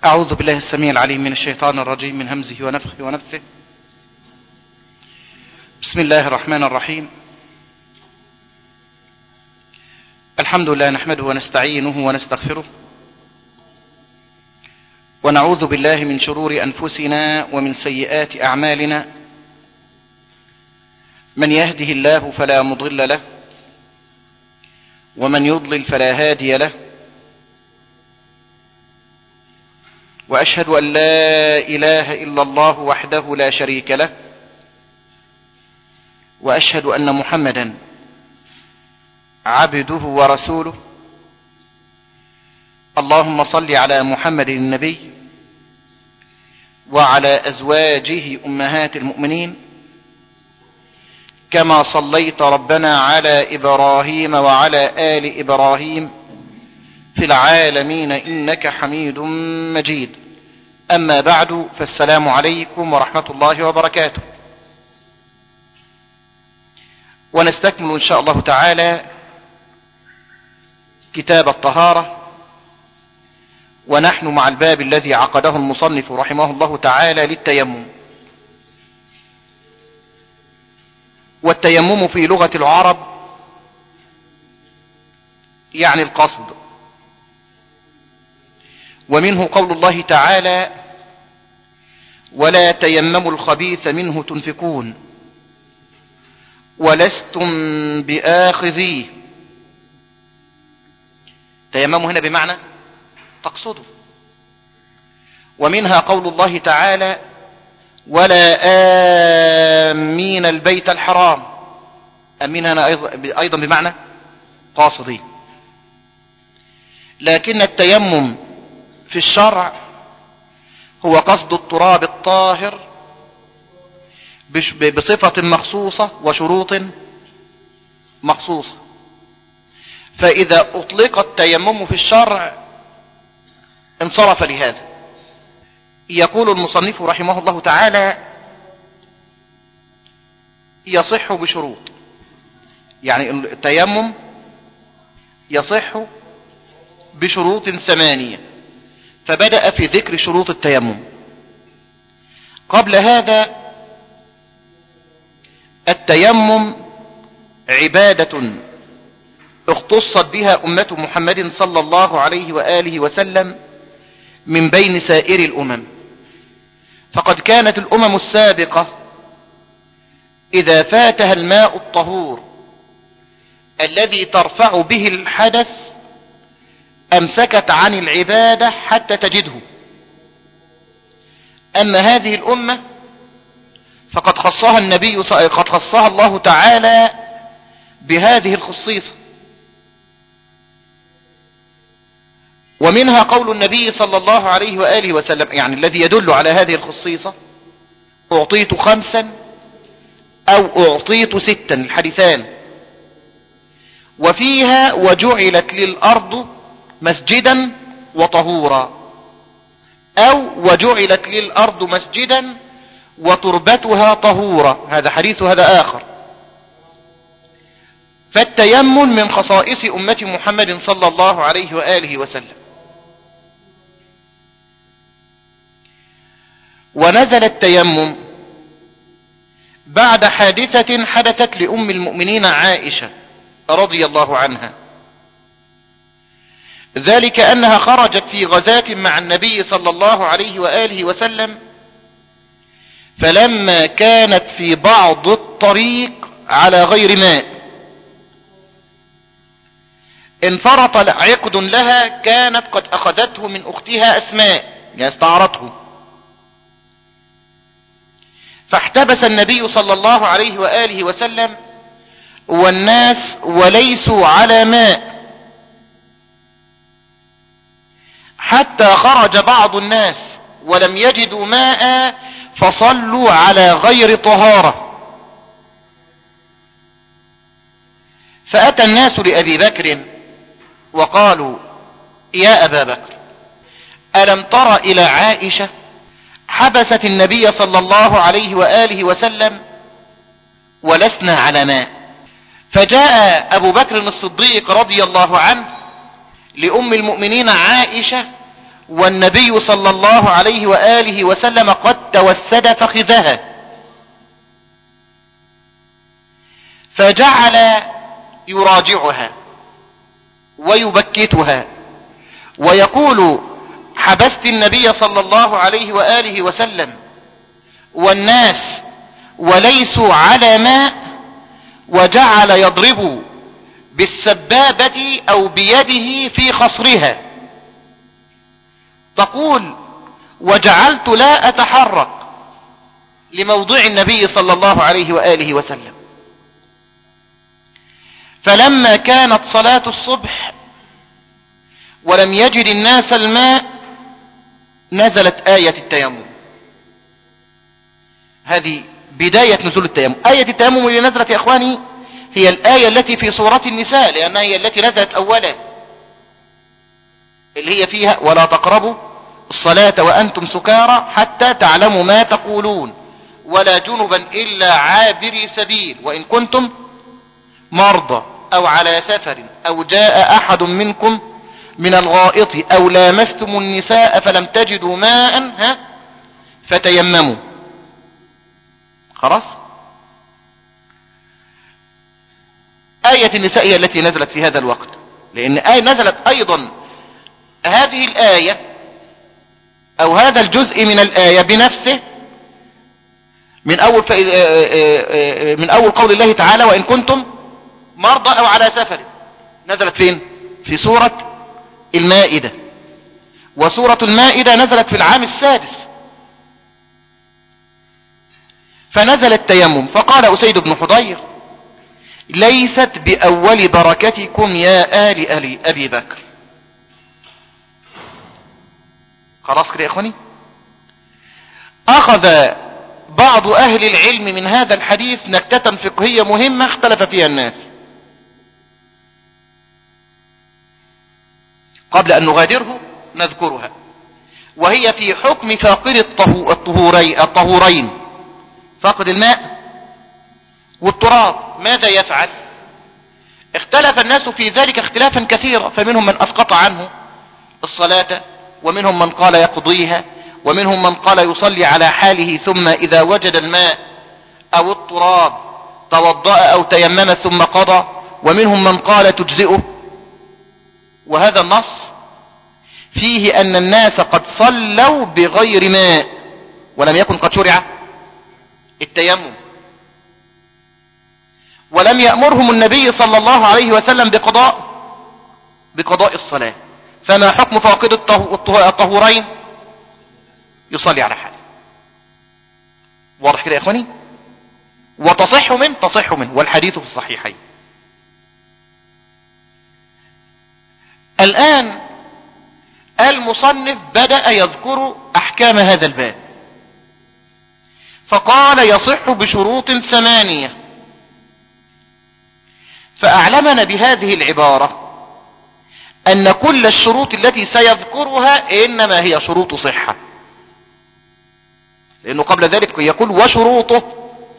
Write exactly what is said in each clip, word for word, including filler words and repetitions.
أعوذ بالله السميع العليم من الشيطان الرجيم من همزه ونفخه ونفثه. بسم الله الرحمن الرحيم. الحمد لله نحمده ونستعينه ونستغفره ونعوذ بالله من شرور أنفسنا ومن سيئات أعمالنا. من يهده الله فلا مضل له ومن يضلل فلا هادي له، وأشهد أن لا إله إلا الله وحده لا شريك له، وأشهد أن محمدا عبده ورسوله. اللهم صل على محمد النبي وعلى أزواجه أمهات المؤمنين، كما صليت ربنا على إبراهيم وعلى آل إبراهيم في العالمين إنك حميد مجيد. أما بعد، فالسلام عليكم ورحمة الله وبركاته. ونستكمل إن شاء الله تعالى كتاب الطهارة، ونحن مع الباب الذي عقده المصنف رحمه الله تعالى للتيمم. والتيمم في لغة العرب يعني القصد، ومنه قول الله تعالى: ولا تيمموا الخبيث منه تنفقون ولستم بآخذيه. تيمموا هنا بمعنى تقصدوا. ومنها قول الله تعالى: ولا آمين البيت الحرام. آمين هنا أيضا بمعنى قاصدين. لكن التيمم في الشرع هو قصد التراب الطاهر بصفة مخصوصة وشروط مخصوصة. فإذا أطلق التيمم في الشرع انصرف لهذا. يقول المصنف رحمه الله تعالى: يصح بشروط، يعني التيمم يصح بشروط ثمانية، فبدأ في ذكر شروط التيمم. قبل هذا، التيمم عبادة اختصت بها أمة محمد صلى الله عليه وآله وسلم من بين سائر الأمم. فقد كانت الأمم السابقة إذا فاتها الماء الطهور الذي ترفع به الحدث أمسكت عن العبادة حتى تجده. أما هذه الأمة فقد خصها النبي قد خصها الله تعالى بهذه الخصيصة. ومنها قول النبي صلى الله عليه وآله وسلم، يعني الذي يدل على هذه الخصيصة: أعطيت خمسا أو أعطيت ستا، الحديثان. وفيها: وجعلت للأرض مسجدا وطهورا، أو وجعلت للأرض مسجدا وتربتها طهورا، هذا حديث هذا آخر. فالتيمم من خصائص أمة محمد صلى الله عليه وآله وسلم. ونزل التيمم بعد حادثة حدثت لأم المؤمنين عائشة رضي الله عنها، ذلك أنها خرجت في غزاة مع النبي صلى الله عليه وآله وسلم، فلما كانت في بعض الطريق على غير ماء انفرط عقد لها كانت قد أخذته من أختها أسماء، يعني استعارته. فاحتبس النبي صلى الله عليه وآله وسلم والناس وليسوا على ماء، حتى خرج بعض الناس ولم يجدوا ماء فصلوا على غير طهارة. فأتى الناس لأبي بكر وقالوا: يا أبا بكر، ألم تر إلى عائشة حبست النبي صلى الله عليه وآله وسلم ولسنا على ماء؟ فجاء أبو بكر الصديق رضي الله عنه لأم المؤمنين عائشة والنبي صلى الله عليه وآله وسلم قد توسد فخذها، فجعل يراجعها ويبكتها ويقول: حبست النبي صلى الله عليه وآله وسلم والناس وليسوا على ماء، وجعل يضرب بالسبابة أو بيده في خصرها. تقول: وجعلت لا أتحرك لموضع النبي صلى الله عليه وآله وسلم. فلما كانت صلاة الصبح ولم يجد الناس الماء نزلت آية التيمم. هذه بداية نزول التيمم. آية التيمم اللي نزلت يا إخواني هي الآية التي في سورة النساء، لأنها هي التي نزلت أولا، اللي هي فيها: ولا تقربوا الصلاة وأنتم سكارى حتى تعلموا ما تقولون ولا جنبا إلا عابري سبيل وإن كنتم مرضى أو على سفر أو جاء أحد منكم من الغائط أو لامستم النساء فلم تجدوا ماء ها فتيمموا. خلاص. آية النساء هي التي نزلت في هذا الوقت، لأن آية نزلت أيضا هذه الآية أو هذا الجزء من الآية بنفسه من أول من أول قول الله تعالى: وإن كنتم مرضى أو على سفر. نزلت فين؟ في سورة المائدة، وسورة المائدة نزلت في العام السادس. فنزل التيمم، فقال أسيد بن حضير: ليست بأول بركتكم يا آل ألي أبي بكر. خلاص كده يا إخواني. أخذ بعض أهل العلم من هذا الحديث نكتة فقهية مهمة اختلف فيها الناس. قبل أن نغادره نذكرها، وهي في حكم فاقد الطهورين الطهورين فاقد الماء والتراب ماذا يفعل؟ اختلف الناس في ذلك اختلافا كثيرا، فمنهم من أسقط عنه الصلاة، ومنهم من قال يقضيها، ومنهم من قال يصلي على حاله ثم إذا وجد الماء أو التراب توضأ أو تيمم ثم قضى، ومنهم من قال تجزئه. وهذا النص فيه أن الناس قد صلوا بغير ماء ولم يكن قد شرع التيمم، ولم يأمرهم النبي صلى الله عليه وسلم بقضاء بقضاء الصلاة. فما حكم فاقد الطهورين؟ يصلي على حاله. واضح كده يا اخواني؟ وتصح منه تصح منه والحديث في الصحيحين. الآن المصنف بدأ يذكر أحكام هذا الباب، فقال: يصح بشروط ثمانية. فأعلمنا بهذه العبارة أن كل الشروط التي سيذكرها إنما هي شروط صحة، لأنه قبل ذلك يقول وشروطه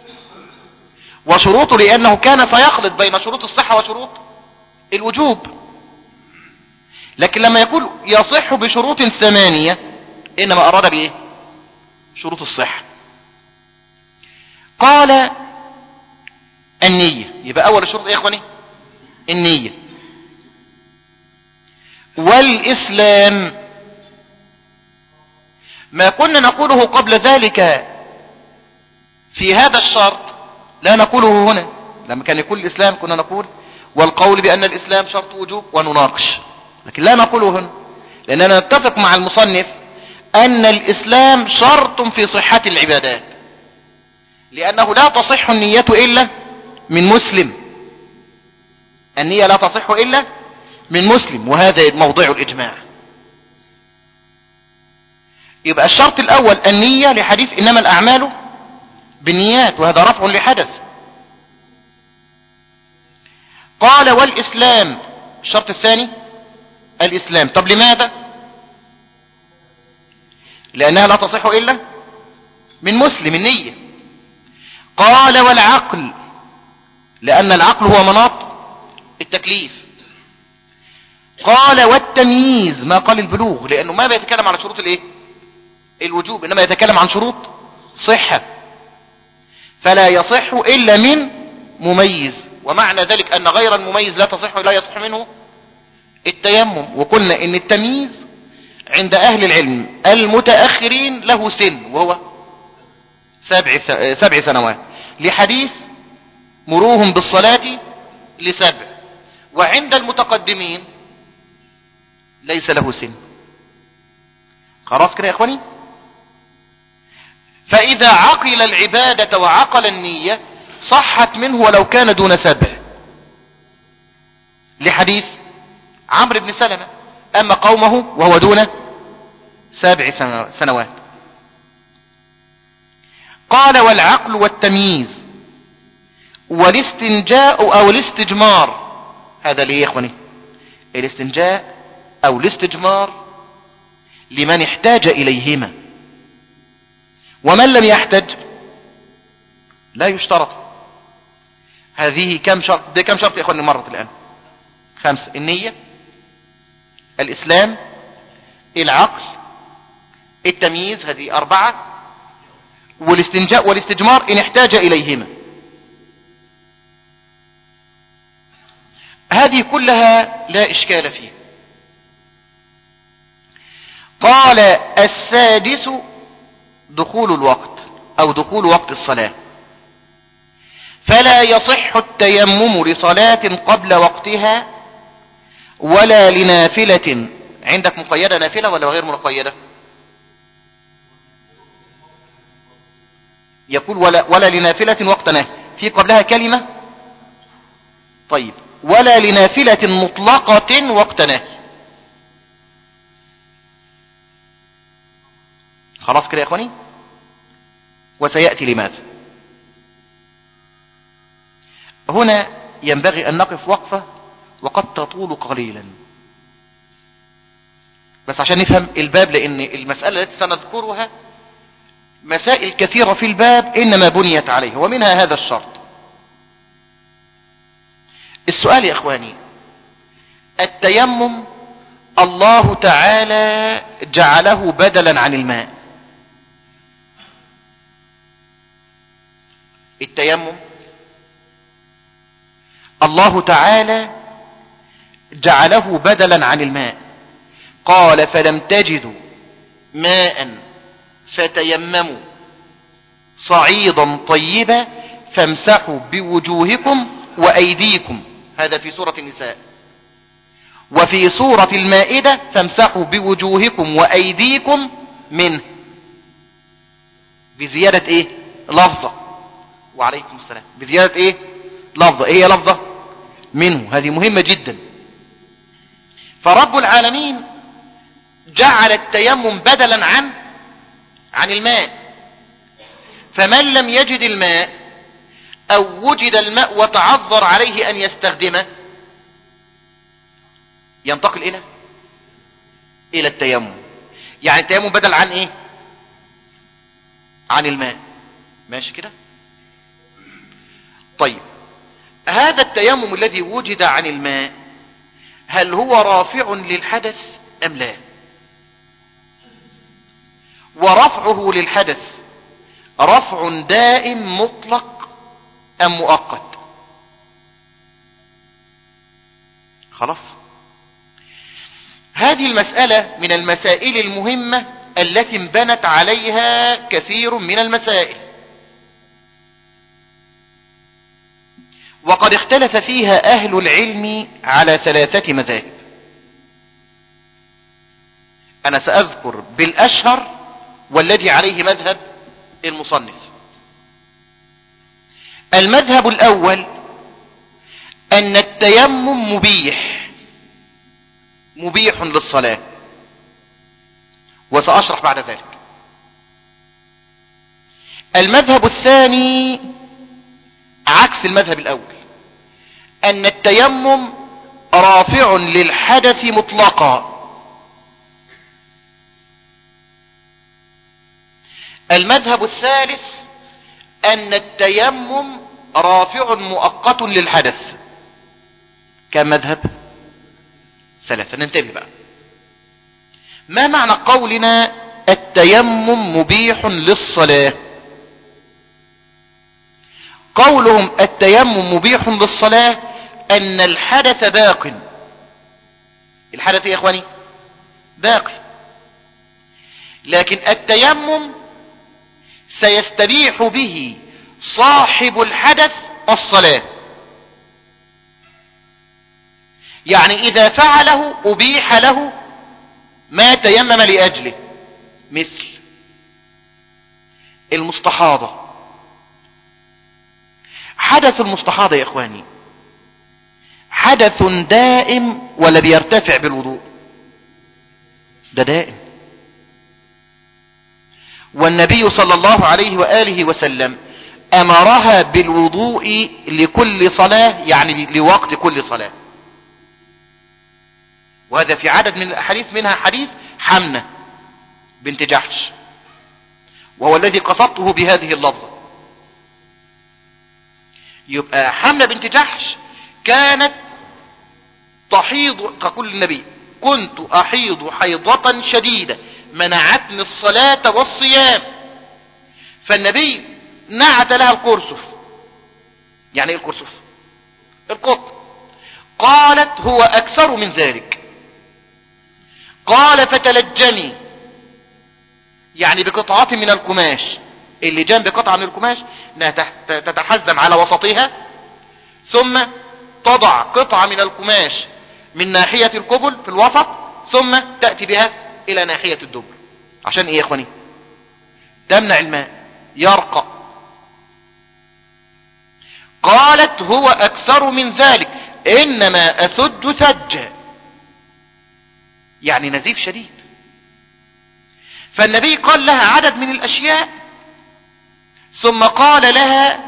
وشروطه لأنه كان سيخلط بين شروط الصحة وشروط الوجوب. لكن لما يقول يصح بشروط ثمانية إنما أراد بإيه؟ شروط الصحة. قال: النية. يبقى أول الشروط إيه يا إخواني؟ النية. والإسلام. ما كنا نقوله قبل ذلك في هذا الشرط لا نقوله هنا. لما كان يقول الإسلام كنا نقول والقول بأن الإسلام شرط وجوب ونناقش، لكن لا نقوله هنا لأننا نتفق مع المصنف أن الإسلام شرط في صحة العبادات، لأنه لا تصح النية إلا من مسلم. النية لا تصح إلا من مسلم، وهذا موضع الإجماع. يبقى الشرط الأول النية لحديث إنما الأعمال بالنيات، وهذا رفع لحدث. قال: والإسلام. الشرط الثاني الإسلام. طب لماذا؟ لأنها لا تصح إلا من مسلم النية. قال: والعقل. لأن العقل هو مناط التكليف. قال والتمييز، ما قال البلوغ، لأنه ما بيتكلم على شروط الايه الوجوب، إنما يتكلم عن شروط صحة، فلا يصح إلا من مميز. ومعنى ذلك أن غير المميز لا تصح ولا يصح منه التيمم. وقلنا إن التمييز عند أهل العلم المتأخرين له سن، وهو سبع سبع سنوات، لحديث مروهم بالصلاة لسبع. وعند المتقدمين ليس له سن. خلاص كده يا اخواني. فإذا عقل العبادة وعقل النية صحت منه ولو كان دون سبع، لحديث عمرو بن سلمة: أما قومه وهو دون سبع سنوات. قال والعقل والتمييز والاستنجاء أو الاستجمار. هذا ليه يا اخواني؟ الاستنجاء أو الاستجمار لمن احتاج إليهما، ومن لم يحتج لا يشترط. هذه كم شرط؟ ده كم شرط يا اخواني مرت الآن؟ خمسة: النية، الإسلام، العقل، التمييز، هذه أربعة، والاستنجاء والاستجمار إن احتاج إليهما. هذه كلها لا إشكال فيها. قال السادس دخول الوقت أو دخول وقت الصلاة، فلا يصح التيمم لصلاة قبل وقتها ولا لنافلة. عندك مقيدة نافلة ولا غير مقيدة؟ يقول ولا, ولا لنافلة وقت نهي، في قبلها كلمة. طيب، ولا لنافلة مطلقة وقت نهي. خلاص كده يا اخواني. وسيأتي لماذا. هنا ينبغي أن نقف وقفة وقد تطول قليلا، بس عشان نفهم الباب، لأن المسألة التي سنذكرها مسائل كثيرة في الباب إنما بنيت عليه، ومنها هذا الشرط. السؤال يا اخواني: التيمم الله تعالى جعله بدلا عن الماء. التيمم الله تعالى جعله بدلا عن الماء. قال فلم تجدوا ماء فتيمموا صعيدا طيبا فامسحوا بوجوهكم وأيديكم. هذا في سورة النساء. وفي سورة المائدة فامسحوا بوجوهكم وأيديكم منه، بزيادة ايه؟ لفظة. وعليكم السلام. بزيادة ايه؟ لفظة. ايه هي لفظة؟ منه. هذه مهمة جدا. فرب العالمين جعل التيمم بدلا عن عن الماء. فمن لم يجد الماء أو وجد الماء وتعذر عليه أن يستخدمه ينتقل إلى إلى التيمم. يعني التيمم بدل عن إيه؟ عن الماء. ماشي كده؟ طيب، هذا التيمم الذي وجد عن الماء هل هو رافع للحدث أم لا؟ ورفعه للحدث رفع دائم مطلق أم مؤقت؟ خلاص. هذه المسألة من المسائل المهمة التي انبنت عليها كثير من المسائل، وقد اختلف فيها أهل العلم على ثلاثة مذاهب. أنا سأذكر بالأشهر والذي عليه مذهب المصنف. المذهب الأول أن التيمم مبيح مبيح للصلاة، وسأشرح بعد ذلك. المذهب الثاني عكس المذهب الأول، أن التيمم رافع للحدث مطلقا. المذهب الثالث أن التيمم رافع مؤقت للحدث. كم مذهب؟ ثلاثة. ننتبه بقى، ما معنى قولنا التيمم مبيح للصلاة؟ قولهم التيمم مبيح للصلاة أن الحدث باق. الحدث يا إخواني باقي، لكن التيمم سيستبيح به صاحب الحدث الصلاة. يعني إذا فعله أبيح له ما تيمم لأجله، مثل المستحاضة. حدث المستحاضة يا إخواني حدث دائم ولا بيرتفع بالوضوء؟ ده دائم. والنبي صلى الله عليه وآله وسلم أمرها بالوضوء لكل صلاة، يعني لوقت كل صلاة. وهذا في عدد من الأحاديث، منها حديث حمنة بنت جحش، وهو الذي قصدته بهذه اللفظة. يبقى حمنة بنت جحش كانت تحيض، تقول النبي: كنت أحيض حيضة شديدة منعتني الصلاة والصيام. فالنبي نعت لها الكرسف. يعني ايه الكرسف؟ القطن. قالت: هو أكثر من ذلك. قال: فتلجمي، يعني بقطعة من القماش. اللي جنب قطعة من القماش انها تتحزم على وسطها، ثم تضع قطعة من القماش من ناحية القبل في الوسط، ثم تأتي بها الى ناحية الدبر. عشان ايه يا اخواني؟ تمنع الماء يرقى. قالت: هو اكثر من ذلك، انما اسد سجا، يعني نزيف شديد. فالنبي قال لها عدد من الاشياء، ثم قال لها: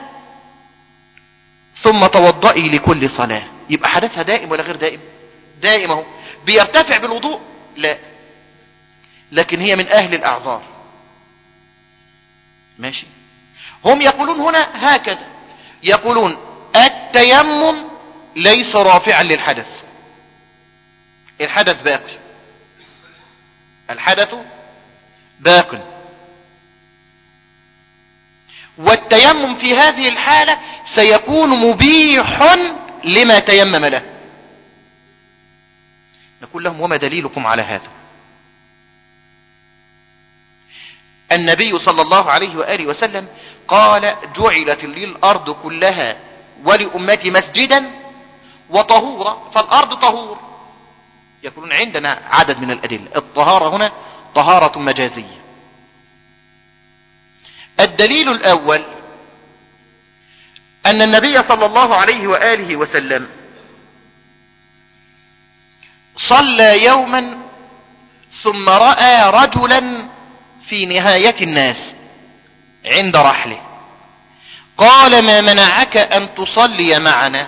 ثم توضئي لكل صلاة. يبقى حدثها دائم ولا غير دائم؟ دائم اهو. بيرتفع بالوضوء؟ لا، لكن هي من اهل الاعذار. ماشي. هم يقولون هنا هكذا، يقولون التيمم ليس رافعا للحدث، الحدث باقي، الحدث باق. والتيمم في هذه الحالة سيكون مبيح لما تيمم له. نقول لهم: وما دليلكم على هذا؟ النبي صلى الله عليه وآله وسلم قال: جعلت لي الأرض كلها ولأمتي مسجدا وطهورا. فالأرض طهور. يقولون عندنا عدد من الأدلة. الطهارة هنا طهارة مجازية. الدليل الأول أن النبي صلى الله عليه وآله وسلم صلى يوما ثم رأى رجلا في نهاية الناس عند رحله. قال: ما منعك أن تصلي معنا؟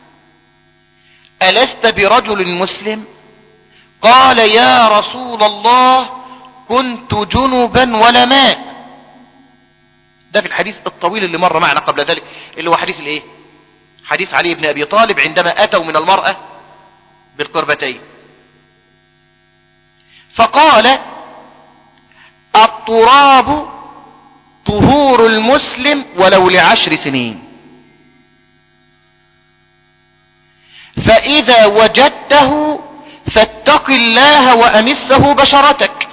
ألست برجل مسلم؟ قال: يا رسول الله كنت جنبا ولا ماء. ده في الحديث الطويل اللي مر معنا قبل ذلك، اللي هو حديث الايه؟ حديث علي بن ابي طالب عندما اتوا من المرأة بالقربتين. فقال: التراب طهور المسلم ولو لعشر سنين، فإذا وجدته فاتق الله وأمسه بشرتك.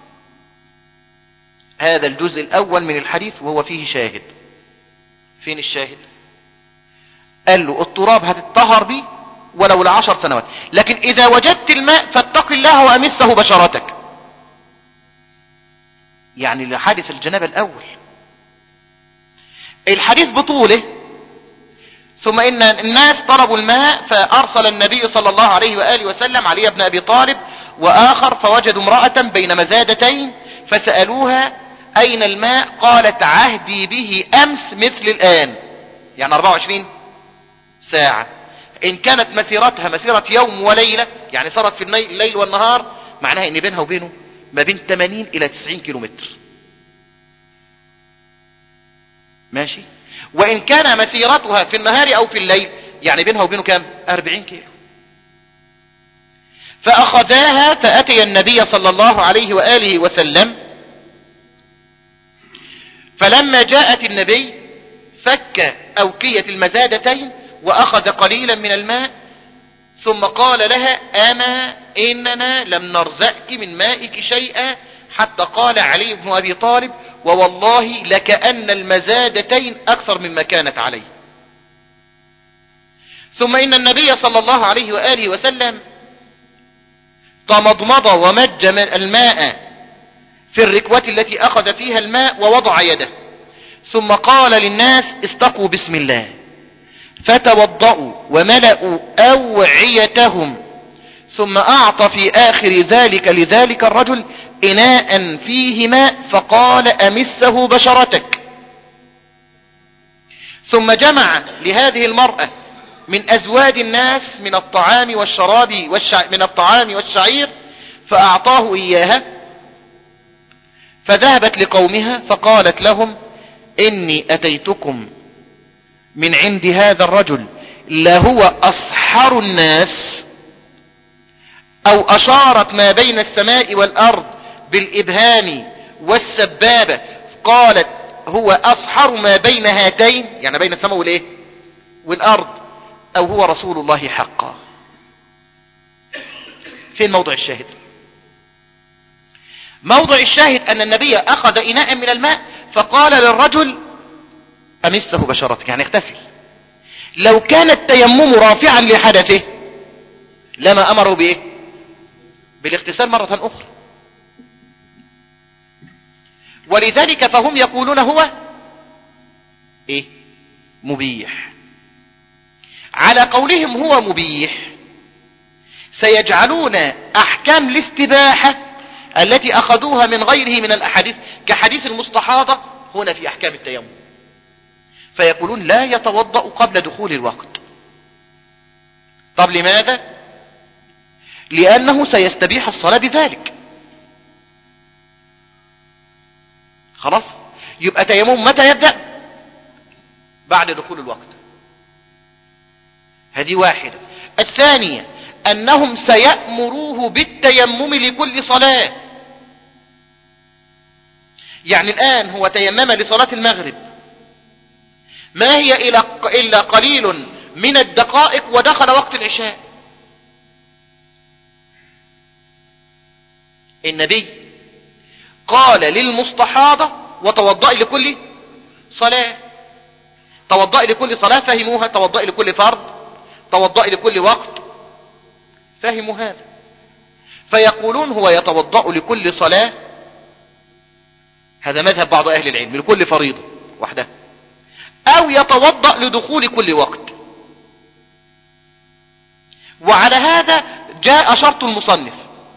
هذا الجزء الأول من الحديث وهو فيه شاهد. فين الشاهد؟ قال له: التراب هتتطهر به ولو لعشر سنوات، لكن إذا وجدت الماء فاتق الله وأمسه بشرتك. يعني لحادث الجنابة الأول. الحديث بطوله: ثم إن الناس طلبوا الماء فأرسل النبي صلى الله عليه وآله وسلم علي بن أبي طالب وآخر، فوجدوا امرأة بين مزادتين فسألوها: أين الماء؟ قالت: عهدي به أمس مثل الآن، يعني أربعة وعشرين ساعة. إن كانت مسيرتها مسيرة يوم وليلة، يعني صارت في الليل والنهار، معناها إن بينها وبينه ما بين ثمانين إلى تسعين كيلومتر. ماشي. وإن كان مسيرتها في النهار أو في الليل، يعني بينها وبينه كام؟ أربعين كيلو. فأخذاها فأتي النبي صلى الله عليه وآله وسلم، فلما جاءت النبي فك أوكية المزادتين وأخذ قليلا من الماء، ثم قال لها: أما إننا لم نرزقك من مائك شيئا، حتى قال علي بن أبي طالب: ووالله لكأن المزادتين أكثر مما كانت عليه. ثم إن النبي صلى الله عليه وآله وسلم تمضمض ومج الماء في الركوة التي أخذ فيها الماء ووضع يده، ثم قال للناس: استقوا بسم الله، فتوضأوا وملأوا أوعيتهم، ثم أعطى في آخر ذلك لذلك الرجل إناء فيه ماء فقال: أمسه بشرتك. ثم جمع لهذه المرأة من أزواج الناس من الطعام والشراب والشع... من الطعام والشعير فأعطاه إياها، فذهبت لقومها فقالت لهم: إني أتيتكم من عند هذا الرجل لهو أصحر الناس، أو أشارت ما بين السماء والأرض بالإبهام والسبابة، قالت: هو أصحر ما بين هاتين، يعني بين السماء والإيه والأرض، أو هو رسول الله حقا. فين موضع الشاهد؟ موضع الشاهد أن النبي أخذ إناء من الماء فقال للرجل: أمسه بشرتك، يعني اغتسل. لو كان التيمم رافعا لحدثه لما أمره بإيه؟ بالاغتسال مرة أخرى. ولذلك فهم يقولون هو إيه؟ مبيح. على قولهم هو مبيح سيجعلون أحكام الاستباحة التي أخذوها من غيره من الأحاديث كحديث المستحاضة هنا في أحكام التيمم، فيقولون لا يتوضأ قبل دخول الوقت. طب لماذا؟ لأنه سيستبيح الصلاة بذلك. خلاص، يبقى تيمم متى يبدأ؟ بعد دخول الوقت. هذه واحدة. الثانية أنهم سيأمروه بالتيمم لكل صلاة. يعني الآن هو تيمم لصلاة المغرب، ما هي إلا قليل من الدقائق ودخل وقت العشاء. النبي قال للمستحاضة: وتوضأ لكل صلاة. توضأ لكل صلاة فهموها، توضأ لكل فرض، توضأ لكل وقت، فهموا هذا. فيقولون هو يتوضأ لكل صلاة، هذا مذهب بعض أهل العلم، لكل فريضة وحدها، أو يتوضأ لدخول كل وقت. وعلى هذا جاء شرط المصنف.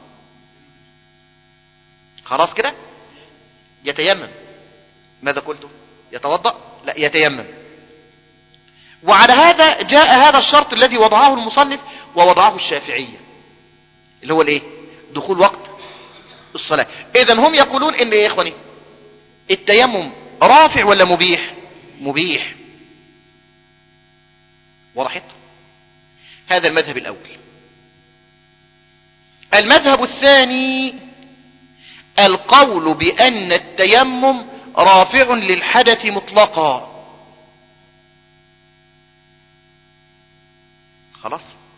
خلاص كده، يتيمم. ماذا قلت؟ يتوضأ؟ لا، يتيمم. وعلى هذا جاء هذا الشرط الذي وضعه المصنف ووضعه الشافعية، اللي هو الايه؟ دخول وقت الصلاة. اذا هم يقولون ان ايه يا اخواني؟ التيمم رافع ولا مبيح؟ مبيح. وضحت؟ هذا المذهب الاول. المذهب الثاني القول بان التيمم رافع للحدث مطلقا. خلاص،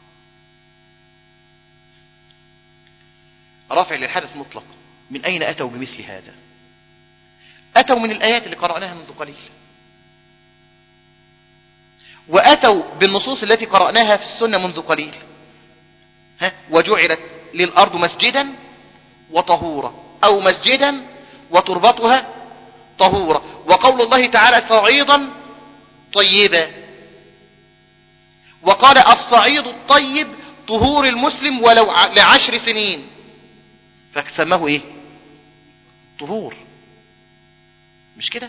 رافع للحدث مطلق. من اين اتوا بمثل هذا؟ اتوا من الايات اللي قرأناها منذ قليل، واتوا بالنصوص التي قرأناها في السنة منذ قليل. ها؟ وجعلت للارض مسجدا وطهورا، او مسجدا وتربتها طهورا، وقول الله تعالى: صعيدا طيبا، وقال: الصعيد الطيب طهور المسلم ولو لعشر سنين، فسماه ايه؟ طهور. مش كده؟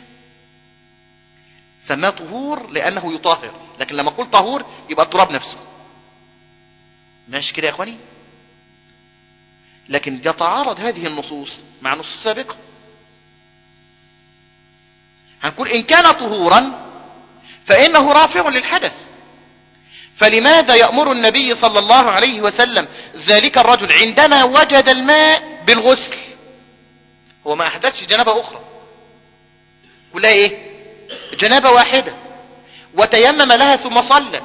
سماه طهور لانه يطهر، لكن لما قلت طهور يبقى التراب نفسه. ماشي كده يا اخواني؟ لكن يتعارض هذه النصوص مع النصوص السابقة. هنقول ان كان طهورا فانه رافع للحدث، فلماذا يأمر النبي صلى الله عليه وسلم ذلك الرجل عندما وجد الماء بالغسل؟ هو ما أحدثش جنابة أخرى، كلها إيه؟ جنابة واحدة، وتيمم لها ثم صلى.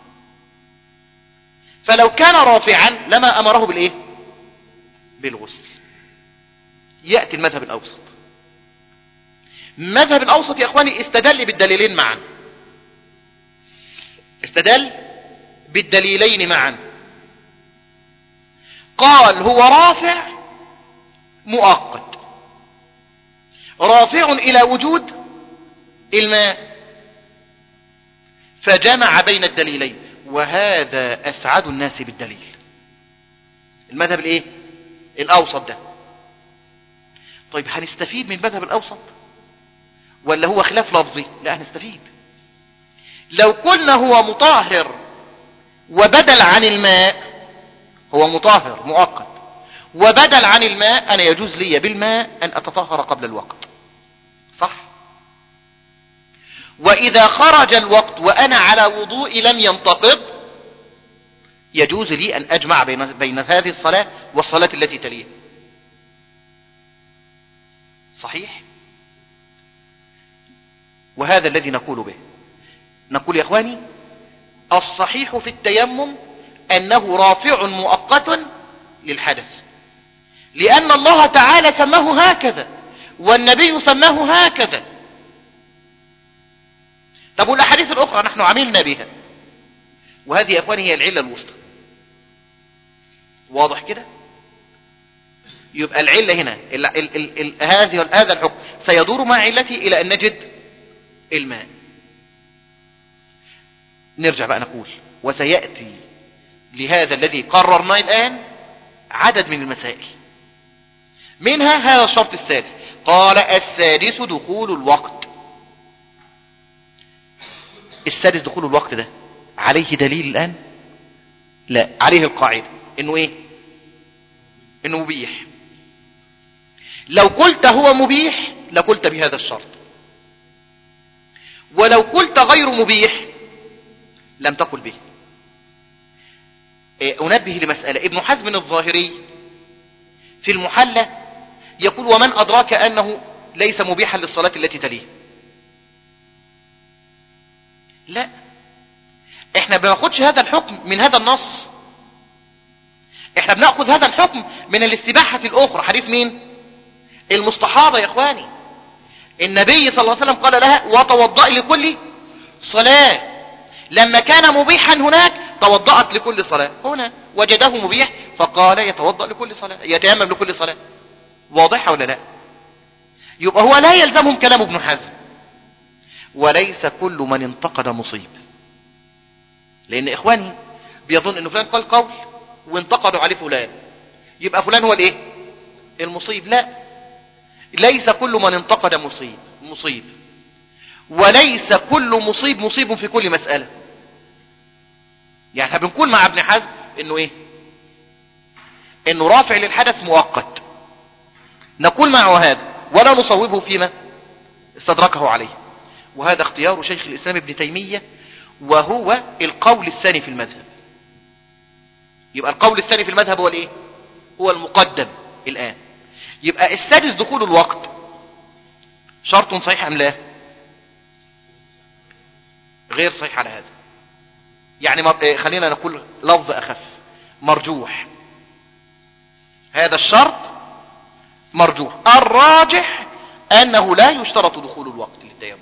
فلو كان رافعا لما أمره بالإيه؟ بالغسل. يأتي المذهب الأوسط. المذهب الأوسط يا أخواني استدل بالدليلين معا، استدل بالدليلين معا. قال هو رافع مؤقت، رافع إلى وجود الماء، فجمع بين الدليلين، وهذا أسعد الناس بالدليل. المذهب الايه؟ الأوسط ده. طيب هنستفيد من المذهب الأوسط ولا هو خلاف لفظي؟ لا هنستفيد. لو قلنا هو مطهر وبدل عن الماء، هو مطهر مؤقت وبدل عن الماء، أنا يجوز لي بالماء أن أتطهر قبل الوقت، صح؟ وإذا خرج الوقت وأنا على وضوء لم ينتقض، يجوز لي أن أجمع بين, بين هذه الصلاة والصلاة التي تليها، صحيح؟ وهذا الذي نقول به. نقول يا إخواني الصحيح في التيمم أنه رافع مؤقت للحدث، لأن الله تعالى سماه هكذا والنبي سماه هكذا. طب والأحاديث الأخرى نحن عملنا بها، وهذه يا إخواني هي العلة الوسطى. واضح كده؟ يبقى العلة هنا ال ال ال ال هذه هذا الحكم سيدور مع علته إلى أن نجد الماء. نرجع بقى نقول وسيأتي لهذا الذي قررناه الآن عدد من المسائل، منها هذا الشرط السادس. قال السادس دخول الوقت. السادس دخول الوقت ده عليه دليل الآن؟ لا، عليه القاعدة انه ايه؟ انه مبيح. لو قلت هو مبيح لقلت بهذا الشرط، ولو قلت غير مبيح لم تقل به. أنبه لمسألة. ابن حزم الظاهري في المحلى يقول ومن أدراك أنه ليس مبيحا للصلاة التي تليه؟ لا، احنا بناخدش هذا الحكم من هذا النص، احنا بناخذ هذا الحكم من الاستباحة الأخرى. حديث مين؟ المستحاضة يا اخواني. النبي صلى الله عليه وسلم قال لها وتوضأ لكل صلاة. لما كان مبيحا هناك توضأت لكل صلاة، هنا وجده مبيح فقال يتوضأ لكل صلاة، يتيمم لكل صلاة. واضحة ولا لا؟ يبقى هو لا يلزمهم كلام ابن حزم. وليس كل من انتقد مصيب، لان اخواني بيظن انه فلان قال قول وانتقدوا عليه فلان يبقى فلان هو الايه؟ المصيب. لا، ليس كل من انتقد مصيب مصيب، وليس كل مصيب مصيب في كل مسألة. يعني احنا بنقول مع ابن حزم انه ايه؟ انه رافع للحدث مؤقت، نقول معه هذا ولا نصوبه فيما استدركه عليه. وهذا اختيار شيخ الإسلام ابن تيمية، وهو القول الثاني في المذهب. يبقى القول الثاني في المذهب هو الايه؟ هو المقدم الآن. يبقى السادس دخول الوقت شرط صحيح أم لا؟ غير صحيح على هذا. يعني خلينا نقول لفظ أخف، مرجوح. هذا الشرط مرجوح. الراجح أنه لا يشترط دخول الوقت للتيمم.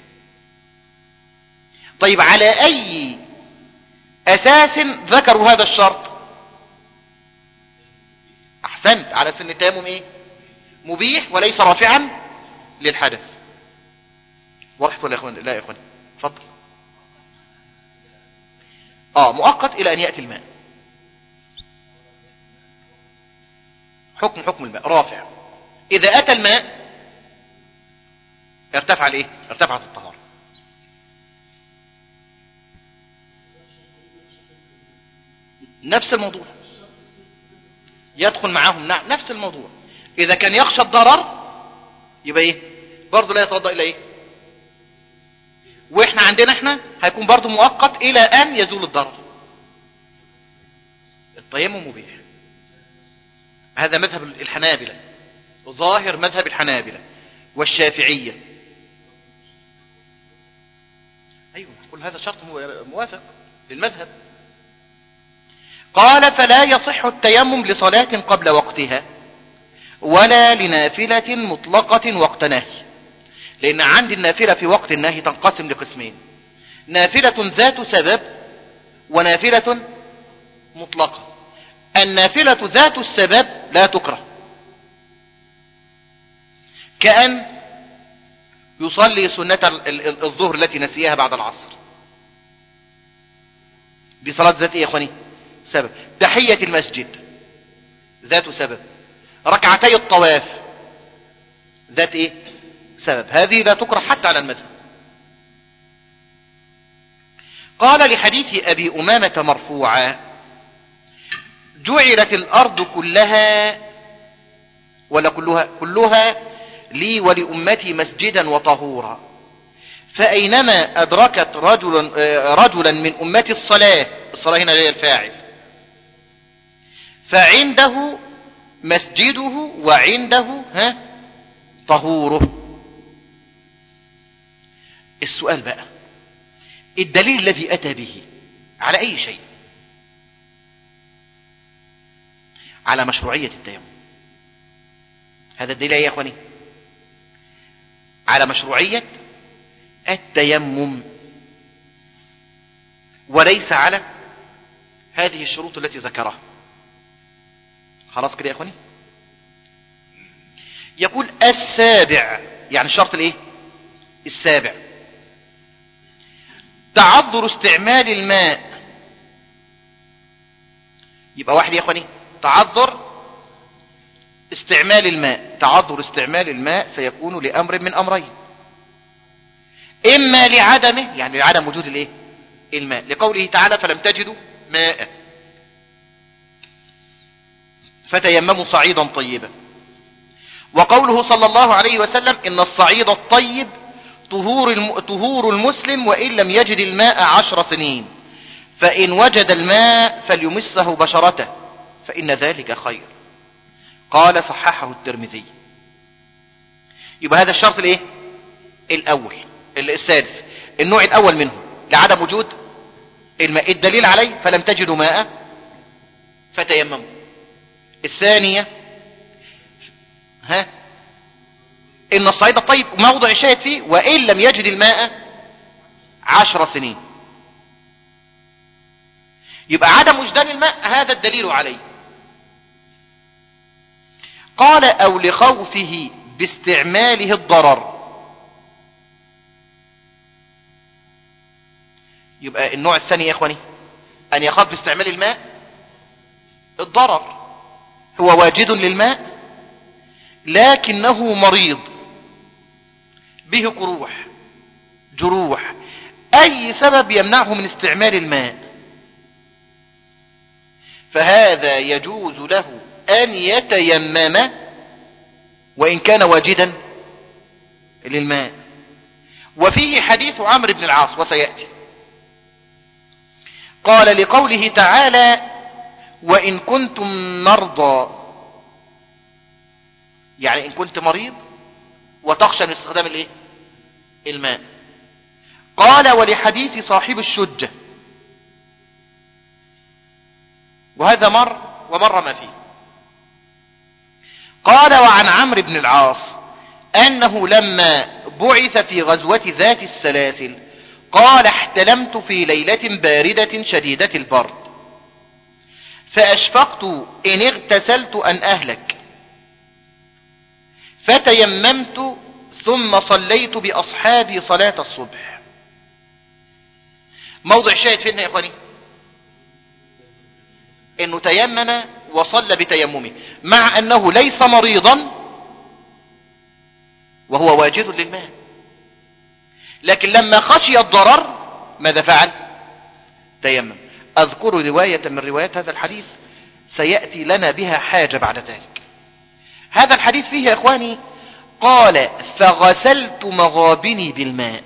طيب على أي أساس ذكروا هذا الشرط؟ أحسنت، على سن التيمم إيه؟ مبيح وليس رافعا للحدث. وضحت ولا يا إخوان؟ لا يا إخوان، اتفضل. آه مؤقت إلى أن يأتي الماء. حكم حكم الماء رافع. إذا أتى الماء ارتفع الإيه؟ ارتفعت الطهارة. نفس الموضوع يدخل معاهم، نعم نفس الموضوع. إذا كان يخشى الضرر يبقى إيه؟ برضه لا يتوضأ إلا إيه؟ وإحنا عندنا إحنا هيكون برضه مؤقت إلى أن يزول الضرر. التيمم مبيح. هذا مذهب الحنابلة، ظاهر مذهب الحنابلة والشافعية. أيوة، كل هذا شرط موافق للمذهب. قال فلا يصح التيمم لصلاة قبل وقتها ولا لنافلة مطلقة وقت نهي، لأن عندي النافلة في وقت النهي تنقسم لقسمين: نافلة ذات سبب ونافلة مطلقة. النافلة ذات السبب لا تكره، كأن يصلي سنة الظهر التي نسيها بعد العصر، دي صلاة ذات ايه يا اخواني؟ سبب. تحية المسجد ذات سبب. ركعتي الطواف ذات ايه؟ سبب. هذه لا تكره حتى على المذهب. قال لحديث ابي امامة مرفوعا: جعلت الارض كلها ولا كلها كلها لي ولأمتي مسجدا وطهورا، فأينما أدركت رجلا, رجلا من أمتي الصلاة، الصلاة هنا هي الفاعل، فعنده مسجده وعنده ها طهوره. السؤال بقى: الدليل الذي أتى به على أي شيء؟ على مشروعية التيمم. هذا الدليل يا أخواني على مشروعية التيمم، وليس على هذه الشروط التي ذكرها. خلاص كده يا أخواني؟ يقول السابع، يعني الشرط الايه؟ السابع: تعذر استعمال الماء. يبقى واحد يا أخواني تعذر استعمال الماء. تعذر استعمال الماء سيكون لأمر من أمرين: إما لعدمه، يعني لعدم وجود الايه؟ الماء، لقوله تعالى: فلم تجدوا ماء فتيمموا صعيدا طيبا، وقوله صلى الله عليه وسلم: إن الصعيد الطيب طهور طهور المسلم وإن لم يجد الماء عشر سنين، فإن وجد الماء فليمسه بشرته فإن ذلك خير. قال صححه الترمذي. يبقى هذا الشرط الايه؟ الاول الثالث، النوع الاول منه لعدم وجود الماء، الدليل عليه فلم تجدوا ماء فتيمموا. الثانية ها ان الصعيد الطيب موضع الشاهد فيه وان لم يجد الماء عشر سنين. يبقى عدم وجدان الماء هذا الدليل عليه. قال او لخوفه باستعماله الضرر. يبقى النوع الثاني يا اخواني ان يخاف باستعمال الماء الضرر، هو واجد للماء لكنه مريض به قروح جروح، اي سبب يمنعه من استعمال الماء، فهذا يجوز له ان يتيمم وان كان واجدا للماء. وفيه حديث عمرو بن العاص وسيأتي. قال لقوله تعالى: وإن كنتم مرضى، يعني إن كنت مريض وتخشى من استخدام الايه؟ الماء. قال ولحديث صاحب الشجة، وهذا مر ومر ما فيه. قال وعن عمرو بن العاص أنه لما بعث في غزوة ذات السلاسل قال: احتلمت في ليلة باردة شديدة البرد، فأشفقت إن اغتسلت أن أهلك، فتيممت ثم صليت بأصحابي صلاة الصبح. موضع الشاهد فين يا إخواني؟ إنه تيمم وصلى بتيممه مع أنه ليس مريضا وهو واجد للماء، لكن لما خشي الضرر ماذا فعل؟ تيمم. أذكر رواية من روايات هذا الحديث سيأتي لنا بها حاجة بعد ذلك. هذا الحديث فيه يا إخواني قال: فغسلت مغابني بالماء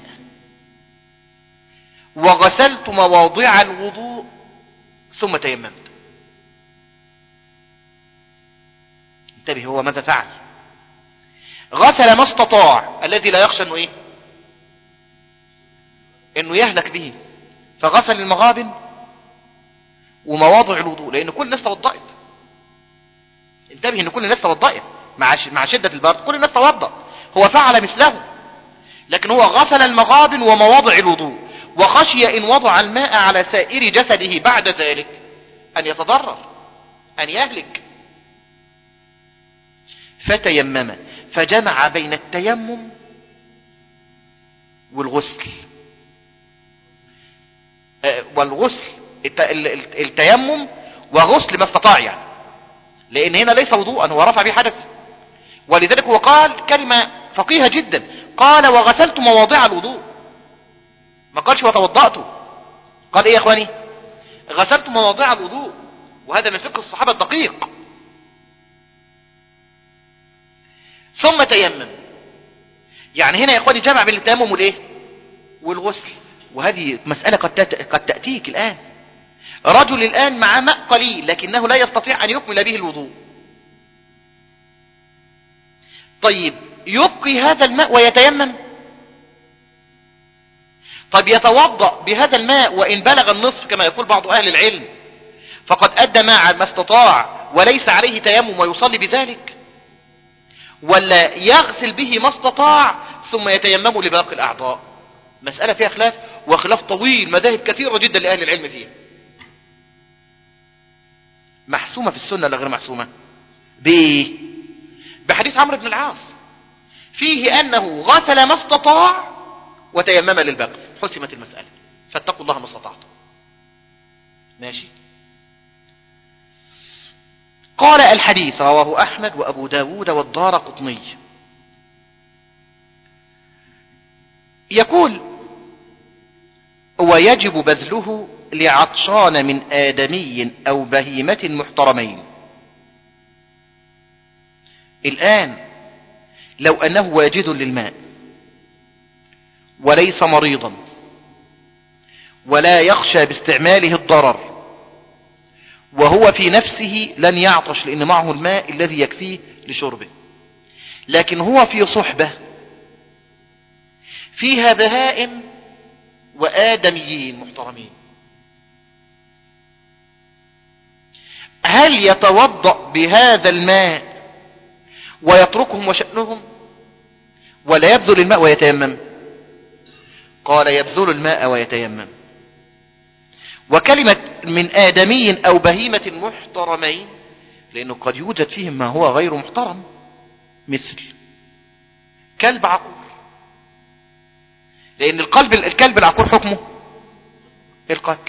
وغسلت مواضع الوضوء ثم تيممت. انتبه هو ماذا فعل؟ غسل ما استطاع الذي لا يخشى انه ايه؟ انه يهلك به، فغسل المغابن ومواضع الوضوء، لان كل الناس توضأت. انتبه ان كل الناس توضأت مع مع شدة البرد، كل الناس توضأ، هو فعل مثله، لكن هو غسل المغابن ومواضع الوضوء، وخشي ان وضع الماء على سائر جسده بعد ذلك ان يتضرر، ان يهلك، فتيمم، فجمع بين التيمم والغسل. والغسل التيمم وغسل ما استطاع، يعني لان هنا ليس وضوءا، هو رفع به حدث، ولذلك هو قال كلمة فقيهة جدا، قال وغسلت مواضع الوضوء، ما قالش وتوضأت، قال ايه يا اخواني؟ غسلت مواضع الوضوء، وهذا من فقه الصحابة الدقيق. ثم تيمم، يعني هنا يا اخواني جمع بين التيمم والايه؟ والغسل. وهذه مسألة قد قد تأتيك الآن، رجل الآن مع ماء قليل لكنه لا يستطيع أن يكمل به الوضوء، طيب يبقي هذا الماء ويتيمم؟ طيب يتوضأ بهذا الماء وإن بلغ النصف كما يقول بعض أهل العلم فقد أدى مع ما استطاع وليس عليه تيمم ويصلي بذلك، ولا يغسل به ما استطاع ثم يتيمم لباقي الأعضاء؟ مسألة فيها خلاف، وخلاف طويل، مذاهب كثيرة جدا لأهل العلم فيها. محسومة في السنة ولا غير محسومة؟ بإيه؟ بحديث عمرو بن العاص فيه أنه غسل ما استطاع وتيمم للباقي، حسمت المسألة، فاتقوا الله ما استطعتم. ماشي. قال الحديث رواه أحمد وأبو داود والدارقطني. يقول ويجب بذله لعطشان من آدمي أو بهيمة محترمين. الآن لو أنه واجد للماء وليس مريضا ولا يخشى باستعماله الضرر، وهو في نفسه لن يعطش لأن معه الماء الذي يكفيه لشربه، لكن هو في صحبة فيها بهائم وآدميين محترمين، هل يتوضأ بهذا الماء ويتركهم وشأنهم، ولا يبذل الماء ويتيمم؟ قال يبذل الماء ويتيمم. وكلمة من آدمي أو بهيمة محترمين لأنه قد يوجد فيهم ما هو غير محترم، مثل كلب عقور، لأن القلب الكلب العقور حكمه القتل.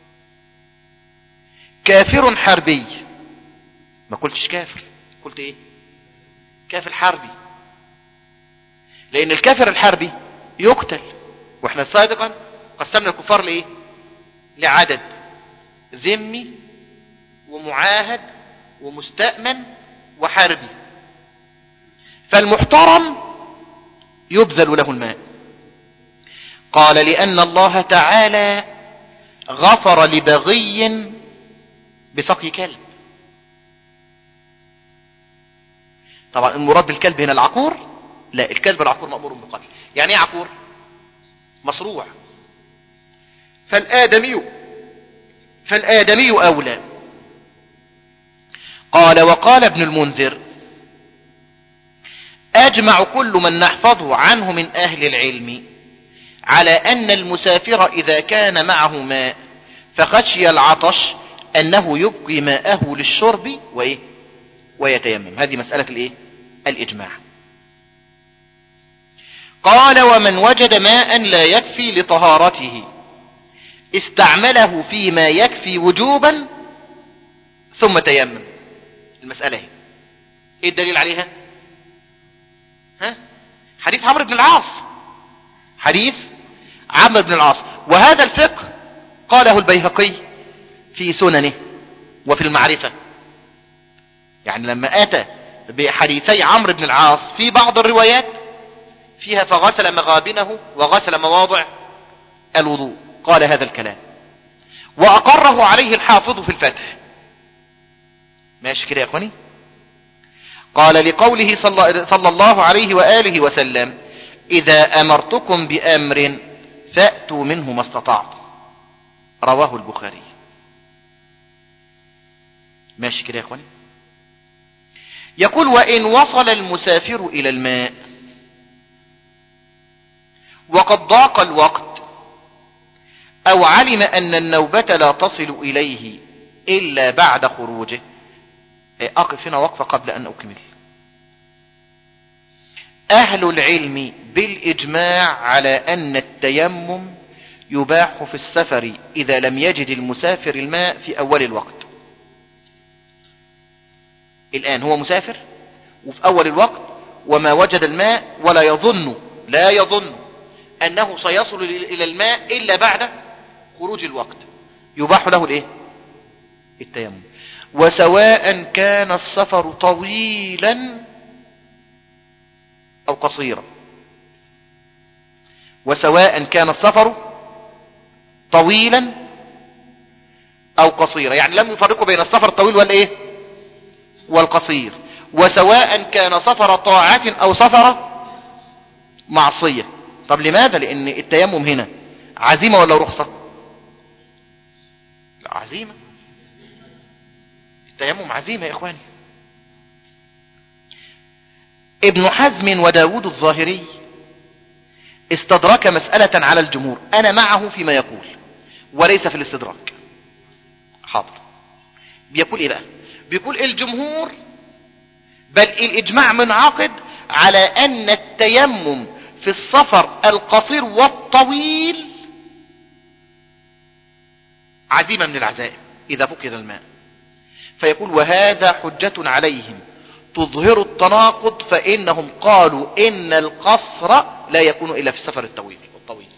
كافر حربي، ما قلتش كافر، قلت ايه؟ كافر حربي، لأن الكافر الحربي يقتل، واحنا سابقا قسمنا الكفار لإيه؟ لعدد: ذمي ومعاهد ومستأمن وحربي. فالمحترم يبذل له الماء. قال لأن الله تعالى غفر لبغي بسقي كلب. طبعا المراد بالكلب هنا العقور؟ لا، الكلب العقور مأمور بقتل. يعني ايه عقور؟ مصروع. فالآدمي فالآدمي أولى. قال وقال ابن المنذر أجمع كل من نحفظه عنه من أهل العلم على أن المسافر إذا كان معه ماء فخشي العطش أنه يبقي ماءه للشرب وإيه؟ ويتيمم. هذه مسألة الإيه؟ الإجماع. قال ومن وجد ماء لا يكفي لطهارته استعمله فيما يكفي وجوبا ثم تيمم. المسألة هي ايه الدليل عليها؟ ها؟ حديث عمرو بن العاص، حديث عمرو بن العاص. وهذا الفقه قاله البيهقي في سننه وفي المعرفة، يعني لما أتى بحديثي عمرو بن العاص في بعض الروايات فيها فغسل مغابنه وغسل مواضع الوضوء، قال هذا الكلام وأقره عليه الحافظ في الفتح. ماشي كده يا اخواني؟ قال لقوله صلى الله عليه وآله وسلم: إذا أمرتكم بأمر فأتوا منه ما استطعتم. رواه البخاري. ماشي كده يا اخواني. يقول: وإن وصل المسافر إلى الماء وقد ضاق الوقت أو علم أن النوبة لا تصل إليه إلا بعد خروجه. أقف هنا وقفة قبل أن أكمل. أهل العلم بالإجماع على أن التيمم يباح في السفر إذا لم يجد المسافر الماء في أول الوقت. الآن هو مسافر وفي أول الوقت وما وجد الماء، ولا يظن لا يظن أنه سيصل إلى الماء إلا بعد خروج الوقت، يباح له الإيه؟ التيمم. وسواء كان السفر طويلا أو قصيرا، وسواء كان السفر طويلا أو قصيرا، يعني لم يفرقوا بين السفر الطويل والإيه؟ والقصير. وسواء كان سفر طاعة أو سفر معصية. طب لماذا؟ لأن التيمم هنا عزيمة ولا رخصة؟ لا، عزيمة. التيمم عزيمة يا إخواني. ابن حزم وداود الظاهري استدرك مسألة على الجمهور، أنا معه فيما يقول وليس في الاستدراك. حاضر. بيقول إيه بقى؟ بيقول الجمهور بل الإجماع منعقد على أن التيمم في السفر القصير والطويل عزيمة من العزائم إذا فقد الماء. فيقول: وهذا حجة عليهم تظهر التناقض، فإنهم قالوا إن القصر لا يكون إلا في السفر الطويل الطويل.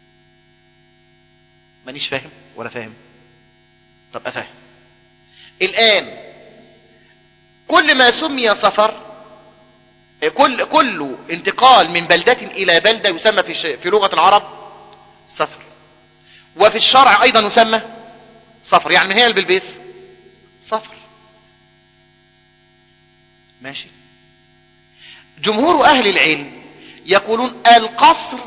مانيش فاهم ولا فاهم؟ طب أفهم. الآن كل ما سمي سفر، كل كل انتقال من بلدة إلى بلدة يسمى في في لغة العرب سفر، وفي الشرع أيضا يسمى سفر. يعني من هنا لبلبيس سفر. ماشي. جمهور أهل العلم يقولون القصر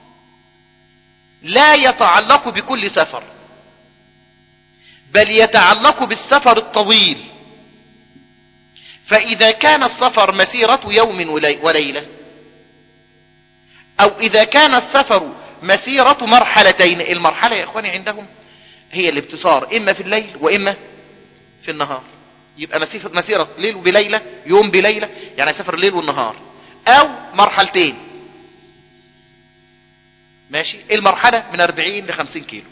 لا يتعلق بكل سفر، بل يتعلق بالسفر الطويل. فإذا كان السفر مسيرة يوم وليلة، أو إذا كان السفر مسيرة مرحلتين، المرحلة يا إخواني عندهم هي الابتصار إما في الليل وإما في النهار، يبقى مسيرة ليل بليلة، يوم بليلة، يعني سفر الليل والنهار، أو مرحلتين. ماشي. المرحلة من أربعين لخمسين كيلو.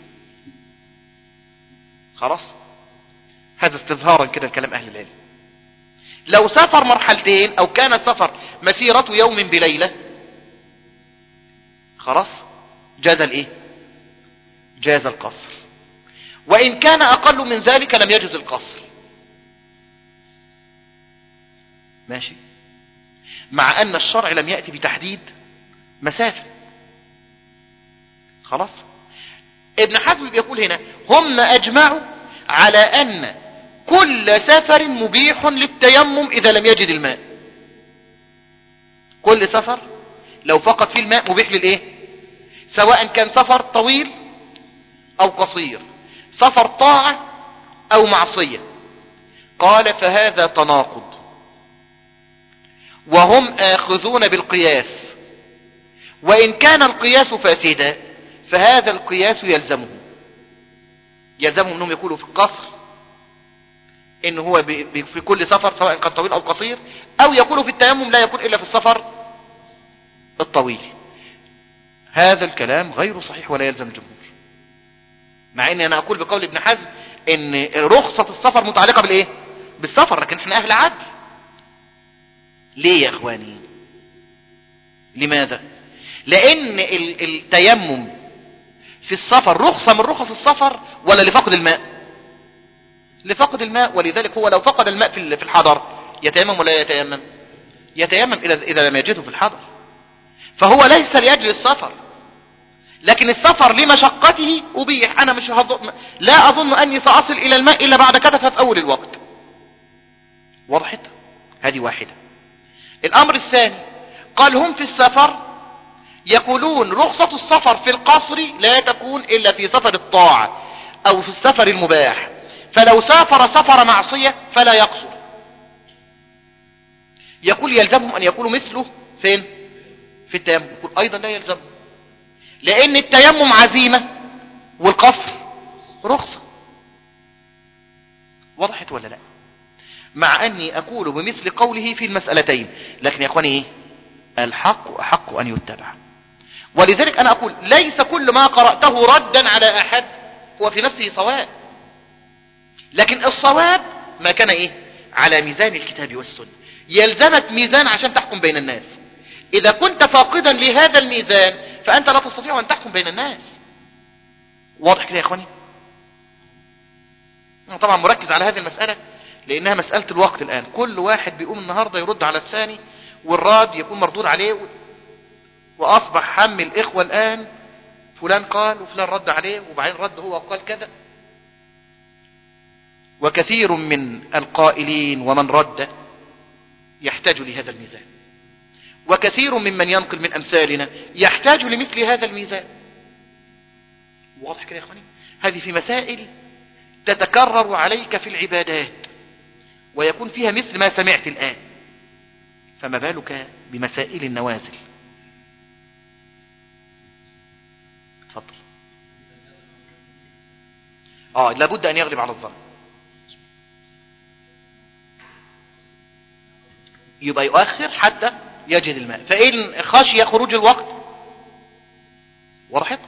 خلاص. هذا استظهارا كده كلام أهل العلم. لو سافر مرحلتين أو كان السفر مسيرة يوم بليلة، خلاص جاز الايه؟ جاز القصر. وإن كان أقل من ذلك لم يجوز القصر. ماشي. مع أن الشرع لم يأتي بتحديد مسافة. خلاص. ابن حزم بيقول هنا: هم أجمعوا على أن كل سفر مبيح للتيمم إذا لم يجد الماء. كل سفر لو فقد فيه الماء مبيح للإيه؟ سواء كان سفر طويل أو قصير، سفر طاعة أو معصية. قال: فهذا تناقض، وهم آخذون بالقياس، وإن كان القياس فاسدا فهذا القياس يلزمه يلزمه أنهم يقولوا في القصر إن هو في كل سفر سواء كان طويل أو قصير، أو يقولوا في التيمم لا يكون إلا في السفر الطويل. هذا الكلام غير صحيح ولا يلزم الجمهور، مع أني أنا أقول بقول ابن حزم إن رخصة السفر متعلقة بالإيه؟ بالسفر، لكن احنا أهل عدل. ليه يا إخواني؟ لماذا؟ لأن التيمم في السفر رخصة من رخص السفر ولا لفقد الماء؟ لفقد الماء. ولذلك هو لو فقد الماء في الحضر يتيمم ولا يتيمم؟ يتيمم إذا لم يجده في الحضر. فهو ليس لأجل السفر، لكن السفر لمشقته أبيح. أنا مش هظن لا أظن أني سأصل إلى الماء إلا بعد كده في أول الوقت. وضحت؟ هذه واحدة. الامر الثاني قال هم في السفر يقولون رخصة السفر في القصر لا تكون الا في سفر الطاعة او في السفر المباح، فلو سافر سفر معصية فلا يقصر. يقول يلزمهم ان يقولوا مثله فين؟ في التيمم. يقول ايضا لا يلزمهم، لان التيمم عزيمة والقصر رخصة. وضحت ولا لا؟ مع اني اقول بمثل قوله في المسألتين، لكن يا اخواني ايه؟ الحق احق ان يتبع. ولذلك انا اقول ليس كل ما قرأته ردا على احد هو في نفسه صواب، لكن الصواب ما كان ايه؟ على ميزان الكتاب والسنة. يلزمك ميزان عشان تحكم بين الناس. اذا كنت فاقدا لهذا الميزان فانت لا تستطيع ان تحكم بين الناس. واضح كده يا اخواني؟ انا طبعا مركز على هذه المسألة لانها مسألة الوقت. الان كل واحد بيقوم النهاردة يرد على الثاني، والراد يكون مردود عليه، واصبح هم الاخوة الان فلان قال وفلان رد عليه وبعدين رد هو وقال كذا. وكثير من القائلين ومن رد يحتاج لهذا الميزان، وكثير ممن ينقل من امثالنا يحتاج لمثل هذا الميزان. واضح كده يا اخواني؟ هذه في مسائل تتكرر عليك في العبادات ويكون فيها مثل ما سمعت الآن، فما بالك بمسائل النوازل. تفضل. اه لابد ان يغلب على الظن، يبقى يؤخر حتى يجد الماء، فإن خشي خروج الوقت. وضحت؟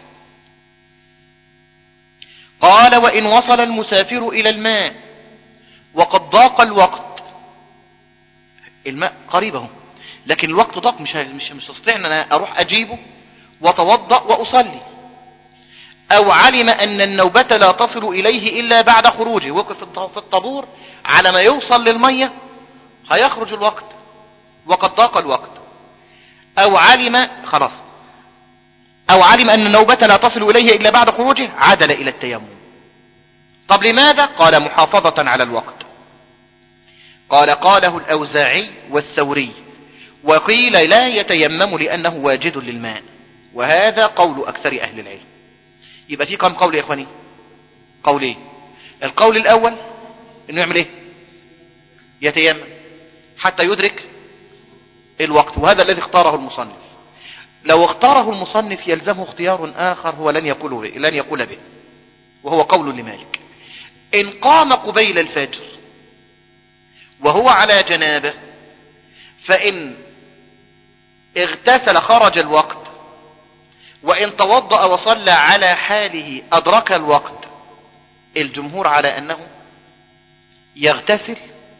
قال وإن وصل المسافر إلى الماء وقد ضاق الوقت، الماء قريبه لكن الوقت ضاق، مش مش مش استطيع ان انا اروح اجيبه واتوضأ واصلي، او علم ان النوبة لا تصل اليه الا بعد خروجه، وقف في الطابور على ما يوصل للمية هيخرج الوقت وقد ضاق الوقت، او علم خلاص او علم ان النوبة لا تصل اليه الا بعد خروجه عدل الى التيمم. طب لماذا؟ قال محافظة على الوقت. قال قاله الاوزاعي والثوري، وقيل لا يتيمم لانه واجد للماء، وهذا قول اكثر اهل العلم. يبقى في كم قول يا اخواني؟ قولين. القول الاول انه يعمل ايه؟ يتيمم حتى يدرك الوقت، وهذا الذي اختاره المصنف. لو اختاره المصنف يلزمه اختيار اخر هو لن يقول به لن يقول به وهو قول لمالك. ان قام قبيل الفجر وهو على جنابه فان اغتسل خرج الوقت، وان توضأ وصلى على حاله ادرك الوقت. الجمهور على انه يغتسل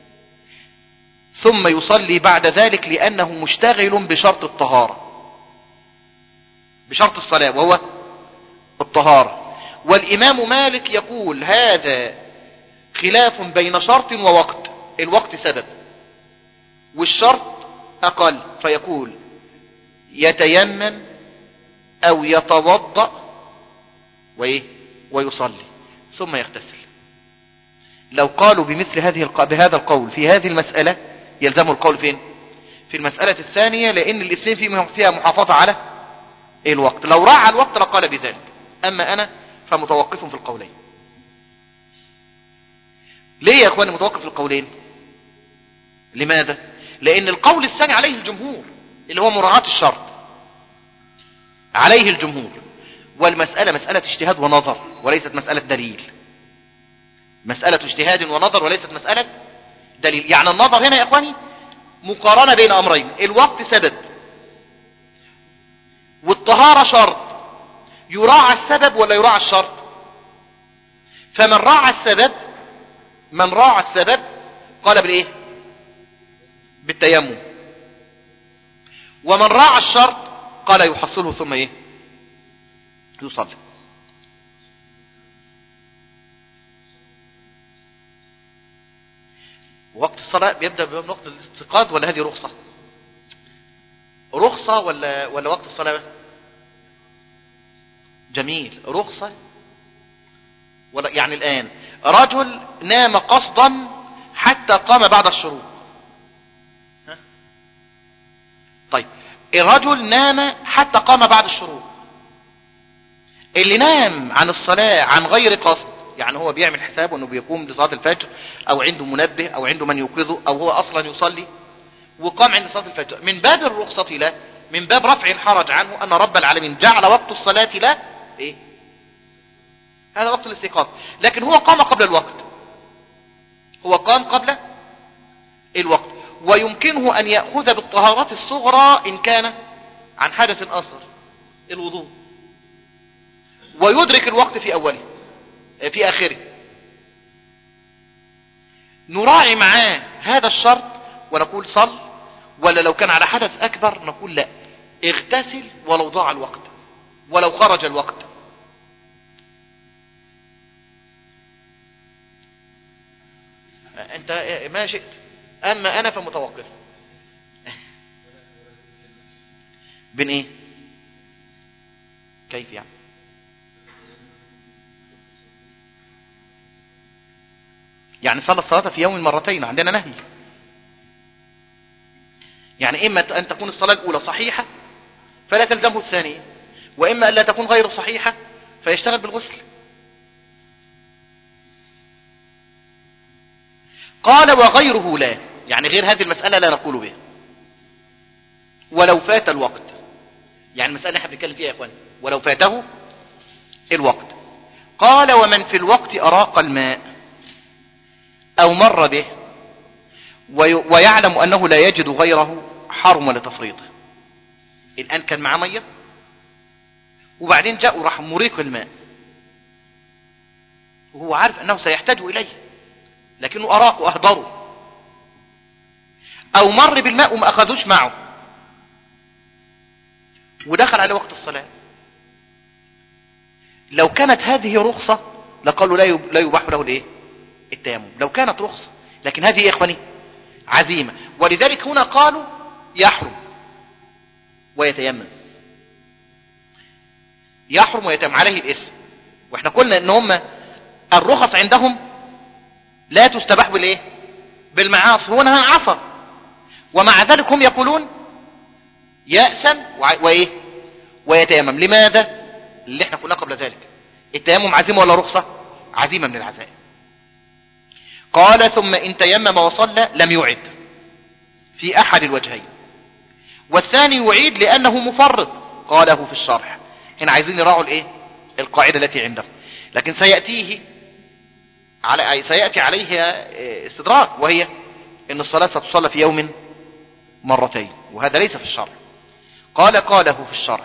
ثم يصلي بعد ذلك لانه مشتغل بشرط الطهارة، بشرط الصلاة وهو الطهارة. والامام مالك يقول هذا خلاف بين شرط ووقت، الوقت سبب والشرط اقل، فيقول يتيمم او يتوضأ وايه ويصلي ثم يغتسل. لو قالوا بمثل هذه الق... بهذا القول في هذه المسألة يلزم القول فين؟ في المسألة الثانية، لان الاثنين فيها محافظة على الوقت. لو راعى الوقت لقال بذلك، اما انا فمتوقف في القولين. ليه يا اخواني متوقف في القولين؟ لماذا؟ لان القول الثاني عليه الجمهور اللي هو مراعاة الشرط، عليه الجمهور، والمسألة مسألة اجتهاد ونظر وليست مسألة دليل. مسألة اجتهاد ونظر وليست مسألة دليل. يعني النظر هنا يا اخواني مقارنة بين امرين، الوقت سبب والطهارة شرط، يراعى السبب ولا يراعى الشرط؟ فمن راعى السبب من راعى السبب قال بالايه؟ بالتيمم. ومن راعى الشرط قال يحصله ثم ايه؟ يصلي. وقت الصلاة بيبدأ بوقت الاستيقاظ ولا هذه رخصة؟ رخصة ولا ولا وقت الصلاة؟ جميل، رخصة ولا يعني الآن رجل نام قصدا حتى قام بعد الشروق، طيب الرجل نام حتى قام بعد الشروق. اللي نام عن الصلاة عن غير قصد، يعني هو بيعمل حسابه انه بيقوم لصلاة الفجر او عنده منبه او عنده من يوقظه او هو اصلا يصلي وقام عند صلاة الفجر، من باب الرخصة له، من باب رفع الحرج عنه، ان رب العالمين جعل وقت الصلاة له ايه؟ هذا وقت الاستيقاظ. لكن هو قام قبل الوقت، هو قام قبل الوقت، ويمكنه ان يأخذ بالطهارات الصغرى ان كان عن حدث اصغر، الوضوء، ويدرك الوقت في اوله في اخره. نراعي معاه هذا الشرط ونقول صل، ولا لو كان على حدث اكبر نقول لا اغتسل ولو ضاع الوقت ولو خرج الوقت. انت ما شئت، اما انا فمتوقف. بين ايه؟ كيف يعني؟ يعني صلى الصلاة في يوم مرتين، عندنا نهي. يعني اما ان تكون الصلاة الاولى صحيحة فلا تلزمه الثانية، واما ان لا تكون غير صحيحة فيشتغل بالغسل. قال وغيره لا، يعني غير هذه المسألة لا نقول بها ولو فات الوقت. يعني المسألة احنا بنتكلم فيها يا اخوان ولو فاته الوقت. قال ومن في الوقت أراق الماء أو مر به ويعلم أنه لا يجد غيره حرم لتفريطه. الآن كان معاه مية وبعدين جاء وراح مريق الماء وهو عارف أنه سيحتاج إليه، لكنه أراق وأهدره، أو مر بالماء وما أخذوش معه ودخل على وقت الصلاة. لو كانت هذه رخصة لقالوا لا يباح له الايه؟ التيمم، لو كانت رخصة. لكن هذه يا إخواني عزيمة، ولذلك هنا قالوا يحرم ويتيمم، يحرم ويتيمم عليه الاسم. واحنا قلنا ان هم الرخص عندهم لا تستباح بالايه؟ بالمعاصي. هنا عصر، ومع ذلك هم يقولون يأسم وايه؟ ويتيمم. لماذا؟ اللي احنا قلنا قبل ذلك، التيمم عزيمة ولا رخصة؟ عزيمة من العزائم. قال ثم إن تيمم وصلى لم يعد في أحد الوجهين، والثاني يعيد لأنه مفرط قاله في الشرح. هنا عايزين يراعوا الايه؟ القاعدة التي عنده، لكن سيأتيه على سيأتي عليه استدراك، وهي ان الصلاة ستصلى في يوم مرتين، وهذا ليس في الشرع. قال قاله في الشرع.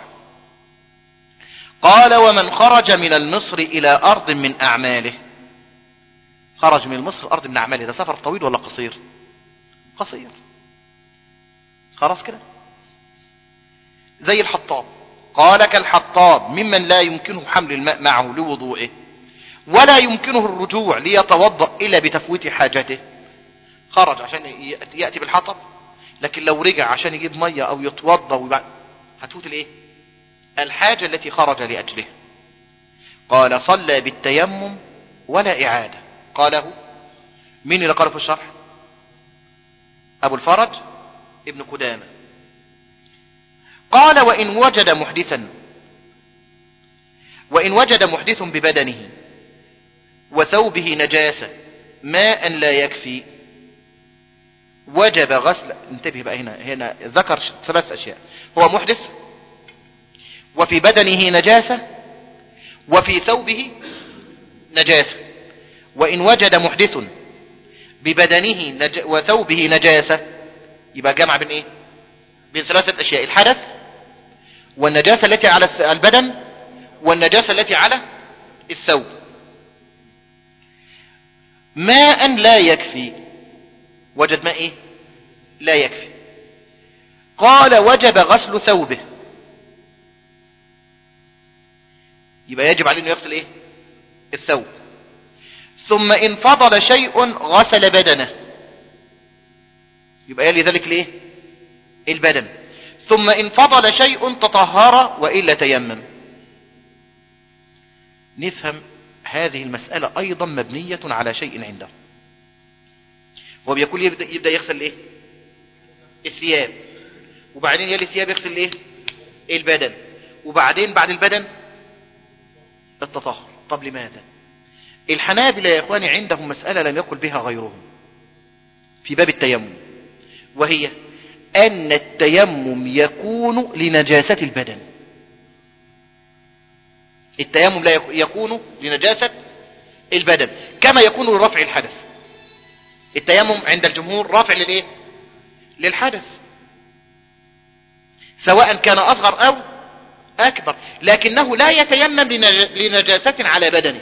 قال ومن خرج من المصر إلى أرض من أعماله. خرج من مصر أرض من أعماله، ده سفر طويل ولا قصير؟ قصير. خلاص كده زي الحطاب. قال كالحطاب ممن لا يمكنه حمل الماء معه لوضوئه ولا يمكنه الرجوع ليتوضأ إلا بتفويت حاجته. خرج عشان يأتي بالحطب، لكن لو رجع عشان يجيب مية أو يتوضأ هتفوت الايه؟ الحاجة التي خرج لأجله. قال صلى بالتيمم ولا إعادة. قاله مين اللي قاله في الشرح؟ أبو الفرج ابن قدامة. قال وإن وجد محدثا وإن وجد محدث ببدنه وثوبه نجاسة ماء لا يكفي وجب غسل. انتبه بقى، هنا هنا ذكر ثلاث أشياء: هو محدث، وفي بدنه نجاسة، وفي ثوبه نجاسة. وإن وجد محدث ببدنه نج... وثوبه نجاسة، يبقى جمع بين ايه؟ بين ثلاثة أشياء: الحدث والنجاسة التي على البدن والنجاسة التي على الثوب. ماء لا يكفي، وجد ماء ايه؟ لا يكفي. قال وجب غسل ثوبه، يبقى يجب عليه انه يغسل ايه؟ الثوب. ثم ان فضل شيء غسل بدنه، يبقى يلي ذلك الايه؟ البدن. ثم ان فضل شيء تطهر والا تيمم. نفهم هذه المسألة ايضا مبنية على شيء عنده. هو بيقول يبدأ, يبدأ يغسل ايه؟ الثياب. وبعدين يلي ثياب يغسل ايه البدن، وبعدين بعد البدن التطهر. طب لماذا؟ الحنابلة يا اخواني عندهم مسألة لم يقل بها غيرهم في باب التيمم، وهي ان التيمم يكون لنجاسة البدن. التيمم لا يكون لنجاسة البدن كما يكون لرفع الحدث. التيمم عند الجمهور رافع للايه للحدث، سواء كان اصغر او اكبر، لكنه لا يتيمم لنجاسة على بدنه.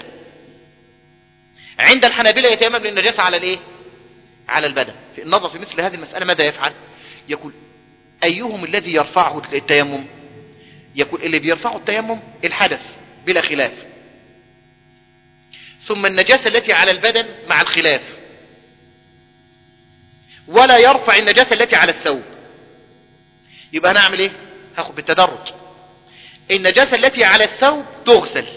عند الحنابلة يتيمم للنجاسة على الايه على البدن. في النظر في مثل هذه المسألة ماذا يفعل؟ يقول ايهم الذي يرفعه التيمم؟ يقول اللي بيرفعه التيمم الحدث بلا خلاف، ثم النجاسة التي على البدن مع الخلاف، ولا يرفع النجاسة التي على الثوب. يبقى انا اعمل ايه؟ هاخد بالتدرج. النجاسة التي على الثوب تغسل،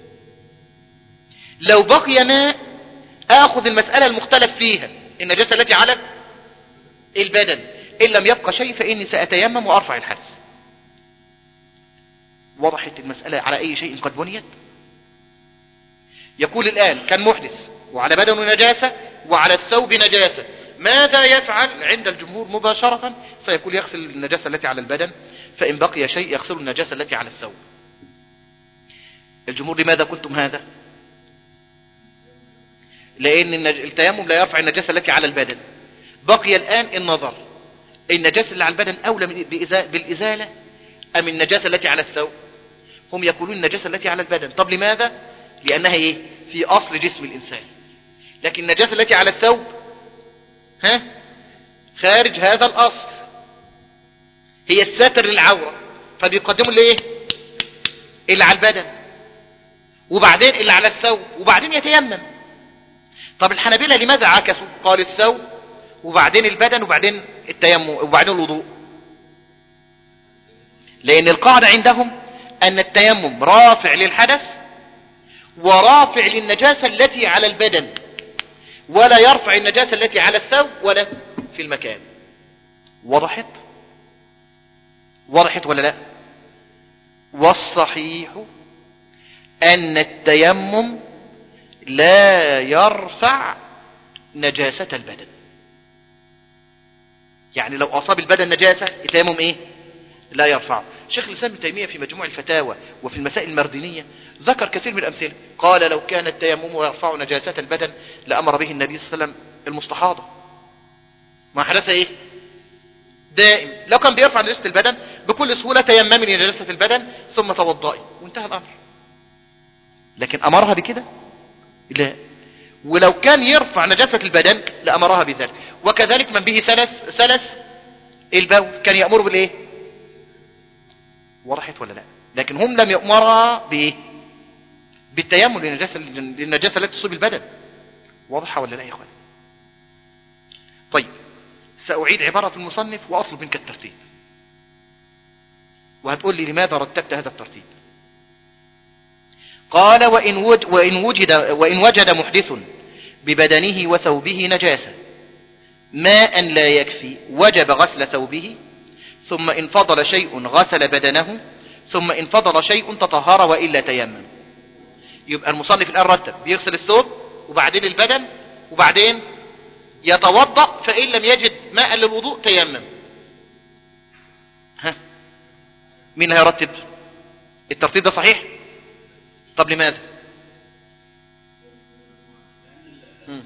لو بقي ماء اخذ المسألة المختلف فيها النجاسة التي على البدن، ان لم يبقى شيء فاني سأتيمم وارفع الحدث. وضحت المسألة على اي شيء قد بنيت؟ يقول الان كان محدث وعلى بدنه نجاسة وعلى الثوب نجاسة، ماذا يفعل؟ عند الجمهور مباشرة سيقول يغسل النجاسة التي على البدن، فإن بقي شيء يغسل النجاسة التي على الثوب. الجمهور لماذا قلتم هذا؟ لأن التيمم لا يرفع النجاسة التي على البدن. بقي الآن النظر، النجاسة اللي على البدن أولى بالإزالة أم النجاسة التي على الثوب؟ هم يقولون النجاسة التي على البدن. طب لماذا؟ لأنها إيه؟ في أصل جسم الإنسان. لكن النجاسة التي على الثوب ها خارج هذا الأصل، هي الساتر للعورة، فبيقدموا اللي ايه اللي على البدن وبعدين اللي على الثوب وبعدين يتيمم. طب الحنابلة لماذا عكسوا؟ قال الثوب وبعدين البدن وبعدين التيمم وبعدين الوضوء. لأن القاعدة عندهم أن التيمم رافع للحدث ورافع للنجاسة التي على البدن، ولا يرفع النجاسة التي على الثوب ولا في المكان. وضحت؟ وضحت ولا لا؟ والصحيح أن التيمم لا يرفع نجاسة البدن. يعني لو أصاب البدن نجاسة التيمم إيه؟ لا يرفعه. شيخ الإسلام ابن تيمية في مجموع الفتاوى وفي المسائل المردينية ذكر كثير من الأمثلة، قال لو كان التيمم يرفع نجاسة البدن لأمر به النبي صلى الله عليه وسلم المستحاضة، ما حدث إيه؟ دائم. لو كان بيرفع نجاسة البدن بكل سهولة تيممي لنجاسة البدن ثم توضئي وانتهى الأمر. لكن أمرها بكده؟ لا. ولو كان يرفع نجاسة البدن لأمرها بذلك. وكذلك من به سلس سلس البول كان يأمر بالإيه؟ وضحت ولا لا؟ لكن هم لم يأمرها بإيه؟ بالتيمم للنجاسة للنجاسة التي تصيب البدن. واضحة ولا لا يا اخوان؟ طيب سأعيد عبارة المصنف وأطلب منك الترتيب، وهتقول لي لماذا رتبت هذا الترتيب. قال وإن وجد, وإن وجد, وإن وجد محدث ببدنه وثوبه نجاسة ماء لا يكفي وجب غسل ثوبه، ثم إن فضل شيء غسل بدنه، ثم إن فضل شيء تطهر وإلا تيمم. يبقى المصنف الآن رتب بيغسل الثوب وبعدين البدن وبعدين يتوضأ، فإن لم يجد ماء للوضوء تيمم. ها مين هيرتب؟ الترتيب ده صحيح؟ طب لماذا؟ مم.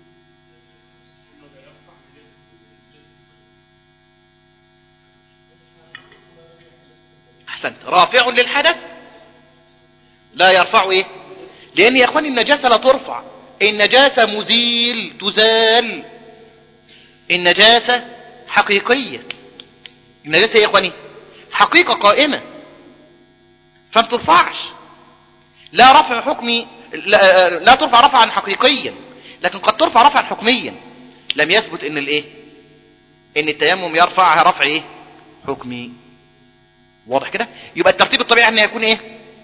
أحسنت. رافع للحدث لا يرفع ايه؟ لأن يا اخواني النجاسة لا ترفع، النجاسة مزيل تزال، النجاسة حقيقية، النجاسة يا اخواني حقيقة قائمة فما ترفعش. لا رفع حكمي، لا, لا ترفع رفعا حقيقيا، لكن قد ترفع رفعا حكميا. لم يثبت ان الايه ان التيمم يرفعها رفع ايه حكمي. واضح كده؟ يبقى الترتيب الطبيعي ان يكون ايه؟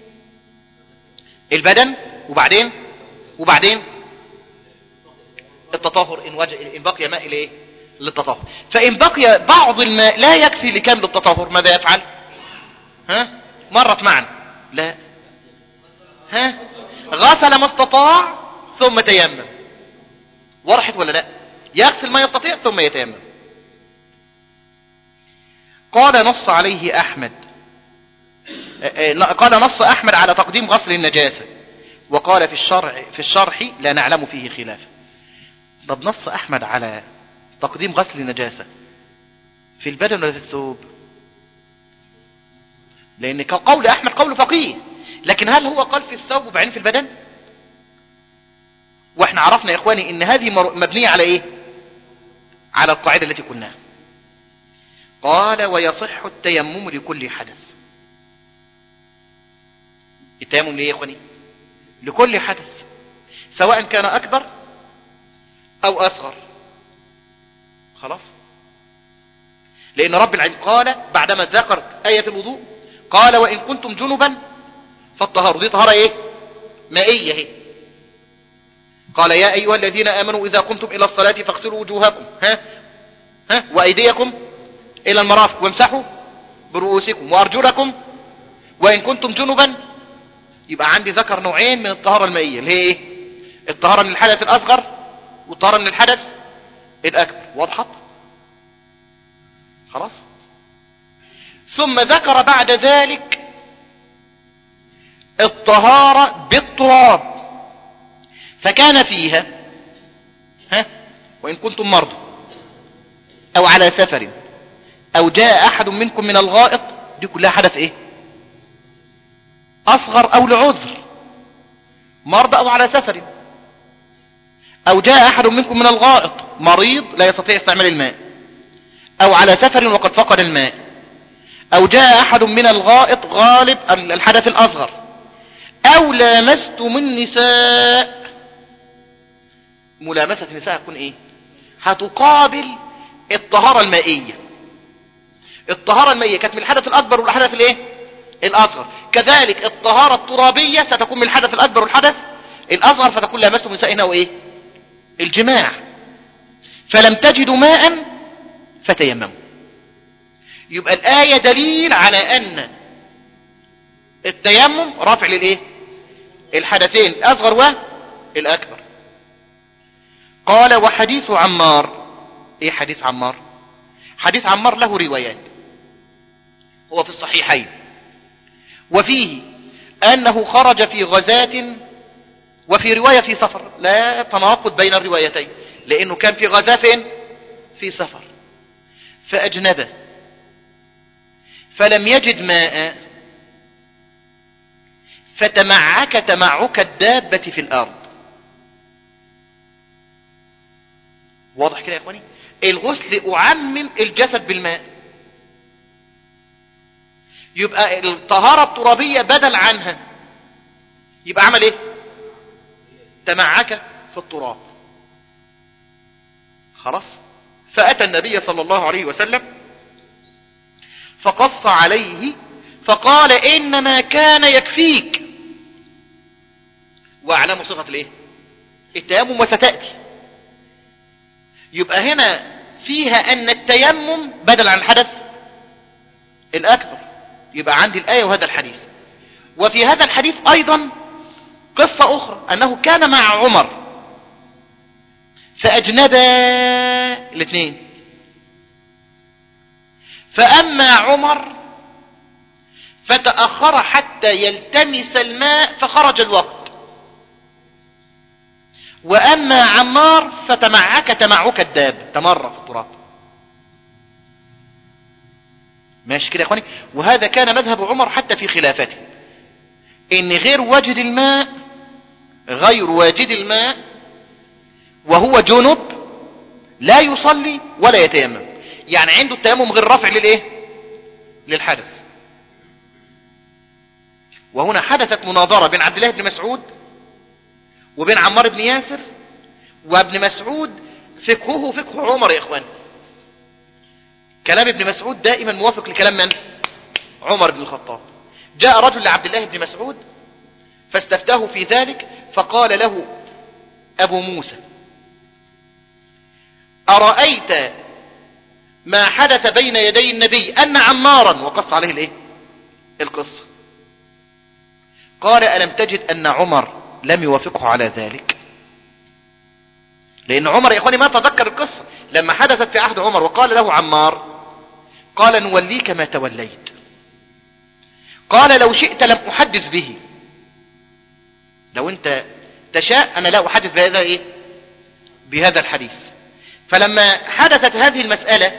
البدن وبعدين وبعدين التطهر ان وجد ان بقي ماء الايه للتطهر. فإن بقي بعض الماء لا يكفي لكامل التطهر ماذا يفعل؟ ها مرت معنا؟ لا، ها غسل ما استطاع ثم تيمم. وضحت ولا لا؟ يغسل ما يستطيع ثم يتيمم. قال نص عليه أحمد، قال نص أحمد على تقديم غسل النجاسة، وقال في الشرع في الشرح لا نعلم فيه خلافا. طب نص أحمد على تقديم غسل النجاسة في البدن ولا في الثوب؟ لأن قول أحمد قول فقيه، لكن هل هو قال في الثوب وبعدين في البدن؟ واحنا عرفنا يا إخواني إن هذه مبنية على إيه؟ على القاعدة التي قلناها. قال ويصح التيمم لكل حدث. التيمم ليه يا إخواني؟ لكل حدث، سواء كان أكبر أو أصغر. خلاص، لأن رب العالمين قال بعدما ذكر آية الوضوء قال وإن كنتم جنبا فالطهارة. دي طهارة إيه؟ مائية هي. قال يا أيها الذين آمنوا إذا قمتم إلى الصلاة فاغسلوا وجوهكم ها ها وأيديكم إلى المرافق وامسحوا برؤوسكم وأرجلكم وإن كنتم جنبا. يبقى عندي ذكر نوعين من الطهارة المائية اللي هي إيه؟ الطهارة من الحدث الأصغر والطهارة من الحدث الأكبر. وضحت؟ خلاص. ثم ذكر بعد ذلك الطهارة بالتراب، فكان فيها ها وإن كنتم مرضى أو على سفر أو جاء أحد منكم من الغائط. دي كلها حدث إيه؟ أصغر أو لعذر، مرضى أو على سفر. أو جاء أحد منكم من الغائط مريض لا يستطيع استعمال الماء، أو على سفر وقد فقد الماء، أو جاء أحد من الغائط غالب الحدث الأصغر، أو لامستم النساء. ملامسة النساء هتكون إيه؟ هتقابل الطهارة المائية. الطهارة المائية كانت من الحدث الأكبر والحدث الإيه؟ الأصغر. كذلك الطهارة الترابية ستكون من الحدث الأكبر والحدث الأصغر، فتكون لامستم النساء هنا وإيه؟ الجماع. فلم تجدوا ماء فتيمموا. يبقى الآية دليل على أن التيمم رافع للإيه؟ الحدثين الأصغر والأكبر. قال وحديث عمار. إيه حديث عمار؟ حديث عمار له روايات، هو في الصحيحين، وفيه أنه خرج في غزاة، وفي رواية في سفر، لا تناقض بين الروايتين، لأنه كان في غزاة فين؟ في سفر، فأجنبه فلم يجد ماء فتمعك تمعك الدابة في الأرض. واضح كده يا إخواني؟ الغسل أعمم الجسد بالماء. يبقى الطهارة الترابية بدل عنها، يبقى عمل ايه؟ تمعك في التراب. خلاص. فأتى النبي صلى الله عليه وسلم فقص عليه فقال إنما كان يكفيك. وأعلم صفة الايه؟ التيمم وستأتي. يبقى هنا فيها أن التيمم بدل عن الحدث الأكبر. يبقى عندي الآية وهذا الحديث. وفي هذا الحديث أيضا قصة أخرى، أنه كان مع عمر فأجنبا الاثنين، فأما عمر فتأخر حتى يلتمس الماء فخرج الوقت، وأما عمار فتمعك تمعك الداب، تمر في التراب. ماشي كده يا اخواني؟ وهذا كان مذهب عمر حتى في خلافته، ان غير واجد الماء غير واجد الماء وهو جنب لا يصلي ولا يتيمم. يعني عنده التيمم غير رافع للايه؟ للحدث. وهنا حدثت مناظرة بين عبد الله بن مسعود وبين عمار بن ياسر، وابن مسعود فقهه فقه عمر يا اخوان. كلام ابن مسعود دائما موافق لكلام من؟ عمر بن الخطاب. جاء رجل لعبد الله بن مسعود فاستفتاه في ذلك، فقال له أبو موسى: أرأيت ما حدث بين يدي النبي أن عمارا، وقص عليه الايه القصة. قال ألم تجد أن عمر لم يوافقه على ذلك؟ لأن عمر يا إخواني ما تذكر القصة لما حدثت في عهد عمر وقال له عمار، قال نوليك ما توليت. قال لو شئت لم أحدث به، لو أنت تشاء أنا لا أحدث بهذا إيه بهذا الحديث. فلما حدثت هذه المسألة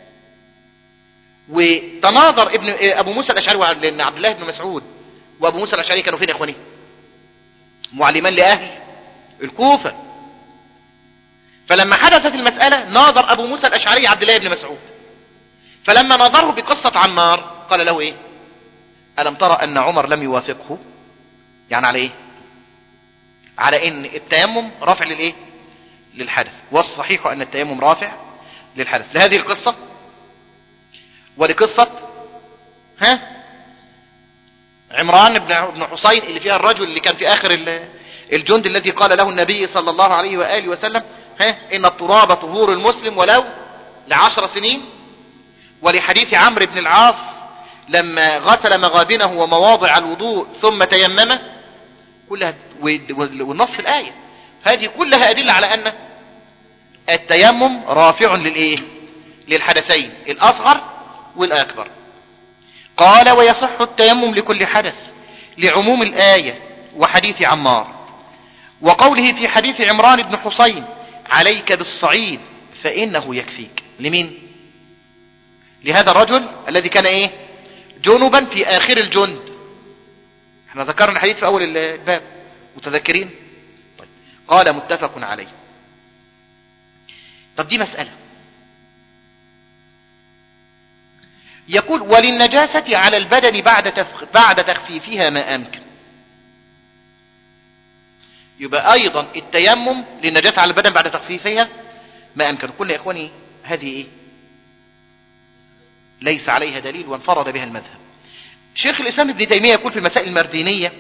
وتناظر ابن أبو موسى الأشعري، لأن عبد الله بن مسعود وأبو موسى الأشعري كانوا فين يا إخواني؟ معلمان لأهل الكوفة. فلما حدثت المسألة ناظر أبو موسى الأشعري عبد الله بن مسعود، فلما ناظره بقصة عمار قال له إيه؟ ألم ترى أن عمر لم يوافقه؟ يعني على إيه؟ على إن التيمم رافع للإيه؟ للحدث، والصحيح أن التيمم رافع للحدث لهذه القصة ولقصة ها عمران بن حسين اللي فيها الرجل اللي كان في آخر الجند الذي قال له النبي صلى الله عليه وآله وسلم ها إن التراب طهور المسلم ولو لعشر سنين، ولحديث عمرو بن العاص لما غسل مغابنه ومواضع الوضوء ثم تيمم، كلها والنص في الآية هذه كلها أدلة على أن التيمم رافع للإيه للحدثين الأصغر والأكبر. قال ويصح التيمم لكل حدث لعموم الآية وحديث عمار، وقوله في حديث عمران بن حسين عليك بالصعيد فإنه يكفيك. لمين؟ لهذا الرجل الذي كان ايه جنبا في آخر الجند. احنا ذكرنا الحديث في أول الباب متذكرين؟ طيب. قال متفق عليه. طب دي مسألة. يقول وللنجاسة على البدن بعد تفخ... بعد تخفيفها ما أمكن. يبقى أيضا التيمم للنجاسة على البدن بعد تخفيفها ما أمكن. قلنا يا إخواني هذه إيه ليس عليها دليل وانفرد بها المذهب. شيخ الإسلام ابن تيمية يقول في المسائل المردينية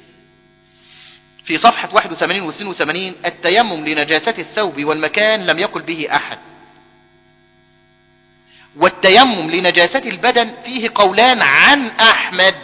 في صفحة واحد وثمانين واثنين وثمانين التيمم لنجاسة الثوب والمكان لم يقل به أحد، والتيمم لنجاسة البدن فيه قولان عن أحمد.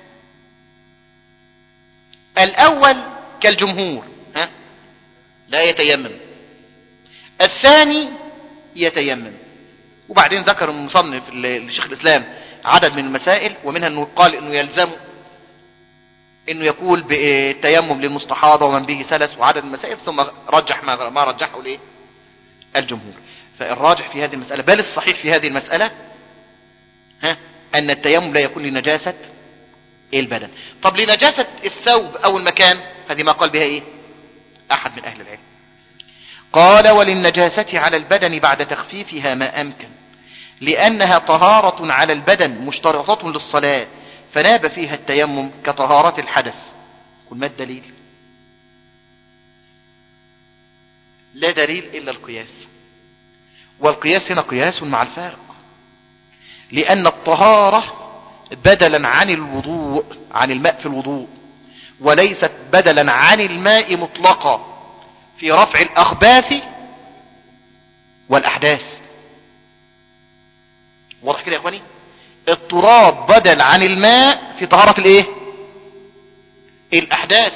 الأول كالجمهور ها لا يتيمم، الثاني يتيمم. وبعدين ذكر المصنف لشيخ الإسلام عدد من المسائل، ومنها أنه قال أنه يلزم أنه يقول بالتيمم للمستحاضة ومن به سلس وعدد من المسائل، ثم رجح ما, ما رجحه ليه الجمهور. فالراجح في هذه المسألة بل الصحيح في هذه المسألة ها أن التيمم لا يكون لنجاسة البدن. طب لنجاسة الثوب أو المكان هذه ما قال بها إيه أحد من أهل العلم. قال وللنجاسة على البدن بعد تخفيفها ما أمكن لأنها طهارة على البدن مشترطة للصلاة فناب فيها التيمم كطهارة الحدث. قل ما الدليل؟ لا دليل إلا القياس، والقياس هنا قياس مع الفارق، لأن الطهارة بدلا عن الوضوء عن الماء في الوضوء، وليست بدلا عن الماء مطلقا في رفع الأخباث والأحداث. واضح كده يا اخواني؟ التراب بدل عن الماء في طهارة الايه الأحداث،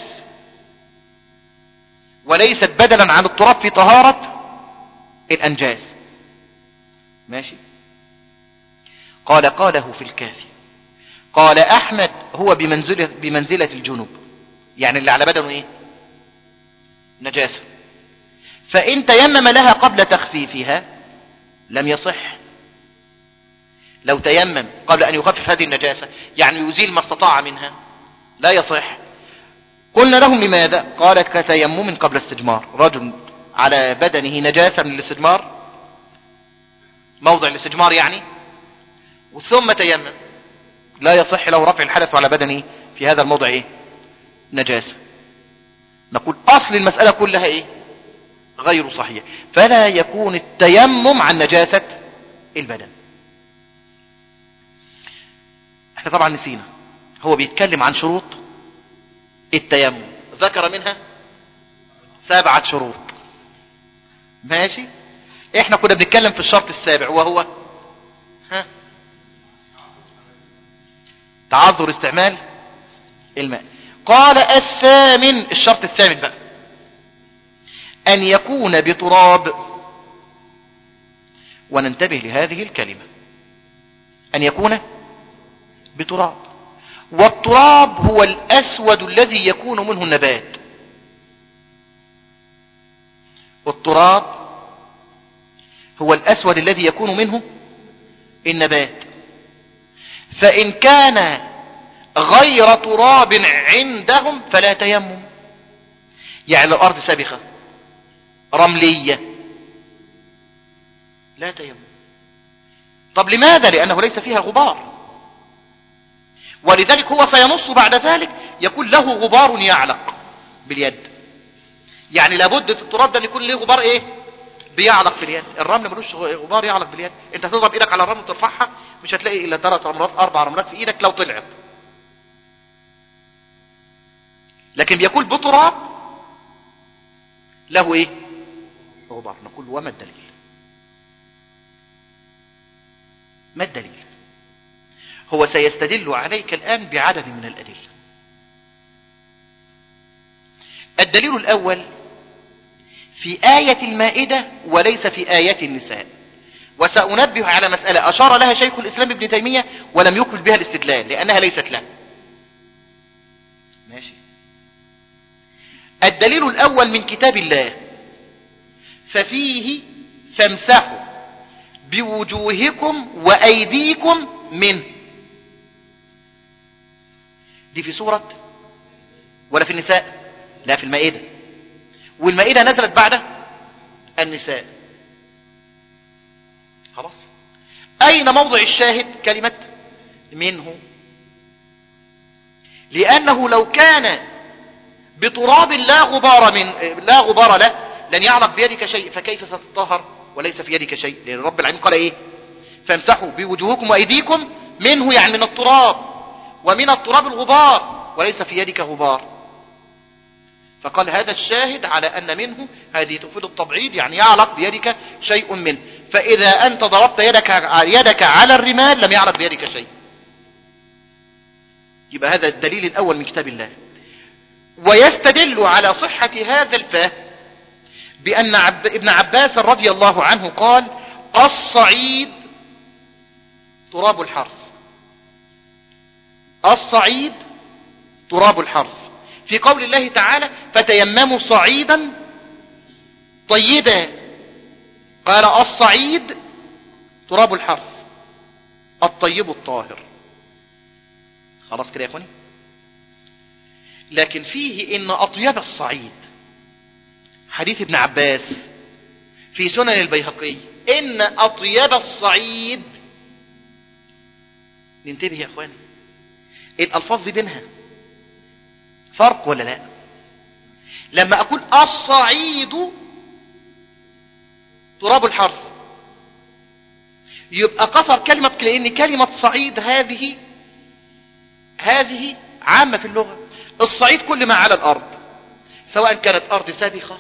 وليست بدلا عن التراب في طهارة الأنجاز. ماشي. قال قاله في الكافي. قال أحمد هو بمنزلة, بمنزلة الجنوب، يعني اللي على بدنه ايه نجاسة، فإن تيمم لها قبل تخفيفها لم يصح. لو تيمم قبل أن يخفف هذه النجاسة يعني يزيل ما استطاع منها لا يصح. قلنا لهم لماذا؟ قال كتيمم قبل استجمار، رجل على بدنه نجاسة من الاستجمار، موضع الاستجمار يعني، ثم تيمم لا يصح له رفع الحدث على بدنه في هذا الموضع ايه نجاسة. نقول أصل المسألة كلها ايه غير صحيح، فلا يكون التيمم عن نجاسة البدن. احنا طبعا نسينا هو بيتكلم عن شروط التيمم، ذكر منها سبعة شروط. ماشي. احنا كنا بنتكلم في الشرط السابع وهو ها تعذر استعمال الماء. قال الثامن، الشرط الثامن بقى، أن يكون بتراب. وننتبه لهذه الكلمة، أن يكون بتراب. والتراب هو الأسود الذي يكون منه النبات. والتراب هو الأسود الذي يكون منه النبات. فإن كان غير تراب عندهم فلا تيمم. يعني لو أرض سابخة رملية لا تيمم. طب لماذا؟ لأنه ليس فيها غبار، ولذلك هو سينص بعد ذلك يكون له غبار يعلق باليد. يعني لابد في التراب ده يكون له غبار ايه بيعلق في اليد. الرمل ملوش غبار يعلق باليد. انت تضرب ايدك على الرمل وترفعها مش هتلاقي الا ثلاث رملات اربع رملات في ايدك لو طلعت. لكن بيكون بتراب له ايه غبار. نقول وما الدليل؟ ما الدليل؟ هو سيستدل عليك الآن بعدد من الأدلة. الدليل الأول في آية المائدة وليس في آية النساء. وسأنبه على مسألة أشار لها شيخ الإسلام ابن تيمية ولم يكمل بها الاستدلال لأنها ليست له. ماشي. الدليل الأول من كتاب الله ففيه فامسحوا بوجوهكم وأيديكم منه. دي في سورة ولا في النساء؟ لا في المائدة. والمائدة نزلت بعد النساء. خلاص. أين موضع الشاهد كلمة منه؟ لأنه لو كان بتراب لا غبار من لا غبار له لن يعلق بيدك شيء، فكيف ستطهر وليس في يدك شيء؟ لأن رب العالمين قال ايه؟ فامسحوا بوجوهكم وأيديكم منه، يعني من التراب، ومن التراب الغبار وليس في يدك غبار. فقال هذا الشاهد على أن منه هذه تفيد التبعيض، يعني يعلق بيدك شيء منه. فإذا أنت ضربت يدك يدك على الرمال لم يعلق بيدك شيء. يبقى هذا الدليل الأول من كتاب الله. ويستدل على صحة هذا الفهم بأن عب... ابن عباس رضي الله عنه قال الصعيد تراب الحرث. الصعيد تراب الحرث في قول الله تعالى فتيمموا صعيدا طيبا. قال الصعيد تراب الحرث الطيب الطاهر. خلاص كده يا اخواني. لكن فيه ان اطيب الصعيد حديث ابن عباس في سنن البيهقي ان اطيب الصعيد. ننتبه يا اخواني، الالفاظ دي بينها فرق ولا لا؟ لما اقول الصعيد تراب الحرث يبقى قصر كلمة، لان كلمة صعيد هذه هذه عامة في اللغة. الصعيد كل ما على الارض سواء كانت ارض سابخة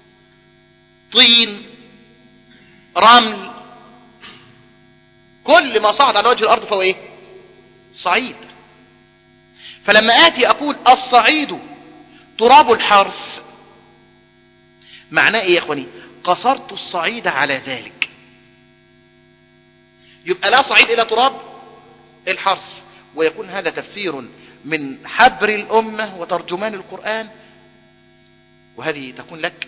طين رمل، كل ما صعد على وجه الارض فهو ايه صعيد. فلما آتي أقول الصعيد تراب الحرث معناه إيه يا إخواني؟ قصرت الصعيد على ذلك. يبقى لا صعيد إلى تراب الحرث. ويكون هذا تفسير من حبر الأمة وترجمان القرآن، وهذه تكون لك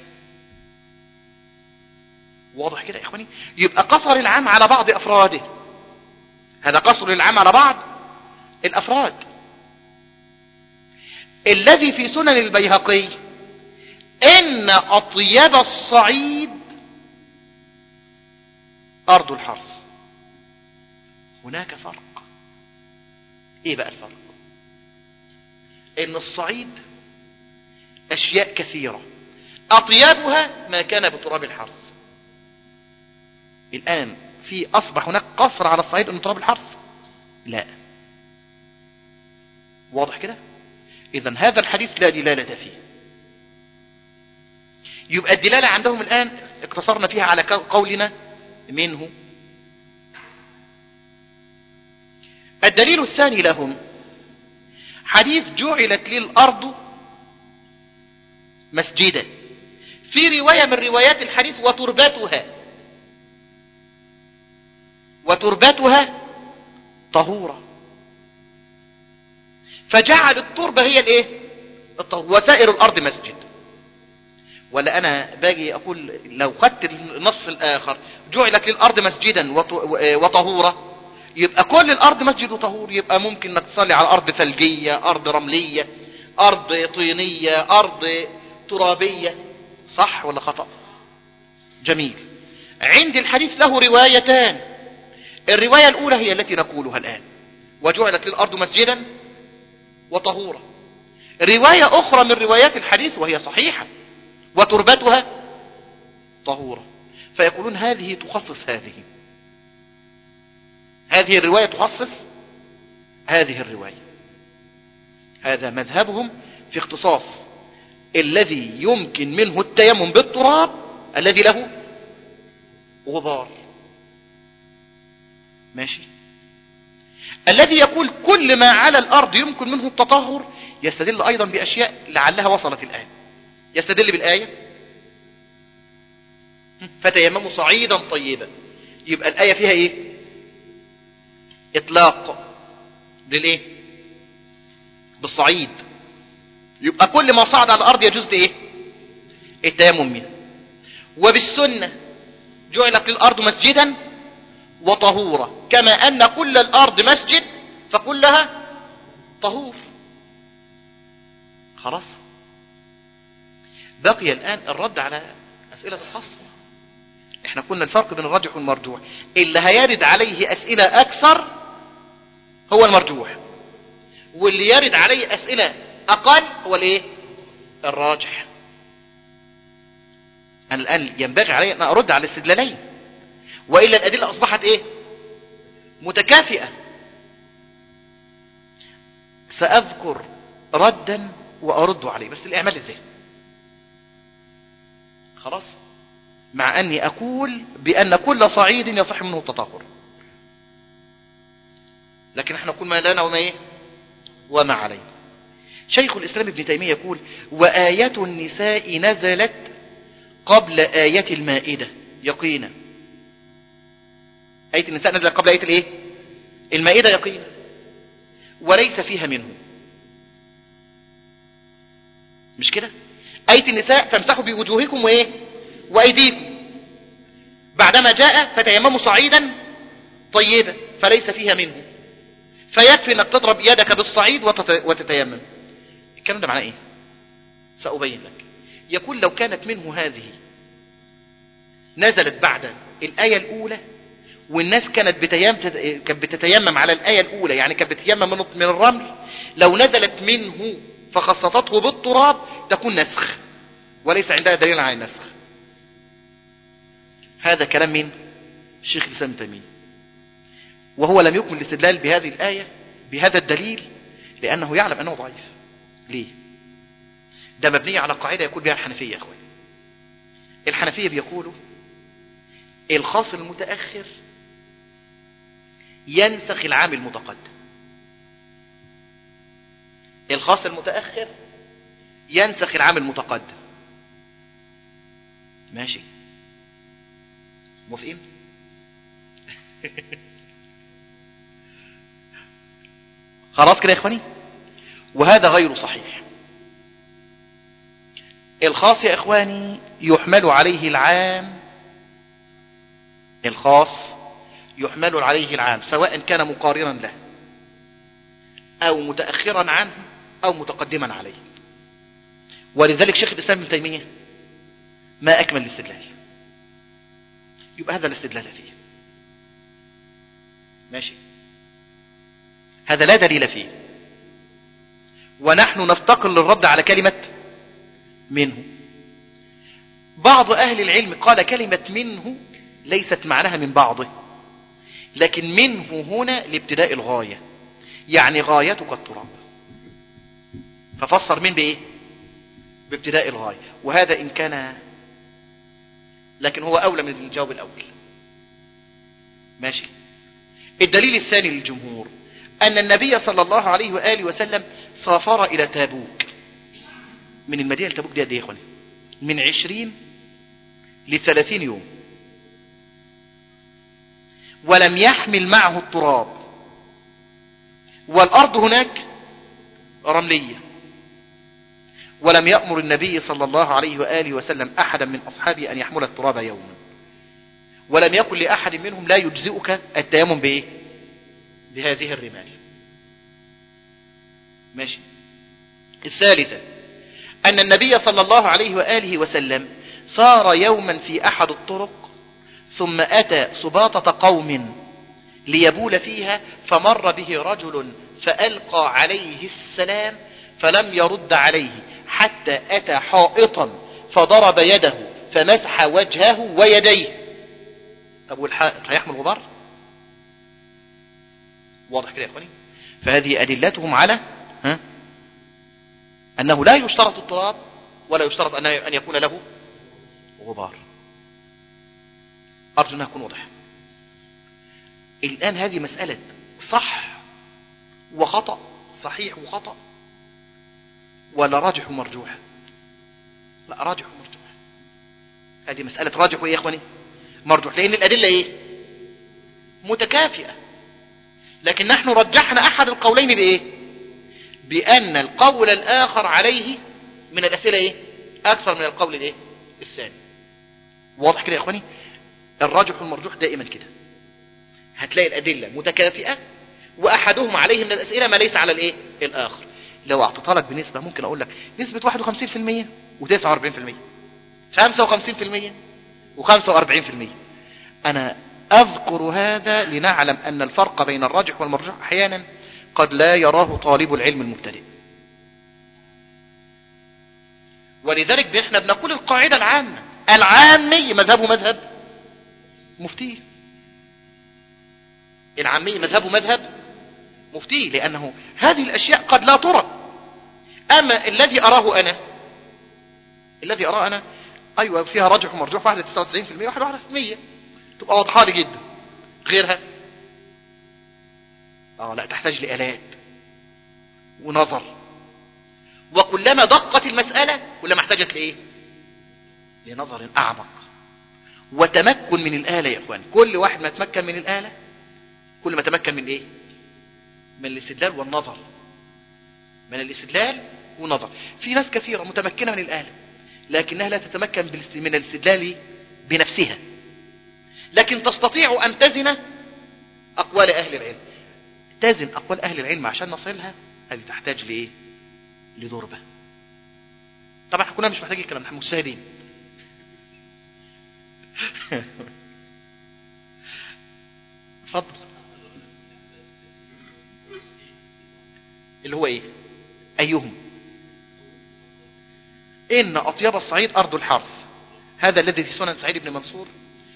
واضح كده يا إخواني. يبقى قصر العام على بعض أفراده. هذا قصر العام على بعض الأفراد. الذي في سنن البيهقي ان اطيب الصعيد ارض الحرث. هناك فرق. ايه بقى الفرق؟ ان الصعيد اشياء كثيرة اطيبها ما كان بتراب الحرث. الان في اصبح هناك قصر على الصعيد ان تراب الحرث؟ لا. واضح كده؟ إذن هذا الحديث لا دلالة فيه. يبقى الدلالة عندهم الآن اقتصرنا فيها على قولنا منه. الدليل الثاني لهم حديث جعلت لي الأرض مسجدا، في رواية من روايات الحديث وتربتها وتربتها طهورة، فجعل التربة هي الايه؟ الطهور، وسائر الأرض مسجد. ولا أنا باجي أقول لو خدت النص الآخر جعلت للأرض مسجدا وطهورة، يبقى كل الأرض مسجد وطهور، يبقى ممكن انك تصلي على أرض ثلجية، أرض رملية، أرض طينية، أرض ترابية. صح ولا خطأ؟ جميل. عند الحديث له روايتان، الرواية الأولى هي التي نقولها الآن، وجعلت للأرض مسجدا وطهورا. رواية أخرى من روايات الحديث وهي صحيحة، وتربتها طهورا، فيقولون هذه تخصص هذه هذه الرواية تخصص هذه الرواية. هذا مذهبهم في اختصاص الذي يمكن منه التيمم بالتراب الذي له غبار. ماشي. الذي يقول كل ما على الأرض يمكن منه التطهر يستدل أيضا بأشياء لعلها وصلت الآن. يستدل بالآية فتيمموا صعيدا طيبا، يبقى الآية فيها ايه؟ اطلاق للايه؟ بالصعيد، يبقى كل ما صعد على الأرض يجوز ايه؟ التيمم منه. وبالسنة جعلت للأرض مسجدا وطهورا، كما أن كل الأرض مسجد فكلها طهور. خلاص. بقي الآن الرد على أسئلة الخاصة. احنا كنا الفرق بين الراجح والمرجوح، اللي هيرد عليه أسئلة أكثر هو المرجوح، واللي يرد عليه أسئلة أقل هو الايه؟ الراجح. أنا الآن ينبغي علي أن أرد على الاستدلالين، وإلا الأدلة أصبحت ايه؟ متكافئة. سأذكر ردا وأرد عليه، بس الإعمال الذهن. خلاص. مع أني أقول بأن كل صعيد يصح منه التطهر، لكن احنا نقول ما لنا وما ايه وما علينا. شيخ الإسلام ابن تيمية يقول وآية النساء نزلت قبل آية المائدة يقينا. آية النساء نزلت قبل آية الايه؟ المائدة يقينا، وليس فيها منه. مش كده؟ آية النساء فامسحوا بوجوهكم وايه وأيديكم، بعدما جاء فتيمموا صعيدا طيبا فليس فيها منه، فيكفي انك تضرب يدك بالصعيد وتتيمم. الكلام ده معناه ايه؟ سأبين لك. يقول لو كانت منه هذه نزلت بعد الآية الأولى، والناس كانت بتتيمم على الآية الأولى، يعني كانت بتتيمم من الرمل، لو نزلت منه فخصصته بالتراب تكون نسخ، وليس عندها دليل على النسخ. هذا كلام مين؟ الشيخ الإسلام ابن تيمية، وهو لم يكمل الاستدلال بهذه الآية بهذا الدليل لأنه يعلم أنه ضعيف. ليه؟ ده مبني على قاعدة يقول بها الحنفية يا أخوان. الحنفية بيقولوا الخاص المتأخر ينسخ العام المتقدم. الخاص المتأخر ينسخ العام المتقدم. ماشي؟ موافقين؟ خلاص كده يا اخواني. وهذا غير صحيح. الخاص يا اخواني يحمل عليه العام، الخاص يحمل عليه العام سواء كان مقارنا له او متأخرا عنه او متقدما عليه. ولذلك شيخ الإسلام ابن تيمية ما أكمل الاستدلال. يبقى هذا الاستدلال فيه ماشي، هذا لا دليل فيه، ونحن نفتقر للرد على كلمة منه. بعض أهل العلم قال كلمة منه ليست معناها من بعضه، لكن منه هنا لابتداء الغاية، يعني غايتك التراب، ففسر من بإيه؟ بابتداء الغاية. وهذا إن كان، لكن هو أولى من الجواب الأول. ماشي. الدليل الثاني للجمهور أن النبي صلى الله عليه وآله وسلم سافر إلى تابوك. من المدينة لتابوك دي قد ايه يا اخواني؟ من عشرين لثلاثين يوم، ولم يحمل معه التراب، والأرض هناك رملية، ولم يأمر النبي صلى الله عليه وآله وسلم أحدا من أصحابه أن يحمل التراب يوما، ولم يقل لأحد منهم لا يجزئك التيمم بإيه؟ بهذه الرمال. ماشي. الثالثة أن النبي صلى الله عليه وآله وسلم صار يوما في أحد الطرق، ثم أتى سباطة قوم ليبول فيها، فمر به رجل فألقى عليه السلام فلم يرد عليه حتى أتى حائطا فضرب يده فمسح وجهه ويديه. طب والحائط هيحمل غبار؟ واضح كده يا اخواني؟ فهذه أدلتهم على ها أنه لا يشترط التراب ولا يشترط أن يكون له غبار. أرجو أنها تكون واضحة. الآن هذه مسألة صح وخطأ، صحيح وخطأ، ولا راجح ومرجوح؟ لا، راجح ومرجوح. هذه مسألة راجح وإيه يا إخواني؟ مرجوح، لأن الأدلة إيه؟ متكافئة. لكن نحن رجحنا أحد القولين بإيه؟ بأن القول الآخر عليه من الأسئلة إيه؟ أكثر من القول الإيه؟ الثاني. واضح كده يا إخواني؟ الراجح والمرجوح دائما كده، هتلاقي الأدلة متكافئة وأحدهم عليه من الأسئلة ما ليس على الإيه؟ الآخر. لو اعتطلت بنسبة ممكن أقول لك نسبة واحد وخمسين في المية وتسعة وأربعين في المية، خمسة وخمسين في المية وخمسة وأربعين في المية. أنا أذكر هذا لنعلم أن الفرق بين الراجح والمرجوح أحيانا قد لا يراه طالب العلم المبتدئ. ولذلك احنا بنقول القاعدة العامة، العامي مذهبه مذهب مفتي، العامي مذهبه مذهب مفتي، لأنه هذه الأشياء قد لا ترى. أما الذي أراه أنا، الذي أراه أنا أيوة فيها راجح ومرجوح، واحدة تسعة وتسعين في المية واحدة واحدة في المية، تبقى واضحة لي جدا. غيرها اه لا، تحتاج لآلات ونظر، وكلما دقت المسألة كلما احتاجت لإيه؟ لنظر أعمق وتمكن من الآلة يا إخوان. كل واحد ما يتمكن من الآلة كل ما تمكن من إيه؟ من الاستدلال والنظر، من الاستدلال والنظر. في ناس كثيرة متمكنة من الآلة لكنها لا تتمكن من الاستدلال بنفسها، لكن تستطيع أن تزن أقوال أهل العلم. تزن أقوال أهل العلم عشان نصلها، هذه تحتاج لإيه؟ لضربة. طبعا كنا مش محتاجين الكلام، نحن مجتهدين. اتفضل. اللي هو ايه؟ ايهم؟ ان اطيب الصعيد ارض الحرث، هذا الذي في سنن سعيد بن منصور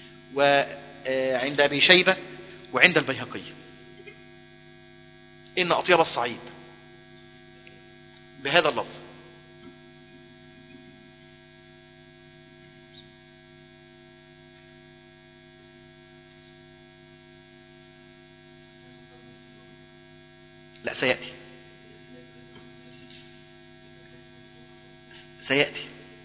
وعند ابي شيبة وعند البيهقي. ان اطيب الصعيد بهذا اللفظ. لا، سيأتي سيأتي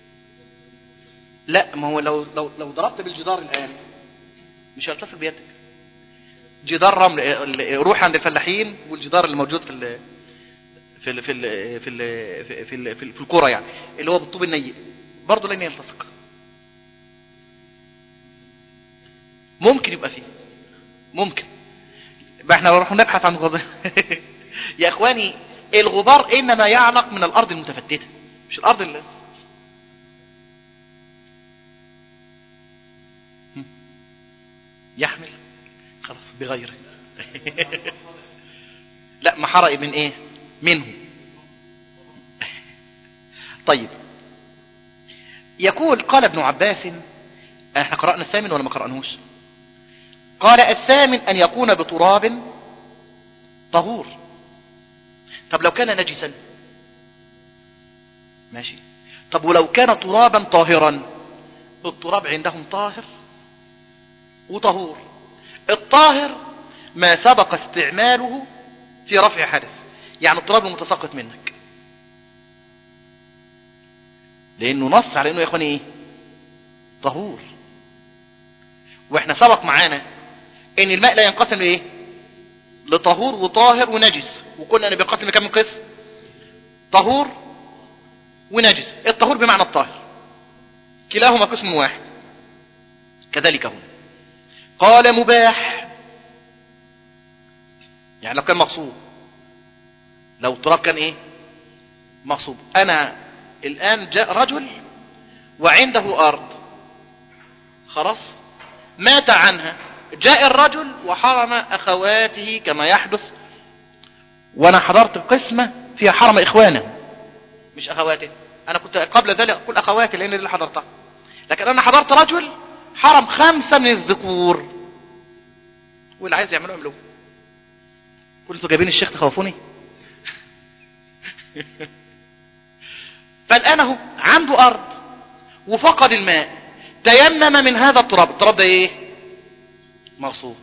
لا، ما هو لو لو لو ضربت بالجدار الآن مش هيلتصق بيدك. جدار رمل، روح عند الفلاحين والجدار اللي موجود في ال في ال في ال في ال في ال في, ال في الكوره يعني، اللي هو بالطوب النيء، برضه لن يلتصق. ممكن يبقى فيه، ممكن بقى احنا نروح نبحث عن غبار. يا اخواني الغبار انما يعلق من الارض المتفتته، مش الارض اللي يحمل خلاص بغيره. لا، ما حرق من ايه؟ منه. طيب، يقول قال ابن عباس، احنا قرأنا الثامن ولا ما قرأناهوش؟ قال الثامن ان يكون بتراب طهور. طب لو كان نجسا ماشي، طب ولو كان ترابا طاهرا؟ التراب عندهم طاهر وطهور. الطاهر ما سبق استعماله في رفع حدث، يعني التراب المتساقط منك، لانه نص على انه يا اخواني ايه؟ طهور. واحنا سبق معانا ان الماء لا ينقسم لايه؟ لطهور وطاهر ونجس، وقلنا ان بينقسم لكم من قسم؟ طهور ونجس. الطهور بمعنى الطاهر، كلاهما قسم واحد. كذلك هنا قال مباح، يعني لو كان مغصوب، لو التراب كان ايه؟ مغصوب. انا الان جاء رجل وعنده ارض، خلاص مات عنها، جاء الرجل وحرم اخواته كما يحدث، وانا حضرت قسمة فيها حرم اخوانه مش اخواته. انا كنت قبل ذلك اقول اخواتي لان دي اللي حضرتها، لكن انا حضرت رجل حرم خمسة من الذكور، واللي عايز يعملوا يعملوه. كنتوا جايبين الشيخ تخوفوني. فالان اهو عنده ارض وفقد الماء، تيمم من هذا التراب. التراب ده ايه؟ مغصوب.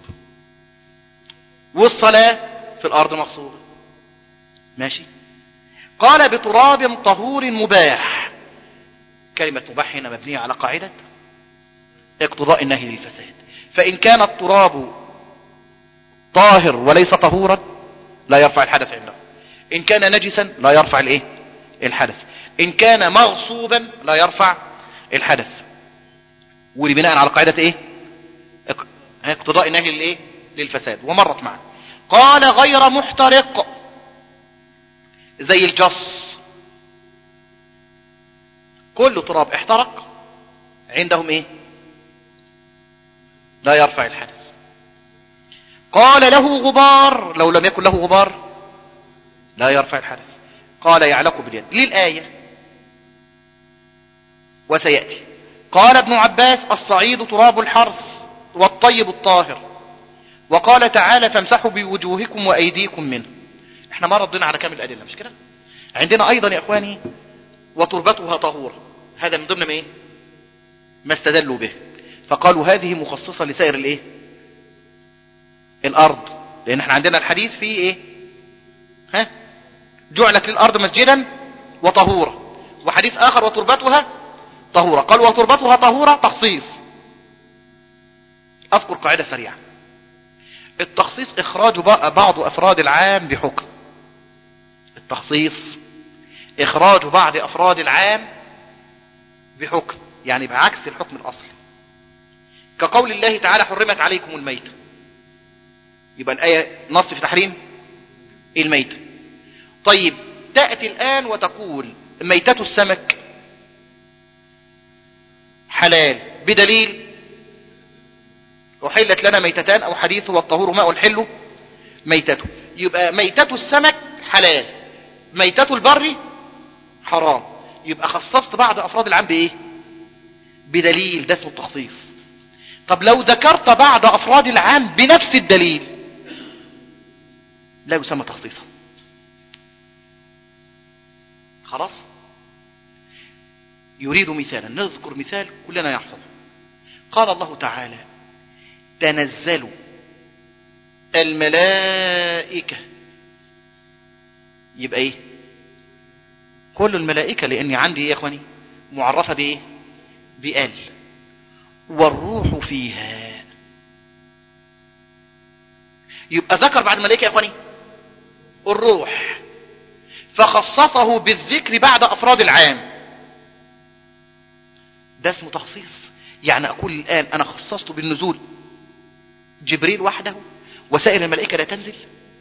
والصلاة في الارض مغصوبة، ماشي. قال بتراب طهور مباح. كلمة مباح هنا مبنية على قاعدة اقتضاء النهي للفساد. فإن كان التراب طاهر وليس طهورا لا يرفع الحدث عنده، إن كان نجسا لا يرفع الايه؟ الحدث، إن كان مغصوبا لا يرفع الحدث. ولي بناء على قاعدة ايه؟ اقتضاء النهي للايه؟ للفساد. ومرت معنا. قال غير محترق، زي الجص، كل تراب احترق عندهم ايه؟ لا يرفع الحدث. قال له غبار، لو لم يكن له غبار لا يرفع الحدث. قال يعلق باليد للآية وسيأتي. قال ابن عباس الصعيد تراب الحرث والطيب الطاهر. وقال تعالى فامسحوا بوجوهكم وأيديكم منه. احنا ما ردنا على كامل الأدلة مش كده؟ عندنا أيضا يا إخواني وتربتها طهورة، هذا من ضمن ما ايه؟ ما استدلوا به، فقالوا هذه مخصصة لسائر الايه؟ الأرض، لأن احنا عندنا الحديث فيه ايه؟ ها؟ جعلت للأرض مسجدا وطهورة، وحديث آخر وتربتها طهورة. قالوا وتربتها طهورة تخصيص. أذكر قاعدة سريعة: التخصيص إخراج بعض أفراد العام بحكم. التخصيص إخراج بعض أفراد العام بحكم، يعني بعكس الحكم الأصلي، كقول الله تعالى حرمت عليكم الميتة، يبقى الآية نص في تحريم الميتة. طيب تأتي الآن وتقول ميتة السمك حلال بدليل أحلت لنا ميتتان، أو حديث والطهور ماء الحل ميتته. يبقى ميتة السمك حلال، ميتة البر حرام. يبقى خصصت بعض أفراد العام بإيه؟ بدليل، ده اسمه التخصيص. طب لو ذكرت بعض أفراد العام بنفس الدليل لا يسمى تخصيصا. خلاص؟ يريد مثالا، نذكر مثال كلنا يحفظه. قال الله تعالى تنزل الملائكة، يبقى ايه؟ كل الملائكة، لاني عندي ايه يا اخواني؟ معرفة بايه؟ بال. والروح فيها، يبقى ذكر بعد الملائكة يا اخواني الروح، فخصصه بالذكر بعد افراد العام. ده اسمه تخصيص. يعني اقول الان انا خصصته بالنزول جبريل وحده وسائر الملائكة لا تنزل؟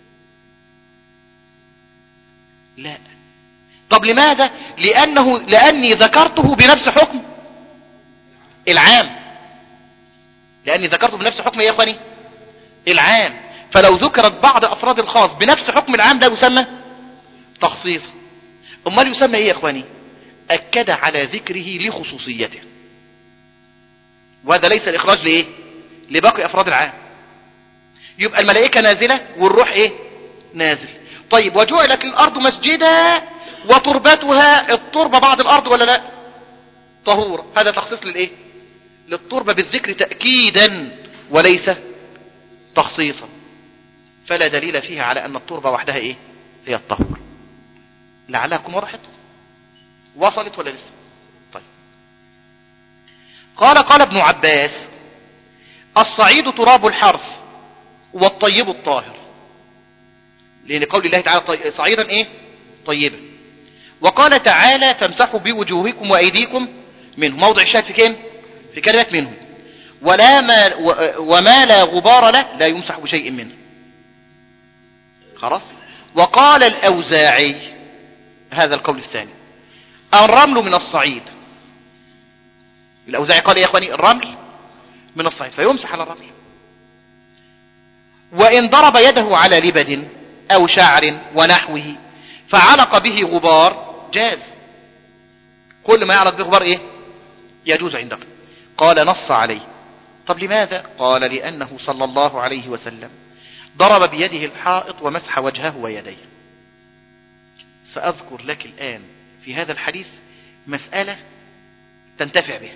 لا. طب لماذا؟ لأنه لأني ذكرته بنفس حكم العام، لأني ذكرته بنفس حكم يا أخواني العام. فلو ذكرت بعض أفراد الخاص بنفس حكم العام ده يسمى تخصيص. أمال يسمى إيه يا أخواني؟ أكد على ذكره لخصوصيته، وهذا ليس الإخراج لإيه؟ لباقي أفراد العام. يبقى الملائكة نازلة والروح إيه؟ نازل. طيب وجعلت الأرض مسجدا وتربتها، التربة بعد الأرض ولا لا؟ طهور. هذا تخصيص للإيه؟ للتربة بالذكر تأكيدا وليس تخصيصا. فلا دليل فيها على أن التربة وحدها إيه هي الطهور. لعلها تكون وضحت، وصلت ولا لسه؟ طيب. قال قال ابن عباس: الصعيد تراب الحرث والطيب الطاهر، لأن قول الله تعالى صعيدا إيه طيبا. وقال تعالى: فامسحوا بوجوهكم وأيديكم منه. موضع الشاهد في كم؟ في كلمة منه. ولا ما وما لا غبار له لا يمسح بشيء منه. خلاص. وقال الأوزاعي هذا القول الثاني: الرمل من الصعيد. الأوزاعي قال يا إخواني الرمل من الصعيد فيمسح على الرمل. وإن ضرب يده على لبد أو شعر ونحوه فعلق به غبار جاز. كل ما يعلق به غبار إيه يجوز عندك. قال نص عليه. طب لماذا؟ قال لأنه صلى الله عليه وسلم ضرب بيده الحائط ومسح وجهه ويديه. سأذكر لك الآن في هذا الحديث مسألة تنتفع بها.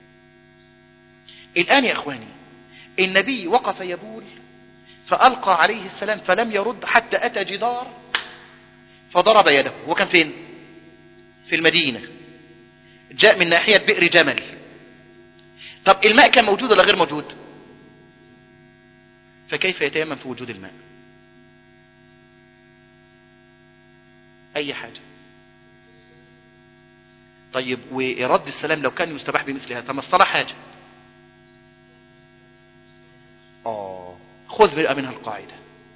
الآن يا أخواني النبي وقف يبول فألقى عليه السلام فلم يرد حتى أتى جدار فضرب يده. هو كان فين؟ في المدينة، جاء من ناحية بئر جمل. طب الماء كان موجود ولا غير موجود؟ فكيف يتيمم في وجود الماء؟ أي حاجة. طيب ورد السلام لو كان يستباح بمثل هذا ما اصطلح حاجة. آه خذ بقى منها القاعدة: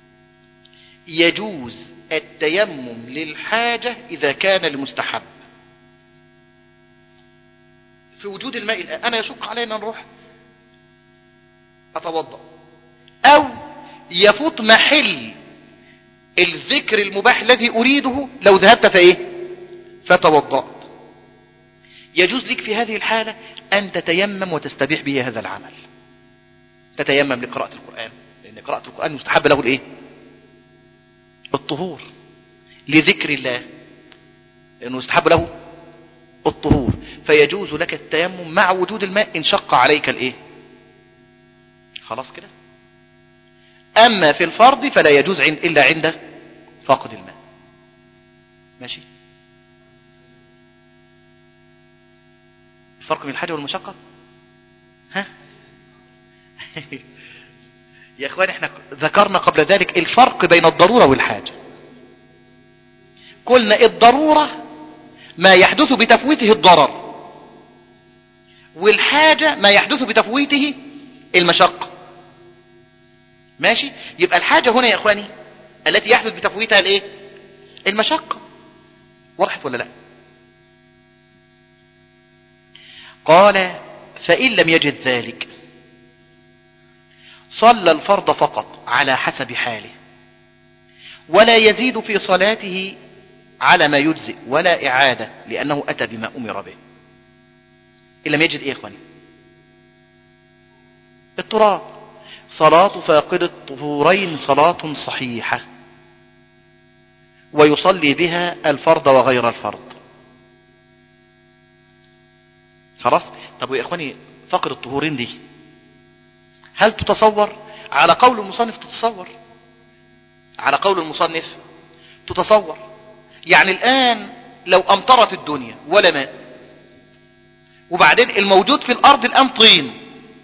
يجوز التيمم للحاجة إذا كان لمستحب في وجود الماء. الآن أنا يشق علينا نروح أتوضأ أو يفوت محل الذكر المباح الذي أريده لو ذهبت فإيه فتوضأت. يجوز لك في هذه الحالة أن تتيمم وتستبيح به هذا العمل. تتيمم لقراءة القرآن، لأن قراءة القرآن مستحب له الإيه الطهور. لذكر الله لأنه مستحب له الطهور، فيجوز لك التيمم مع وجود الماء إن شق عليك الإيه. خلاص كده. أما في الفرض فلا يجوز عند إلا عند فقد الماء. ماشي. الفرق بين الحاجة والمشقة ها يا اخوان احنا ذكرنا قبل ذلك الفرق بين الضرورة والحاجة. قلنا الضرورة ما يحدث بتفويته الضرر، والحاجة ما يحدث بتفويته المشقة. ماشي. يبقى الحاجة هنا يا اخواني التي يحدث بتفويتها الايه المشقة. وضحت ولا لا؟ قال فإن لم يجد ذلك صلى الفرض فقط على حسب حاله ولا يزيد في صلاته على ما يجزئ ولا إعادة لأنه أتى بما أمر به. إن لم يجد إيه يا إخواني التراب. صلاة فاقد الطهورين صلاة صحيحة ويصلي بها الفرض وغير الفرض. خلاص. طب يا إخواني فاقد الطهورين دي هل تتصور؟ على قول المصنف تتصور. على قول المصنف تتصور. يعني الآن لو أمطرت الدنيا ولا ماء وبعدين الموجود في الأرض الآن طين،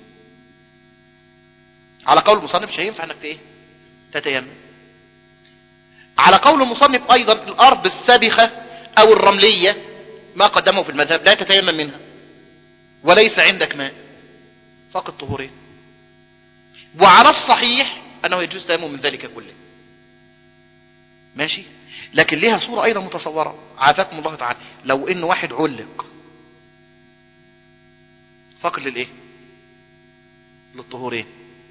على قول المصنف مش هينفع انك ايه تتيمم. على قول المصنف أيضا الأرض السابخة أو الرملية ما قدمه في المذهب لا تتيمم منها وليس عندك ماء فقط طهورين. وعلى الصحيح أنه يجوز تيمم من ذلك كله. ماشي. لكن لها صورة أيضا متصورة عافاكم الله تعالى. لو إن واحد علق فقط للإيه للطهورين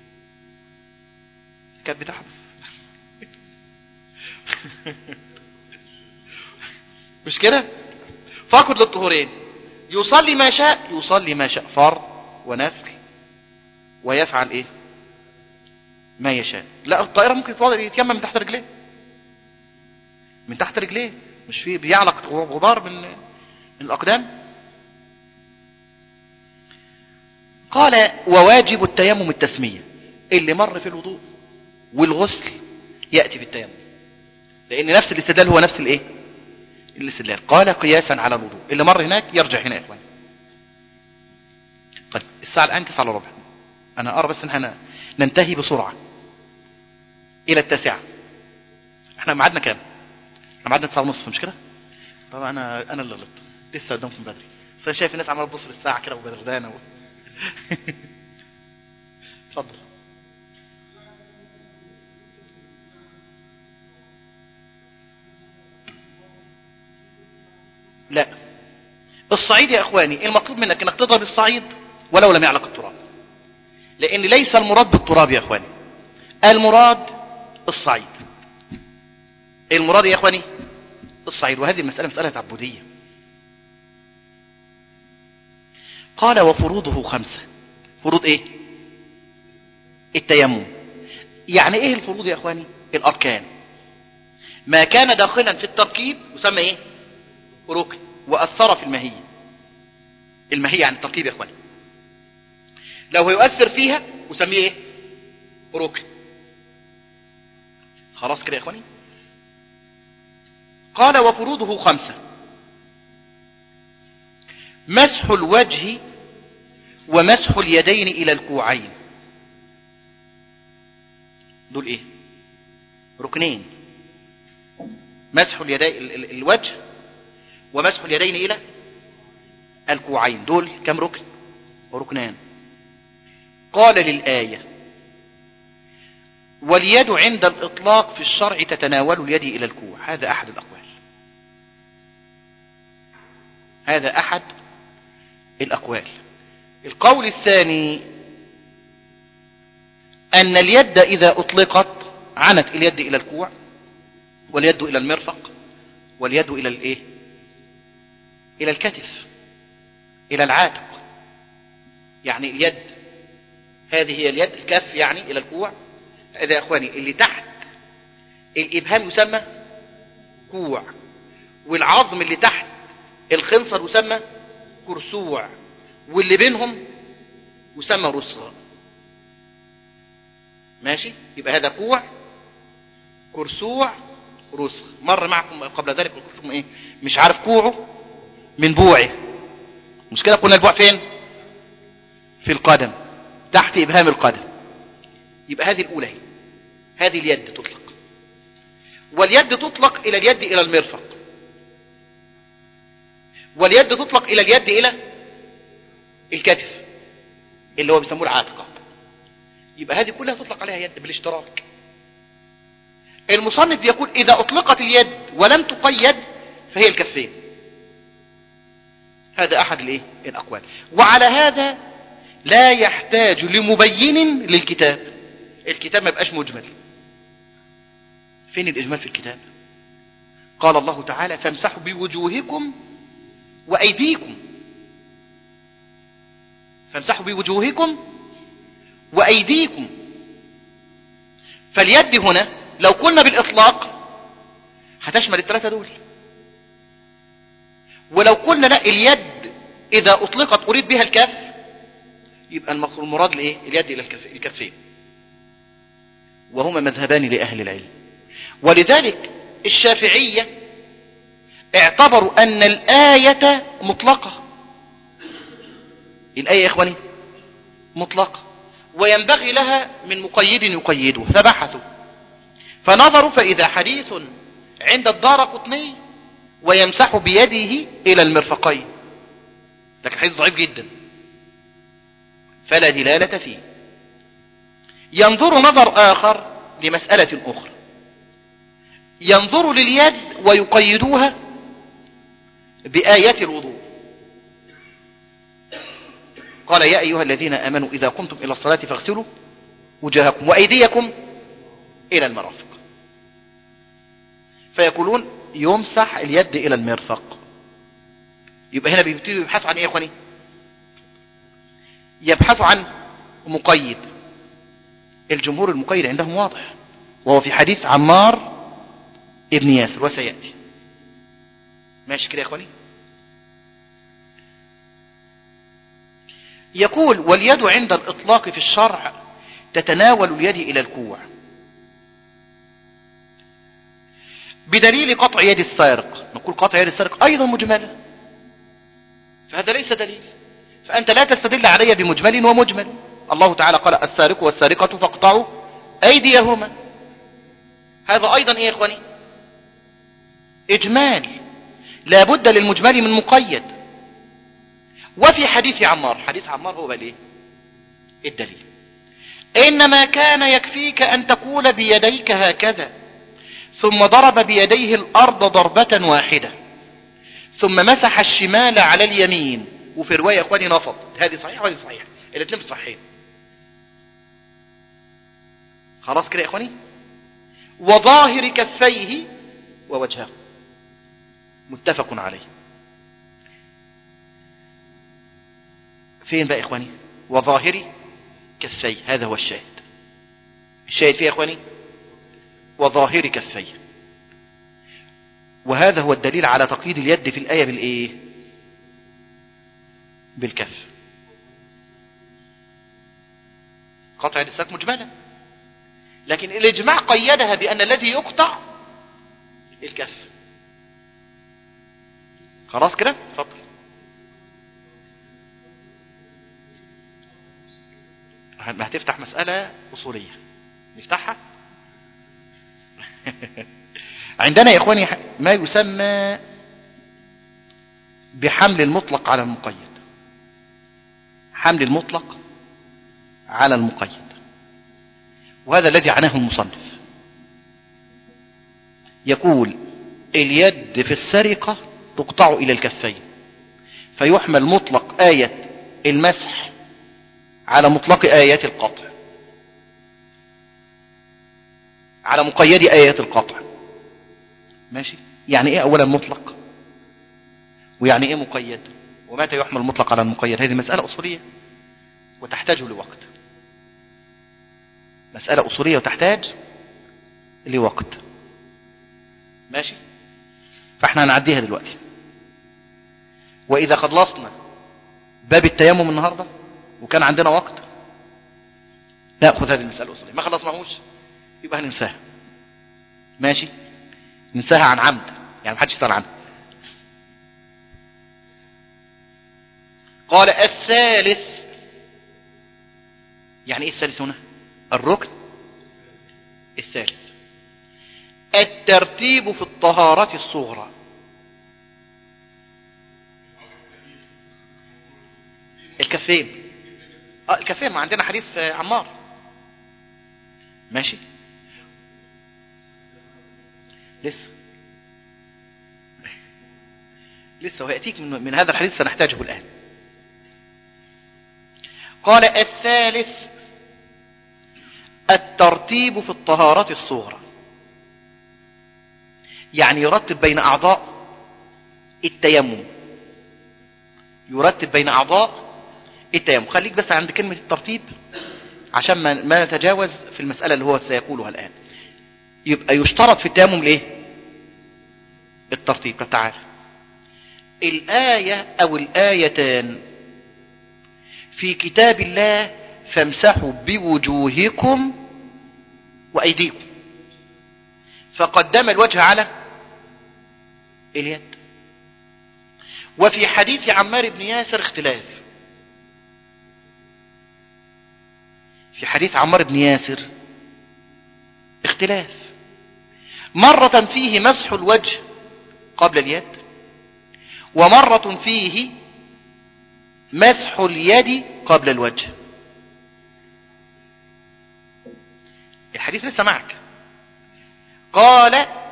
كانت بتحدث مش كده فقط للطهورين يصلي ما شاء يصلي ما شاء فرض ونفل ويفعل ايه ما يشاء. لا الطائرة ممكن يتيمم من تحت رجليه من تحت رجليه مش فيه بيعلق غبار من من الأقدام. قال وواجب التيمم التسمية اللي مر في الوضوء والغسل يأتي بالتيمم، لأن نفس الاستدلال هو نفس الايه الاستدلال. قال قياسا على الوضوء، اللي مر هناك يرجع هنا يا اخوان. طيب الساعة الآن تسعة الا ربع، أنا أرى بس إن احنا ننتهي بسرعة إلى التاسعة. احنا معادنا كام؟ احنا معادنا تسعة ونصف مش كده؟ طبعا أنا أنا اللي غلطت، لسه قدامكم بدري، بس أنا شايف الناس عمالة تبص للساعة كده وبردانة و... اتفضل. لا، الصعيد يا اخواني المطلوب منك انك تضرب الصعيد ولو لم يعلق التراب، لان ليس المراد بالتراب يا اخواني، المراد الصعيد. المراد يا اخواني الصعيد، وهذه المسألة مسألة تعبدية. قال وفروضه خمسة. فروض ايه؟ التيمم. يعني ايه الفروض يا اخواني؟ الاركان. ما كان داخلا في التركيب يسمى ايه؟ ركن، واثر في الماهية. الماهية عن التركيب يا اخواني، لو هيؤثر فيها يسميه ايه؟ ركن. خلاص كده يا اخواني. قال وفروضه خمسة: مسح الوجه ومسح اليدين الى الكوعين. دول ايه؟ ركنين. مسح اليدين الوجه ومسح اليدين الى الكوعين، دول كم ركن؟ ركنان. قال للآية: واليد عند الإطلاق في الشرع تتناول اليد إلى الكوع. هذا أحد الأقوال، هذا أحد الأقوال. القول الثاني أن اليد إذا أطلقت عنت اليد إلى الكوع، واليد إلى المرفق، واليد إلى الإيه؟ إلى الكتف، إلى العاتق. يعني اليد هذه هي اليد، الكف يعني إلى الكوع. هذا يا أخواني اللي تحت الإبهام يسمى كوع، والعظم اللي تحت الخنصر يسمى كرسوع، واللي بينهم يسمى رسغ. ماشي؟ يبقى هذا كوع، كرسوع، رسغ. مر معكم قبل ذلك قلت لكم ايه؟ مش عارف كوعه من بوعه، مش كده؟ قلنا البوع فين؟ في القدم، تحت إبهام القدم. يبقى هذه الأولى هي. هذه اليد تطلق، واليد تطلق إلى اليد إلى المرفق، واليد تطلق إلى اليد إلى الكتف اللي هو بيسموه العاتقة. يبقى هذه كلها تطلق عليها يد بالاشتراك. المصنف يقول إذا أطلقت اليد ولم تقيد فهي الكفين. هذا أحد الإيه؟ الأقوال. وعلى هذا لا يحتاج لمبين للكتاب. الكتاب ما يبقاش مجمل. فين الإجمال في الكتاب؟ قال الله تعالى: فامسحوا بوجوهكم وأيديكم. فامسحوا بوجوهكم وأيديكم. فاليد هنا لو قلنا بالإطلاق هتشمل الثلاثة دول، ولو قلنا لا اليد إذا أطلقت أريد بها الكف يبقى المراد لإيه؟ اليد إلى الكفين. وهما مذهبان لأهل العلم. ولذلك الشافعية اعتبروا أن الآية مطلقة. الآية يا إخواني مطلقة، وينبغي لها من مقيد يقيده، فبحثوا فنظروا فإذا حديث عند الدارقطني ويمسح بيده إلى المرفقين، لكن حديث ضعيف جدا فلا دلالة فيه. ينظر نظر آخر لمسألة أخرى، ينظر لليد ويقيدوها بآيات الوضوء. قال: يا أيها الذين آمنوا إذا قمتم إلى الصلاة فاغسلوا وجوهكم وأيديكم إلى المرافق. فيقولون يمسح اليد إلى المرفق. يبقى هنا بيبتدوا يبحثوا عن إيه يا إخواني؟ يبحثوا عن مقيد. الجمهور المقيد عندهم واضح، وهو في حديث عمار ابن ياسر وسيأتي. ماشي كده يا إخواني؟ يقول: واليد عند الإطلاق في الشرع تتناول اليد إلى الكوع. بدليل قطع يد السارق، نقول قطع يد السارق أيضا مجملة، فهذا ليس دليل، فأنت لا تستدل علي بمجمل ومجمل. الله تعالى قال السارق والسارقة فاقطعوا أيديهما، هذا أيضا إيه يا إخواني؟ إجمال، لا بد للمجمل من مقيد. وفي حديث عمار، حديث عمار هو بل إيه الدليل، إنما كان يكفيك أن تقول بيديك هكذا ثم ضرب بيديه الأرض ضربة واحدة ثم مسح الشمال على اليمين، وفي رواية يا إخواني نفض، هذه صحيحة وهذه صحيحة، الاثنين صحيحين. خلاص كده يا إخواني. وظاهر كفيه ووجهه، متفق عليه. فين بقى يا إخواني؟ وظاهر كفيه، هذا هو الشاهد. الشاهد فيه يا إخواني وظاهر كفيه، وهذا هو الدليل على تقييد اليد في الآية بالإيه؟ بالكف. قطع يد السارق مجملة، لكن الإجماع قيدها بأن الذي يقطع الكف. خلاص كده؟ اتفضل. ما هتفتح مسألة أصولية نفتحها. عندنا يا إخواني ما يسمى بحمل المطلق على المقيد، حمل المطلق على المقيد، وهذا الذي عناه المصنف. يقول اليد في السرقة تقطع إلى الكفين، فيحمل مطلق آية المسح على مطلق آيات القطع، على مقيد آيات القطع. ماشي؟ يعني ايه اولا مطلق ويعني ايه مقيد، ومتى يحمل المطلق على المقيد؟ هذه مسألة أصولية وتحتاج لوقت، مسألة أصولية وتحتاج لوقت. ماشي؟ فاحنا هنعديها دلوقتي، وإذا خلصنا باب التيمم النهاردة وكان عندنا وقت نأخذ هذه المسألة الأصولية، ما خلصناهوش يبقى هننساها. ماشي؟ ننساها عن عمد، يعني محدش يسأل عنها. قال الثالث، يعني ايه الثالث هنا؟ الركن الثالث الترتيب في الطهارة الصغرى. الكفين، اه الكفين، ما عندنا حديث عمار. ماشي؟ لسه لسه ويأتيك من, من هذا الحديث سنحتاجه الآن. قال الثالث الترتيب في الطهارة الصغرى، يعني يرتب بين أعضاء التيمم، يرتب بين أعضاء التيمم. خليك بس عند كلمة الترتيب عشان ما نتجاوز في المسألة اللي هو سيقولها الآن. يبقى يشترط في التيمم ليه الترتيب. تعال الآية أو الآيتان في كتاب الله فامسحوا بوجوهكم وأيديكم، فقدم الوجه على اليد. وفي حديث عمار بن ياسر اختلاف، في حديث عمار بن ياسر اختلاف، مرة فيه مسح الوجه قبل اليد، ومرة فيه مسح اليد قبل الوجه. الحديث لسه معك. قال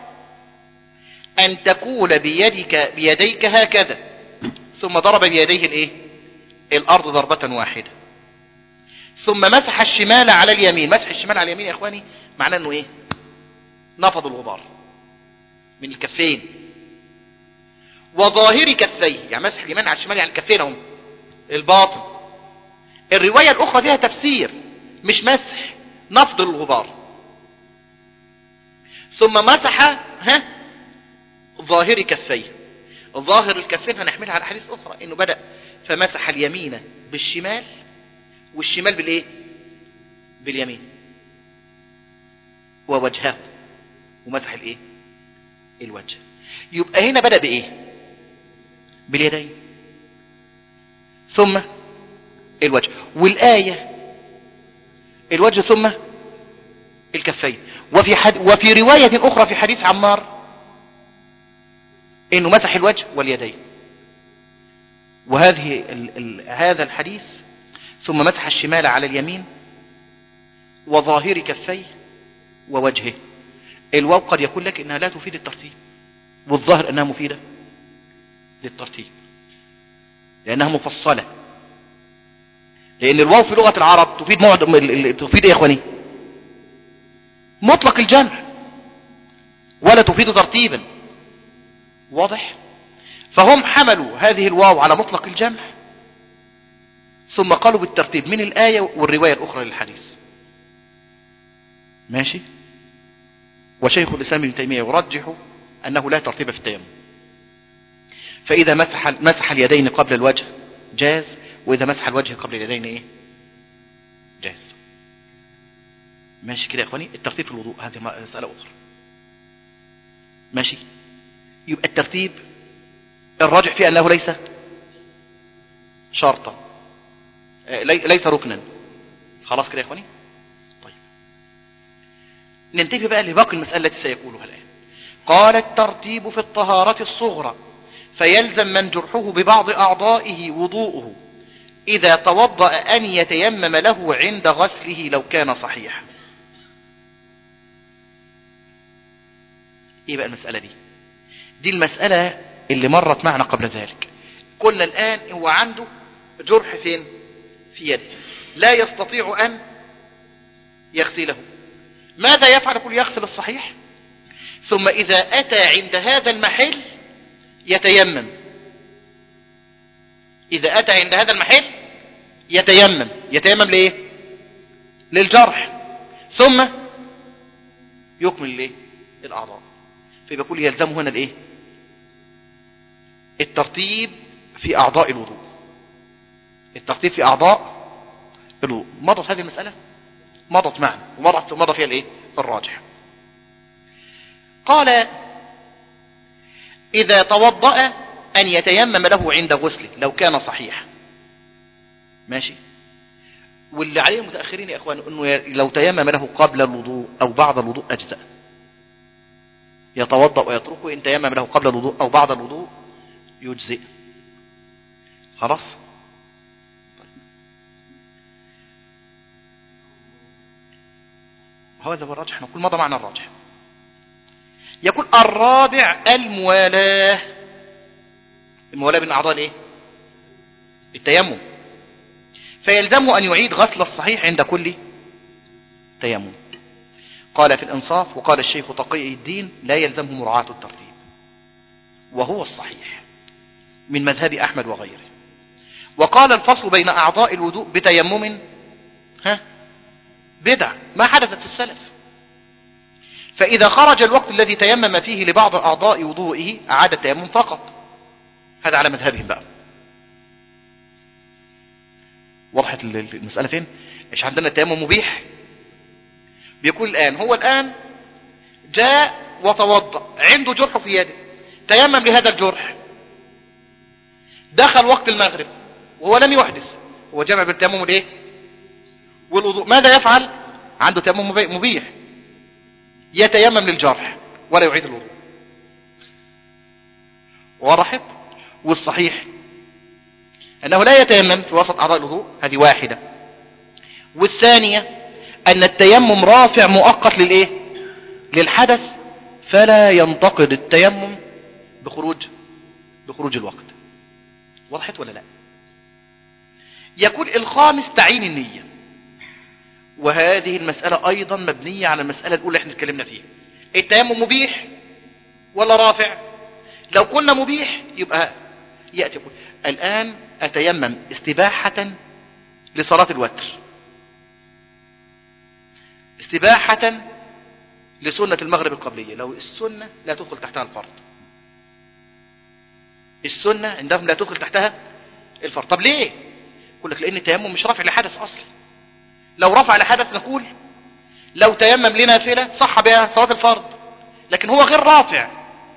أن تقول بيدك بيديك هكذا ثم ضرب بيديه الايه الأرض ضربة واحدة ثم مسح الشمال على اليمين. مسح الشمال على اليمين يا إخواني معناه أنه إيه؟ نفض الغبار من الكفين. وظاهر كفيه، يعني مسح اليمين على الشمال يعني الكفين هم الباطن. الرواية الأخرى فيها تفسير، مش مسح، نفض الغبار. ثم مسح ها ظاهر كفيه. ظاهر الكفين هنحملها على حديث أخرى إنه بدأ فمسح اليمين بالشمال والشمال بالإيه؟ باليمين. ووجهه، ومسح الإيه؟ الوجه. يبقى هنا بدأ بإيه؟ باليدين ثم الوجه، والآية الوجه ثم الكفين. وفي حد وفي رواية أخرى في حديث عمار إنه مسح الوجه واليدين. وهذه ال ال هذا الحديث ثم مسح الشمال على اليمين وظاهر كفيه ووجهه. الواو قد يقول لك إنها لا تفيد الترتيب، والظاهر أنها مفيدة للترتيب لأنها مفصلة. لأن الواو في لغة العرب تفيد موعد تفيد إيه يا إخواني؟ مطلق الجمع ولا تفيد ترتيبا. واضح؟ فهم حملوا هذه الواو على مطلق الجمع ثم قالوا بالترتيب من الآية والرواية الأخرى للحديث. ماشي؟ وشيخ الإسلام ابن تيمية يرجح أنه لا ترتيب في التيمم، فإذا مسح مسح اليدين قبل الوجه جاز، وإذا مسح الوجه قبل اليدين إيه؟ جاز. ماشي كده يا إخواني؟ الترتيب في الوضوء هذه مسألة أخرى. ماشي؟ يبقى الترتيب الراجح فيه أنه ليس شرطا، ليس ركنا. خلاص كده يا إخواني؟ طيب ننتبه بقى لباقي المسألة التي سيقولها الآن. قال الترتيب في الطهارة الصغرى فيلزم من جرحه ببعض أعضائه وضوءه إذا توضأ أن يتيمم له عند غسله لو كان صحيحا. إيه بقى المسألة دي؟ دي المسألة اللي مرت معنا قبل ذلك. قلنا الآن هو عنده جرح فين؟ في يده، لا يستطيع أن يغسله. ماذا يفعل؟ يقول يغسل الصحيح، ثم إذا أتى عند هذا المحل يتيمم. إذا أتى عند هذا المحل يتيمم. يتيمم ليه؟ للجرح، ثم يكمل ليه؟ الأعضاء. فيقول يلزمه هنا الإيه؟ الترتيب في أعضاء الوضوء. الترتيب في أعضاء الوضوء. مضت هذه المسألة؟ مضت معنا ومضت مضى فيها الإيه؟ الراجح. قال إذا توضأ أن يتيمم له عند غسله لو كان صحيح. ماشي؟ واللي عليه المتأخرين يا أخوان أنه لو تيمم له قبل الوضوء أو بعد الوضوء أجزاء. يتوضأ ويتركه، إن تيمم له قبل الوضوء أو بعد الوضوء يجزئ. خلاص؟ هذا هو الراجح. نقول مضى معنى الراجح. يقول الرابع الموالاة. الموالاة بين أعضاء الايه؟ التيمم. فيلزمه أن يعيد غسل الصحيح عند كل تيمم. قال في الإنصاف وقال الشيخ تقي الدين لا يلزمه مراعاة الترتيب، وهو الصحيح من مذهب أحمد وغيره. وقال الفصل بين أعضاء الوضوء بتيمم ها بدع ما حدثت في السلف، فإذا خرج الوقت الذي تيمم فيه لبعض أعضاء وضوئه أعاد التيمم فقط. هذا على مذهبهم بقى. وضحت المسألة فين؟ إيش عندنا التيمم مبيح. بيقول الآن هو الآن جاء وتوضأ، عنده جرح في يده، تيمم لهذا الجرح، دخل وقت المغرب وهو لم يحدث، هو جمع بالتيمم الايه والوضوء. ماذا يفعل؟ عنده تيمم مبيح، يتيمم للجرح ولا يعيد الوضوء. وضحت؟ والصحيح أنه لا يتيمم في وسط أعضاء الوضوء، هذه واحدة. والثانية أن التيمم رافع مؤقت للإيه؟ للحدث، فلا ينتقد التيمم بخروج بخروج الوقت. وضحت ولا لا؟ يقول الخامس تعيين النية، وهذه المسألة أيضا مبنية على المسألة الأولى احنا اتكلمنا فيها. التيمم مبيح ولا رافع؟ لو قلنا مبيح يبقى يأتي يقول الآن أتيمم استباحة لصلاة الوتر، استباحة لسنة المغرب القبلية، لو السنة لا تدخل تحتها الفرض. السنة عندهم لا تدخل تحتها الفرض. طب ليه؟ يقول لك لأن التيمم مش رافع لحدث أصلا. لو رفع لحدث نقول لو تيمم لنافلة صح بها صلاة الفرض، لكن هو غير رافع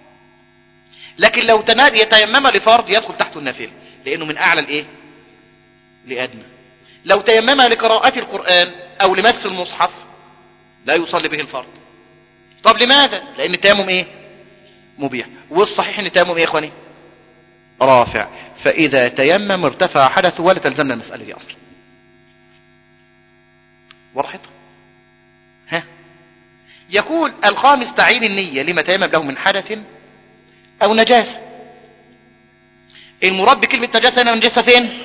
لكن لو يتيمم لفرض يدخل تحته النافلة، لأنه من أعلى الإيه لأدنى. لو تيمم لقراءة القرآن أو لمس المصحف لا يصلي به الفرض. طب لماذا؟ لأن التيمم إيه مبيح، والصحيح أن التيمم إيه يا إخواني رافع، فإذا تيمم ارتفع حدثه ولا تلزمنا المسألة دي أصلا. وضحت؟ ها يقول الخامس تعيين النية لما تيمم له من حدث أو نجاسة. المراد بكلمة نجاسة هنا نجاسة فين؟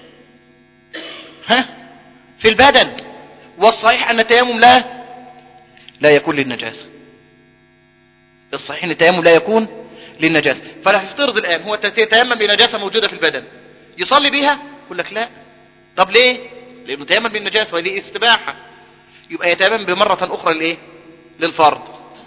ها في البدن، والصحيح أن التيمم لا لا يكون للنجاسة. الصحيح أن التيمم لا يكون للنجاسة. فلا يفترض الآن هو تيمم لنجاسة موجودة في البدن يصلي بها؟ يقول لك لا. طب ليه؟ لأنه تيمم للنجاسة وهذه استباحة، يبقى يتيمم بمرة أخرى للإيه للفرض.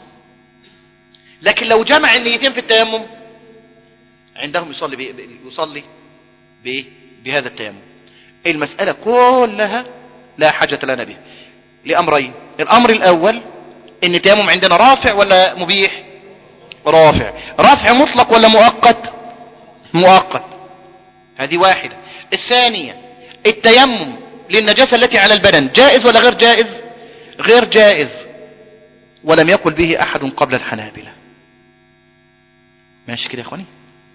لكن لو جمع النيتين في التيمم عندهم يصلي بإيه؟ يصلي بإيه؟ بهذا التيمم. المسألة كلها لا حاجة لنا به لأمرين. الأمر الأول إن التيمم عندنا رافع ولا مبيح؟ رافع. رافع مطلق ولا مؤقت؟ مؤقت. هذه واحدة. الثانية التيمم للنجاسة التي على البدن جائز ولا غير جائز؟ غير جائز، ولم يقل به أحد قبل الحنابلة. ماشي كده يا اخواني؟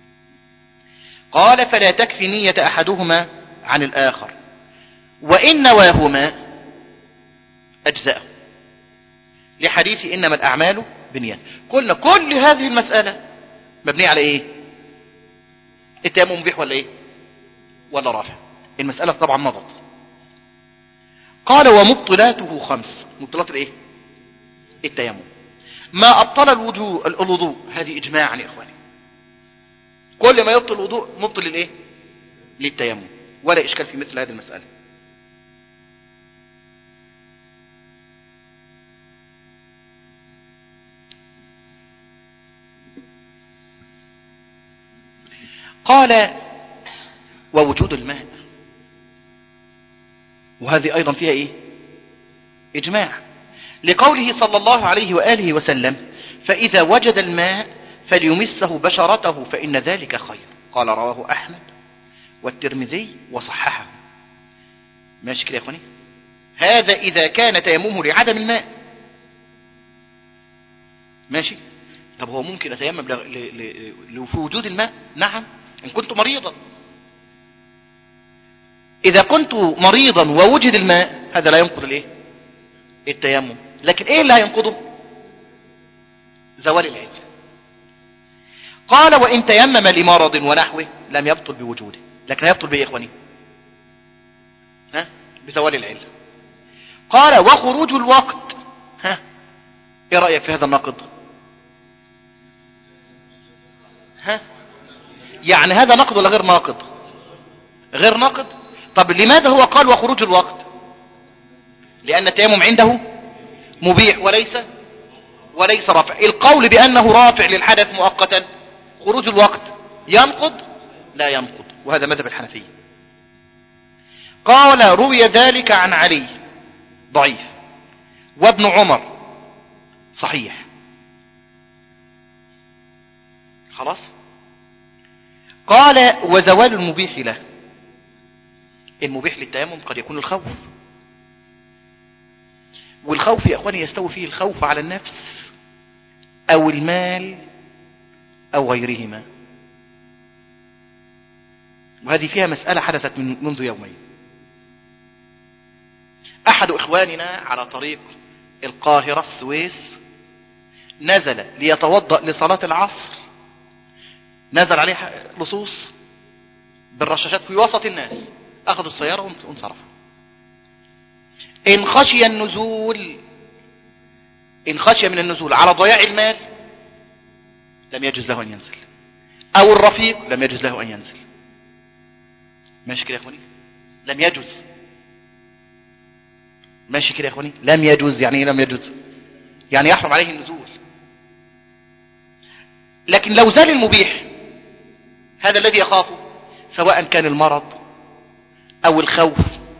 قال فلا تكفي نية أحدهما عن الآخر، وإن نواهما أجزاء، لحديث إنما الأعمال بالنيات. قلنا كل هذه المسألة مبنية على إيه؟ التيمم مبيح ولا إيه ولا رافع؟ المسألة طبعا مضت. قال ومبطلاته خمس. مبطلات الإيه؟ التيمم ما أبطل الوضوء الوضوء هذه إجماعا يا إخواني. كل ما يبطل الوضوء مبطل للإيه؟ للتيمم، ولا إشكال في مثل هذه المسألة. قال ووجود الماء، وهذه أيضا فيها إيه؟ إجماع، لقوله صلى الله عليه وآله وسلم فإذا وجد الماء فليمسه بشرته فإن ذلك خير. قال رواه أحمد والترمذي وصححه. ماشي كده يا اخواني؟ هذا إذا كان تيممه لعدم الماء. ماشي. طب هو ممكن أتيمم في وجود الماء؟ نعم، إن كنت مريضا. إذا كنت مريضا ووجد الماء هذا لا ينقض الإيه؟ التيمم. لكن إيه اللي هينقضه؟ زوال العلة. قال وإن تيمم لمرض ونحوه لم يبطل بوجوده، لكن هيبطل بإيه يا إخواني؟ ها؟ بزوال العلة. قال وخروج الوقت، ها إيه رأيك في هذا الناقض؟ ها يعني هذا ناقض ولا غير ناقض؟ غير ناقض. طب لماذا هو قال وخروج الوقت؟ لأن التيمم عنده مبيح وليس وليس رافع. القول بأنه رافع للحدث مؤقتا، خروج الوقت ينقض؟ لا ينقض، وهذا مذهب الحنفية. قال روي ذلك عن علي ضعيف، وابن عمر صحيح. خلاص. قال وزوال المبيح له. المبيح للتيمم قد يكون الخوف، والخوف يا اخواني يستوي فيه الخوف على النفس او المال او غيرهما، وهذه فيها مسألة حدثت من منذ يومين. احد اخواننا على طريق القاهرة السويس نزل ليتوضأ لصلاة العصر، نزل عليه لصوص بالرشاشات في وسط الناس، اخذوا السيارة وانصرفوا. إن خشي النزول إن خشي من النزول على ضياع المال لم يجوز له أن ينزل، أو الرفيق لم يجوز له أن ينزل. ماشي كده يا أخواني؟ لم يجوز. ماشي كده يا أخواني؟ لم يجوز. يعني إيه لم يجوز؟ يعني يحرم عليه النزول. لكن لو زال المبيح هذا الذي يخافه، سواء كان المرض أو الخوف،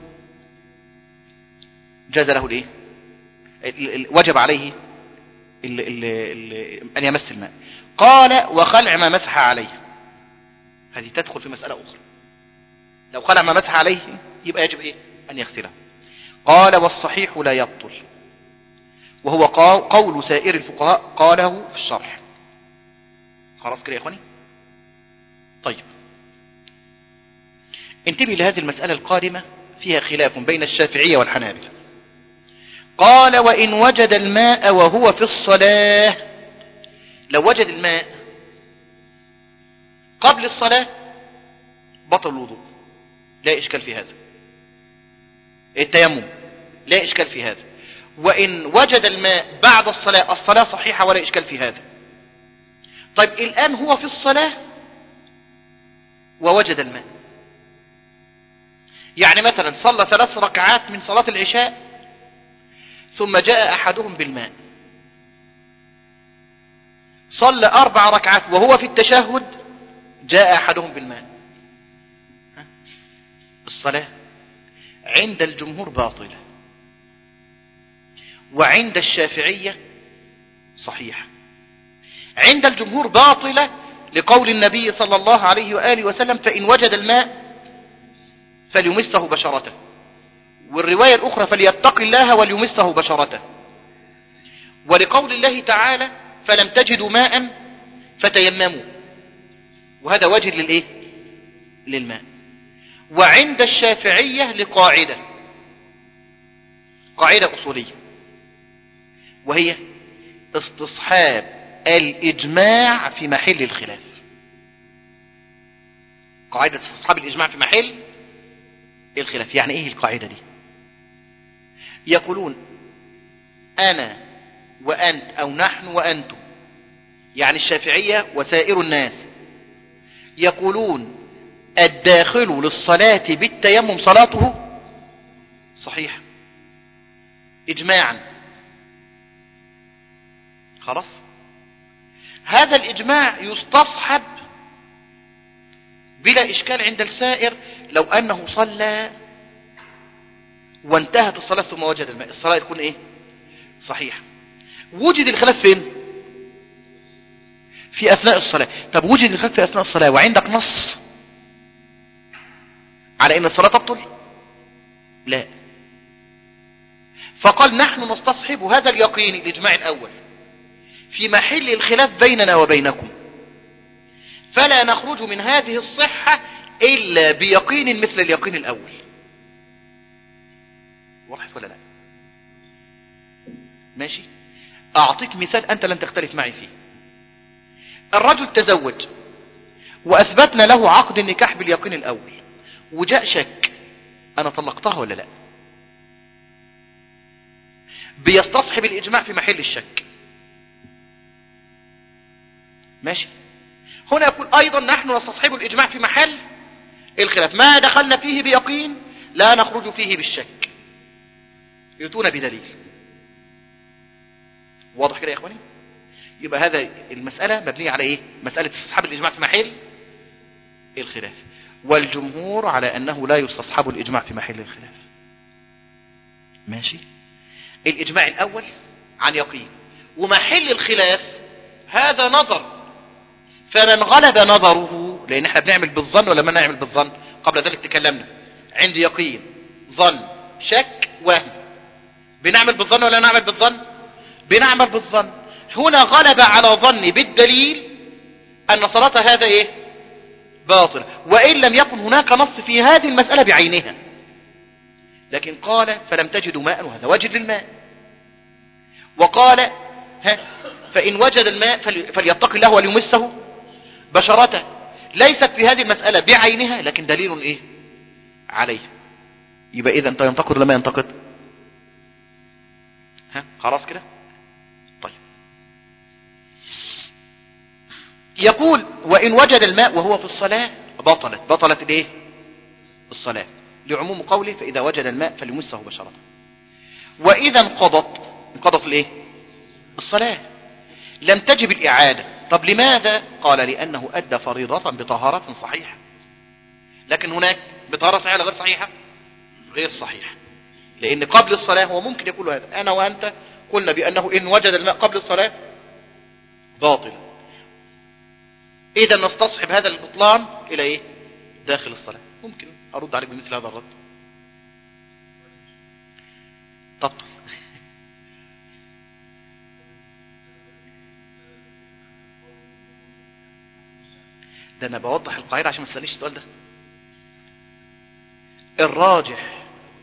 جاز له الايه؟ وجب عليه ال ال ال ان يمس الماء. قال وخلع ما مسح عليه، هذه تدخل في مسألة أخرى. لو خلع ما مسح عليه يبقى يجب إيه؟ أن يغسله. قال والصحيح لا يبطل، وهو قول سائر الفقهاء قاله في الشرح. خلاص كده يا إخواني. طيب انتبه لهذه المسألة القادمة، فيها خلاف بين الشافعية والحنابلة. قال وإن وجد الماء وهو في الصلاة، لو وجد الماء قبل الصلاة بطل الوضوء، لا إشكال في هذا. التيمم لا إشكال في هذا. وإن وجد الماء بعد الصلاة الصلاة صحيحة ولا إشكال في هذا. طيب الآن هو في الصلاة ووجد الماء، يعني مثلا صلى ثلاث ركعات من صلاة العشاء ثم جاء أحدهم بالماء، صلى أربع ركعات وهو في التشهد جاء أحدهم بالماء، الصلاة عند الجمهور باطلة، وعند الشافعية صحيحة. عند الجمهور باطلة لقول النبي صلى الله عليه وآله وسلم فإن وجد الماء فليمسه بشرته، والرواية الأخرى فليتق الله وليمسه بشرته، ولقول الله تعالى فلم تجدوا ماء فتيمموا، وهذا وجه للإيه؟ للماء. وعند الشافعية لقاعدة، قاعدة أصولية، وهي استصحاب الإجماع في محل الخلاف. قاعدة استصحاب الإجماع في محل الخلاف، يعني إيه القاعدة دي؟ يقولون أنا وأنت أو نحن وأنتم، يعني الشافعية وسائر الناس، يقولون الداخل للصلاة بالتيمم صلاته صحيحة إجماعا. خلاص، هذا الإجماع يستصحب بلا إشكال عند السائر لو أنه صلى وانتهت الصلاة ثم وجد الماء، الصلاة تكون إيه؟ صحيحة. وجد الخلاف فين؟ في أثناء الصلاة. طب وجد الخلاف في أثناء الصلاة وعندك نص على أن الصلاة تبطل؟ لا. فقال نحن نستصحب هذا اليقين الإجماع الأول في محل الخلاف بيننا وبينكم، فلا نخرج من هذه الصحة إلا بيقين مثل اليقين الأول. وضحت ولا لا؟ ماشي. أعطيك مثال أنت لن تختلف معي فيه. الرجل تزوج وأثبتنا له عقد النكاح باليقين الأول، وجاء شك أنا طلقتها ولا لا، بيستصحب الإجماع في محل الشك. ماشي. هنا يقول أيضا نحن نستصحب الإجماع في محل الخلاف، ما دخلنا فيه بيقين لا نخرج فيه بالشك، يأتون بدليل. واضح كده يا إخواني؟ يبقى هذا المسألة مبنية على إيه؟ مسألة استصحاب الإجماع في محل الخلاف، والجمهور على أنه لا يستصحب الإجماع في محل الخلاف. ماشي. الإجماع الأول عن يقين، ومحل الخلاف هذا نظر، فمن غلب نظره، لأن احنا بنعمل بالظن ولا ما نعمل بالظن؟ قبل ذلك تكلمنا عند يقين ظن شك وهم، بنعمل بالظن ولا نعمل بالظن؟ بنعمل بالظن. هنا غلب على ظني بالدليل أن صلاة هذا إيه؟ باطل، وإن لم يكن هناك نص في هذه المسألة بعينها، لكن قال فلم تجدوا ماء، وهذا وجد للماء. وقال ها فإن وجد الماء فليتق الله وليمسه بشرته، ليست في هذه المسألة بعينها لكن دليل إيه؟ عليه. يبقى إذا أنت ينتقد ولا ما ينتقد؟ ها خلاص كده. طيب يقول وإن وجد الماء وهو في الصلاة بطلت بطلت الايه؟ الصلاة، لعموم قوله فإذا وجد الماء فليمسه بشرته. وإذا انقضت انقضت الايه؟ الصلاة، لم تجب الإعادة. طب لماذا؟ قال لأنه أدى فريضة بطهارة صحيحة، لكن هناك بطهارة صحيحة غير صحيحة؟ غير صحيحة، لأن قبل الصلاة هو ممكن يقول هذا. أنا وأنت قلنا بأنه إن وجد الماء قبل الصلاة باطل، إذا نستصحب هذا البطلان إلى إيه؟ داخل الصلاة. ممكن أرد عليك بمثل هذا الرد؟ تبطل. ده أنا بوضح القاعدة عشان ما تسألنيش السؤال ده. الراجح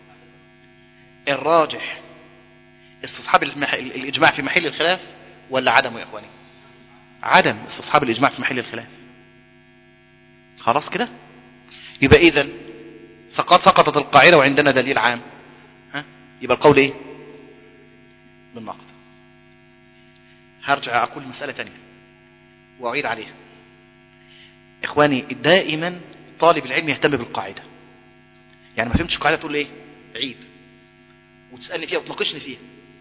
الراجح استصحاب المح... الإجماع في محل الخلاف ولا عدمه يا إخواني؟ عدم استصحاب الإجماع في محل الخلاف. خلاص كده. يبقى إذن سقط سقطت القاعدة وعندنا دليل عام. ها؟ يبقى القول إيه؟ بالنقد. هرجع أقول مسألة تانية وأعيد عليها. إخواني دائما طالب العلم يهتم بالقاعدة. يعني ما فهمتش القاعدة تقول إيه؟ عيد وتسألني فيها وتناقشني فيها.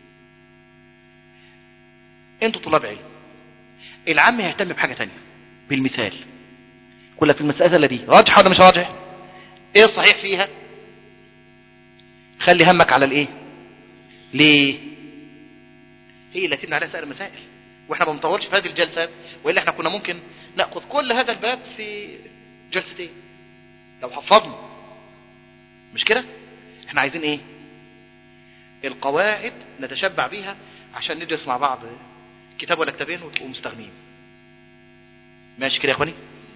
انتوا طلاب علم، العام يهتم بحاجة تانية، بالمثال. كل لك المسألة دي راجحة ولا مش راجح؟ ايه الصحيح فيها؟ خلي همك على الايه؟ ليه؟ هي اللي تبني عليها سائر المسائل، واحنا ما بنطولش في هذه الجلسات، والا احنا كنا ممكن ناخذ كل هذا الباب في جلستين لو حفظنا. مش كده؟ احنا عايزين ايه؟ القواعد نتشبع بيها عشان ندرس مع بعض كتاب ولا كتابين وتبقوا مستغنين. ماشي كده يا اخواني؟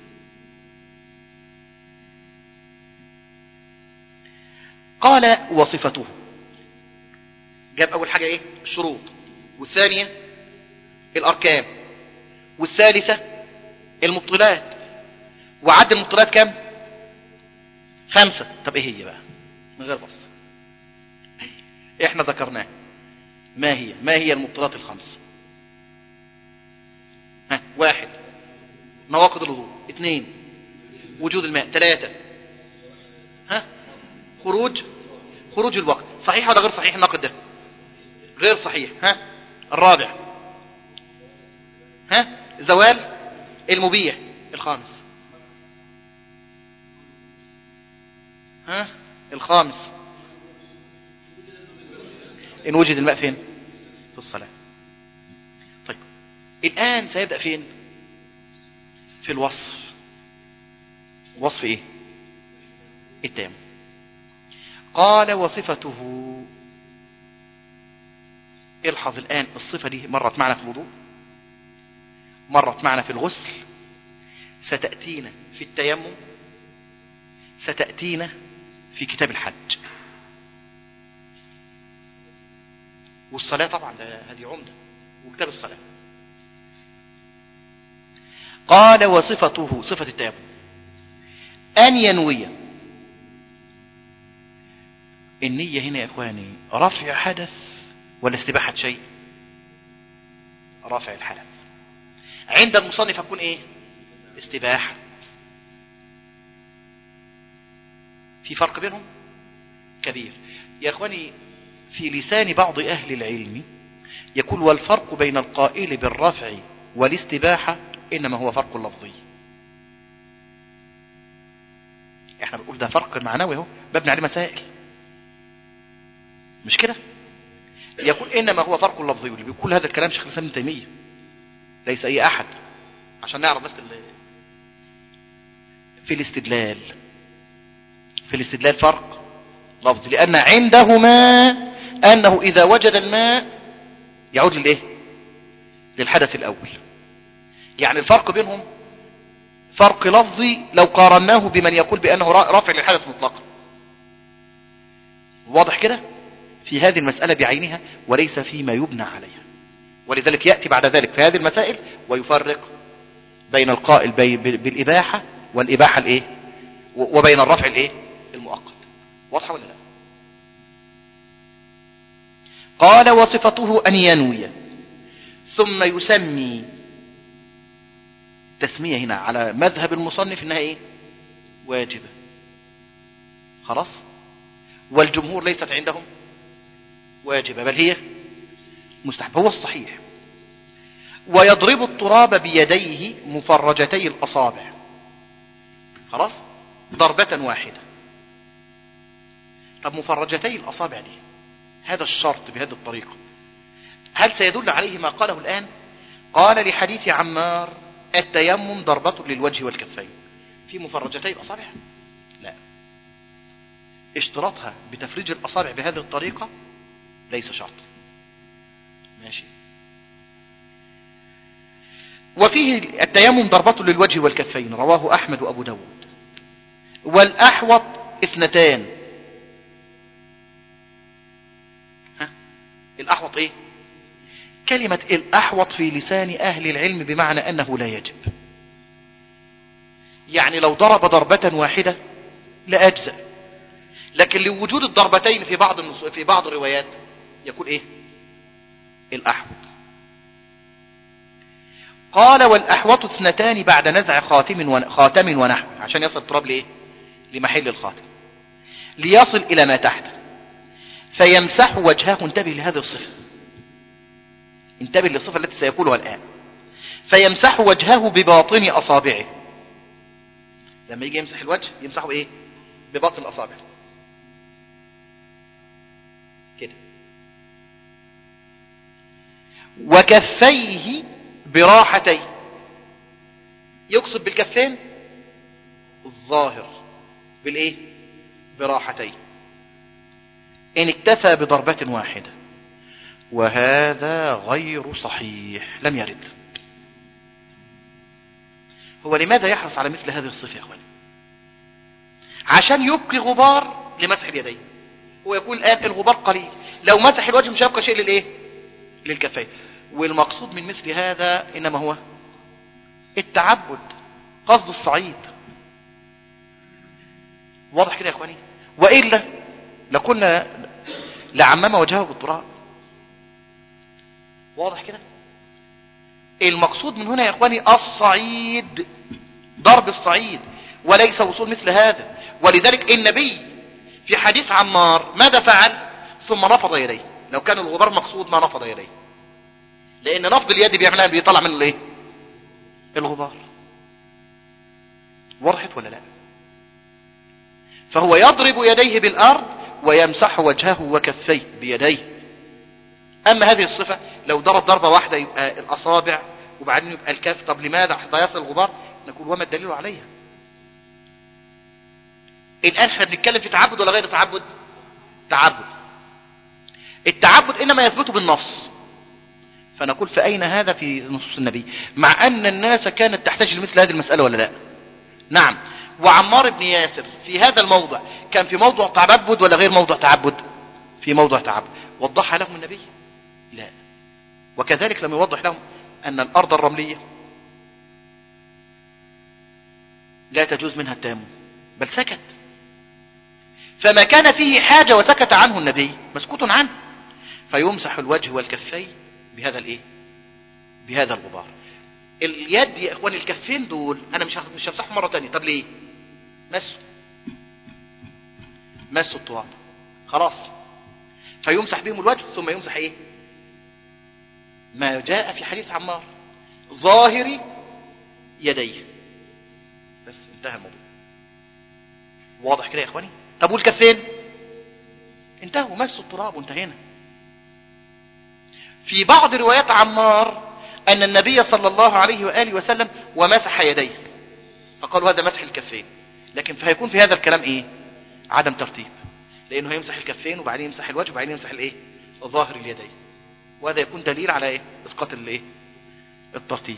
قال وصفته. جاب اول حاجة ايه؟ الشروط، والثانية الاركان، والثالثة المبطلات. وعد المبطلات كم؟ خمسة. طب ايه هي بقى من غير بص؟ احنا ذكرناه. ما هي ما هي المبطلات الخمس؟ ها. واحد نواقض الوضوء. اثنين وجود الماء. ثلاثة ها خروج خروج الوقت. صحيح ولا غير صحيح الناقض ده؟ غير صحيح. ها. الرابع ها زوال المبيح. الخامس ها الخامس إن وجد الماء فين؟ في الصلاة. طيب الآن سيبدأ فين؟ في الوصف. وصف إيه؟ التام. قال وصفته. الحظ الآن الصفة دي مرت معنا في الوضوء، مرت معنا في الغسل، ستأتينا في التيمم، ستأتينا في كتاب الحج، والصلاة طبعا هذه عمدة، وكتاب الصلاة. قال وصفته صفة التيمم أن ينوي. النية هنا يا إخواني رفع حدث ولا استباحة شيء؟ رفع الحدث. عند المصنف هتكون ايه؟ استباحة. في فرق بينهم كبير يا إخواني. في لسان بعض أهل العلم يقول والفرق بين القائل بالرفع والاستباحة إنما هو فرق لفظي. احنا بنقول ده فرق معنوي اهو مبني عليه مسائل، مش كده؟ يقول إنما هو فرق لفظي. واللي بيقول هذا الكلام شيخ الإسلام ابن تيمية، ليس أي أحد، عشان نعرف بس في الاستدلال. في الاستدلال فرق لفظي، لأن عندهما أنه إذا وجد الماء يعود للإيه؟ للحدث الأول. يعني الفرق بينهم فرق لفظي لو قارناه بمن يقول بأنه رافع للحدث مطلقا. واضح كده؟ في هذه المسألة بعينها وليس فيما يبنى عليها. ولذلك يأتي بعد ذلك في هذه المسائل ويفرق بين القائل بالإباحة والإباحة الإيه؟ وبين الرفع الإيه؟ المؤقت. واضحة ولا لا؟ قال وصفته أن ينوي ثم يسمي. تسمية هنا على مذهب المصنف إنها إيه؟ واجبة. خلاص. والجمهور ليست عندهم واجبة بل هي مستحب. هو الصحيح. ويضرب التراب بيديه مفرجتي الأصابع. خلاص ضربة واحدة. طب مفرجتي الأصابع دي هذا الشرط بهذه الطريقة هل سيدل عليه ما قاله الآن؟ قال لحديث عمار التيمم ضربة للوجه والكفين في مفرجتي الأصابع؟ لا. اشتراطها بتفريج الأصابع بهذه الطريقة ليس شرط. ماشي. وفيه التيمم ضربة للوجه والكفين، رواه أحمد وأبو داود. والأحوط اثنتان. ها؟ الأحوط ايه؟ كلمة الأحوط في لسان أهل العلم بمعنى أنه لا يجب، يعني لو ضرب ضربة واحدة لا أجزأ، لكن لوجود الضربتين في بعض في بعض الروايات يكون ايه؟ الأحوط. قال والأحوط اثنتان بعد نزع خاتم ون... خاتم ونحو، عشان يصل التراب لايه؟ لمحل الخاتم، ليصل إلى ما تحته، فيمسح وجهه. انتبه لهذه الصفة، انتبه للصفة التي سيقولها الآن. فيمسح وجهه بباطن أصابعه. لما يجي يمسح الوجه يمسحه ايه؟ بباطن الأصابع كده. وكفيه براحتيه، يقصد بالكفين الظاهر بالايه؟ براحتيه، ان اكتفى بضربة واحدة، وهذا غير صحيح، لم يرد. هو لماذا يحرص على مثل هذه الصفة يا اخواني؟ عشان يبقي غبار لمسح اليدين. هو يقول الآن الغبار قليل، لو مسح الوجه مش هيبقى شيء للايه؟ للكفين. والمقصود من مثل هذا انما هو التعبد، قصد الصعيد. واضح كده يا اخواني؟ وإلا لكنا لعمم وجهه بالتراب. واضح كده؟ المقصود من هنا يا اخواني الصعيد، ضرب الصعيد، وليس وصول مثل هذا. ولذلك النبي في حديث عمار ماذا فعل؟ ثم نفض يديه. لو كان الغبار مقصود ما نفض يديه، لان نفض اليد بيعملها بيطلع منه الايه؟ الغبار. وضحت ولا لا؟ فهو يضرب يديه بالارض ويمسح وجهه وكفيه بيديه. اما هذه الصفة لو ضرب ضربة واحدة يبقى الاصابع وبعدين يبقى الكف، طب لماذا حتى يصل الغبار؟ نقول وما الدليل عليها؟ الان احنا بنتكلم في تعبد ولا غير تعبد؟ تعبد. التعبد انما يثبت بالنص، فنقول فاين هذا في نصوص النبي؟ مع ان الناس كانت تحتاج لمثل هذه المسألة ولا لا؟ نعم. وعمار بن ياسر في هذا الموضع كان في موضع تعبد ولا غير موضع تعبد؟ في موضع تعبد. وضحها لهم النبي؟ لا. وكذلك لم يوضح لهم ان الارض الرملية لا تجوز منها التيمم، بل سكت. فما كان فيه حاجة وسكت عنه النبي مسكوت عنه، فيمسح الوجه والكفين بهذا الايه؟ بهذا الغبار. اليد يا اخوان الكفين دول انا مش مش همسحهم مرة تانية. طب ليه؟ مسوا مسوا التراب خلاص، فيمسح بهم الوجه ثم يمسح ايه؟ ما جاء في حديث عمار ظاهر يديه، بس انتهى الموضوع. واضح كده يا اخواني؟ طب والكفين؟ انتهوا، مسوا التراب وانتهينا. في بعض روايات عمار ان النبي صلى الله عليه وآله وسلم ومسح يديه، فقالوا هذا مسح الكفين، لكن فهيكون في هذا الكلام ايه؟ عدم ترتيب، لانه هيمسح الكفين وبعدين يمسح الوجه وبعدين يمسح الايه؟ ظاهر اليدين، وهذا يكون دليل على ايه؟ اسقاط الايه؟ الترتيب،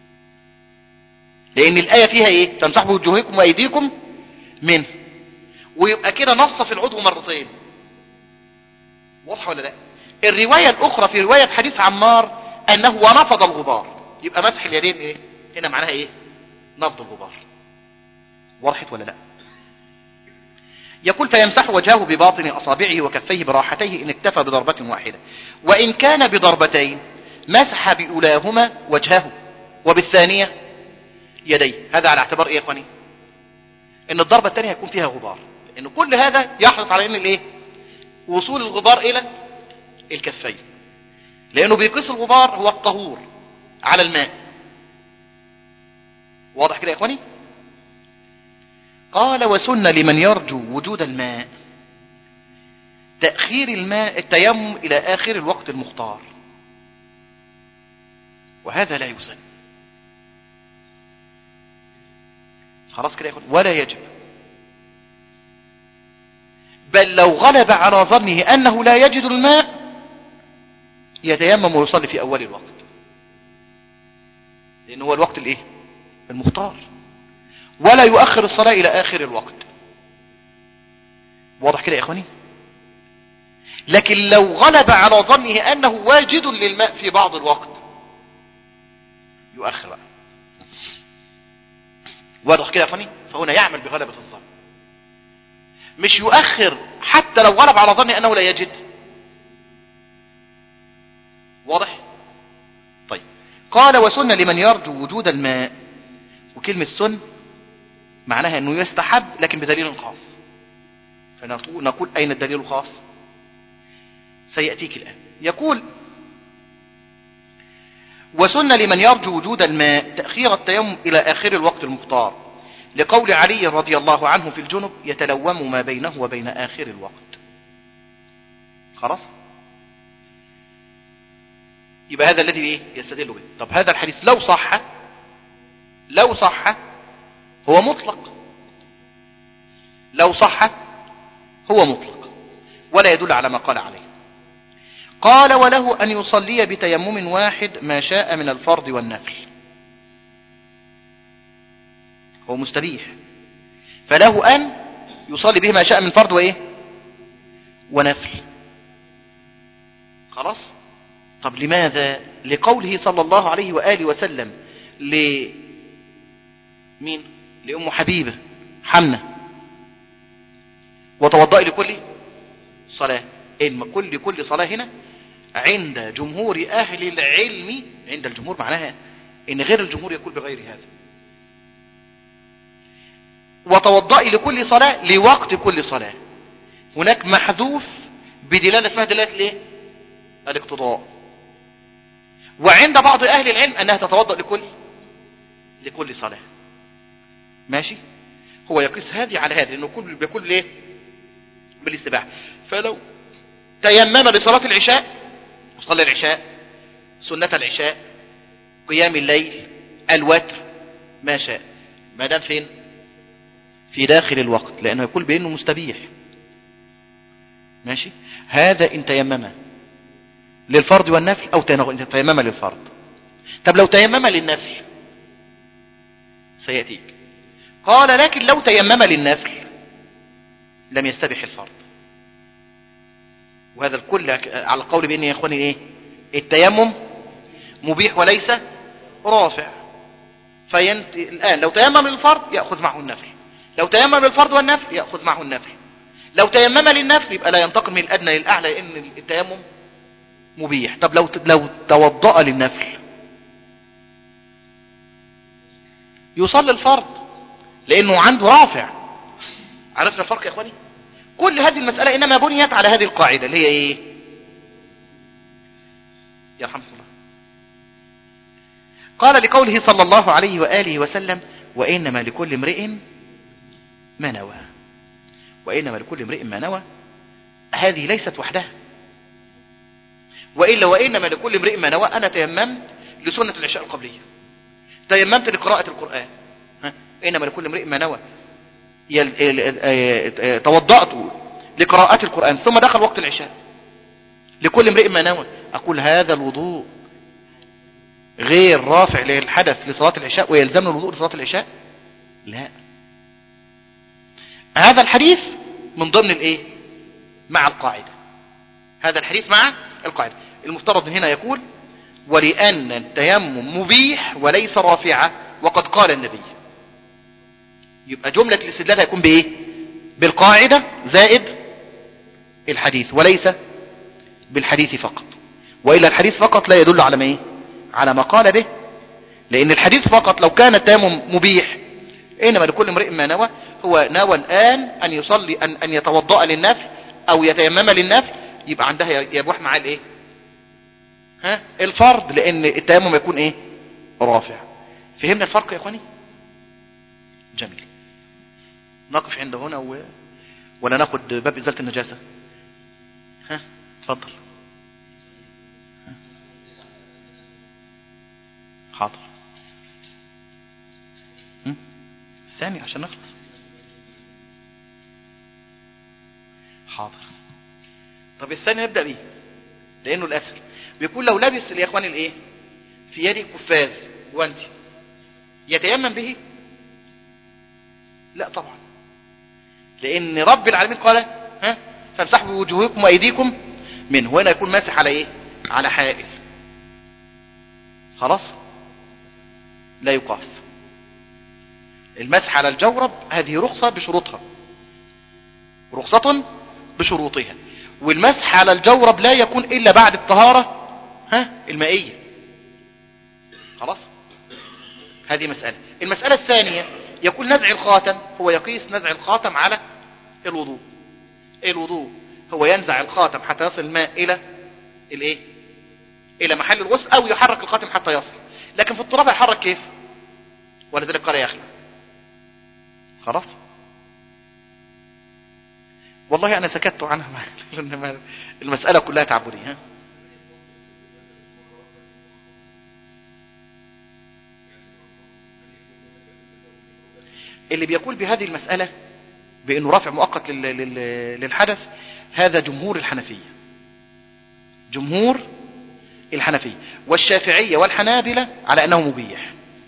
لان الايه فيها ايه؟ تمسحوا بوجوهكم وايديكم منه، ويبقى كده نص في العضو مرتين. واضح ولا لا؟ الروايه الاخرى في روايه حديث عمار انه ونفض الغبار، يبقى مسح اليدين ايه؟ هنا معناها ايه؟ نفض الغبار. وضحت ولا لا؟ يقول فيمسح وجهه بباطن اصابعه وكفيه براحتيه ان اكتفى بضربة واحدة، وان كان بضربتين مسح بأولاهما وجهه وبالثانية يديه. هذا على اعتبار ايه يا اخواني؟ ان الضربة الثانية يكون فيها غبار، لان كل هذا يحرص على ان الايه؟ وصول الغبار الى الكفين، لانه بيقيس الغبار هو الطهور على الماء. واضح كده يا اخواني؟ قال وسن لمن يرجو وجود الماء تأخير الماء التيمم الى اخر الوقت المختار، وهذا لا يسن. خلاص كده يا اخوان، ولا يجب، بل لو غلب على ظنه انه لا يجد الماء يتيمم ويصلي في اول الوقت، لان هو الوقت الايه المختار، ولا يؤخر الصلاة الى اخر الوقت. واضح كده يا اخواني؟ لكن لو غلب على ظنه انه واجد للماء في بعض الوقت يؤخر بقى. واضح كده يا اخواني؟ فهنا يعمل بغلبة الظن، مش يؤخر حتى لو غلب على ظنه انه لا يجد. واضح؟ طيب، قال وسن لمن يرجو وجود الماء، وكلمة سن معناها انه يستحب لكن بدليل خاص، فنقول اين الدليل الخاص؟ سيأتيك الآن. يقول وسن لمن يرجو وجود الماء تأخير التيمم إلى آخر الوقت المختار، لقول علي رضي الله عنه في الجنب يتلوم ما بينه وبين آخر الوقت. خلاص؟ يبقى هذا الذي إيه يستدل به. طب هذا الحديث لو صح لو صح هو مطلق، لو صح هو مطلق ولا يدل على ما قال عليه. قال وله أن يصلي بتيمم واحد ما شاء من الفرض والنفل، هو مستبيح، فله أن يصلي به ما شاء من فرض وإيه ونفل. خلاص؟ طب لماذا؟ لقوله صلى الله عليه وآله وسلم لمين؟ لأم حبيبة حمنة وتوضئي لكل صلاة. إن كل كل صلاة هنا عند جمهور أهل العلم، عند الجمهور معناها إن غير الجمهور يقول بغير هذا. وتوضئي لكل صلاة لوقت كل صلاة، هناك محذوف بدلالة اسمها دلالة الايه؟ الاقتضاء. وعند بعض أهل العلم أنها تتوضأ لكل لكل صلاة. ماشي؟ هو يقيس هذه على هذه لأنه كل بكل ايه؟ بالاستباحة. فلو تيمم لصلاة العشاء صلى العشاء، سنة العشاء، قيام الليل، الوتر، ما شاء، ما دام فين؟ في داخل الوقت، لأنه يقول بأنه مستبيح. ماشي؟ هذا إن تيمم للفرض والنفل أو تيمم للفرض. طب لو تيمم للنفل سيأتيك. قال لكن لو تيمم للنفل لم يستبح الفرض، وهذا الكل على القول بأن يا إخواني إيه؟ التيمم مبيح وليس رافع. فينت... الآن لو تيمم للفرض يأخذ معه النفل، لو تيمم للفرض والنفل يأخذ معه النفل، لو تيمم للنفل يبقى لا ينتقل من الأدنى للأعلى لأن التيمم مبيح. طب لو لو توضأ للنفل يصلي الفرض لأنه عنده رافع. عرفنا الفرق يا إخواني؟ كل هذه المسألة إنما بنيت على هذه القاعدة اللي هي إيه؟ يرحمكم الله. قال لقوله صلى الله عليه وآله وسلم وإنما لكل امرئ ما نوى، وإنما لكل امرئ ما نوى هذه ليست وحدها، وإلا وإنما لكل امرئ ما نوى أنا تيممت لسنة العشاء القبلية، تيممت لقراءة القرآن، ها؟ إنما لكل امرئ ما نوى يل... توضأت لقراءة القرآن ثم دخل وقت العشاء لكل امرئ ما نوى. أقول هذا الوضوء غير رافع للحدث لصلاة العشاء ويلزمنا الوضوء لصلاة العشاء؟ لا. هذا الحديث من ضمن الايه؟ مع القاعدة. هذا الحديث مع القاعدة. المفترض هنا يقول ولأن التيمم مبيح وليس رافعة وقد قال النبي، يبقى جملة الاستدلال هيكون بايه؟ بالقاعدة زائد الحديث وليس بالحديث فقط، وإلا الحديث فقط لا يدل على ما ايه؟ على ما قال به، لأن الحديث فقط لو كان التيمم مبيح إنما لكل امرئ ما نوى، هو نوى الآن أن يصلي أن, أن يتوضأ للنفل أو يتيمم للنفل، يبقى عندها يبوح معاه الايه؟ ها؟ الفرض، لأن التيمم يكون ايه؟ رافع. فهمنا الفرق يا اخواني؟ جميل. نقف عند هنا و... ولا ناخد باب إزالة النجاسة؟ ها تفضل. حاضر. الثاني عشان نخلص. حاضر. طب الثاني نبدأ بيه لانه الاسهل. بيقول لو لبس يا اخواني الايه في يدي قفاز جوانتي يتيمم به؟ لا طبعا، لان رب العالمين قال ها فامسحوا بوجوهكم وايديكم منه، وهنا يكون ماسح على ايه؟ على حائل. خلاص لا يقاس. المسح على الجورب هذه رخصة بشروطها، رخصة بشروطها. والمسح على الجورب لا يكون الا بعد الطهارة ها المائية. خلاص هذه مسألة. المسألة الثانية يقول نزع الخاتم، هو يقيس نزع الخاتم على الوضوء. الوضوء هو ينزع الخاتم حتى يصل الماء الى الايه؟ الى محل الغسل، او يحرك الخاتم حتى يصل. لكن في التراب يحرك كيف؟ ولذلك قال يخلع. خلاص والله انا سكت عنها لان المسألة كلها تعبدية. ها اللي بيقول بهذه المسألة بانه رافع مؤقت للحدث هذا جمهور الحنفية، جمهور الحنفية والشافعية والحنابلة على انه مبيح.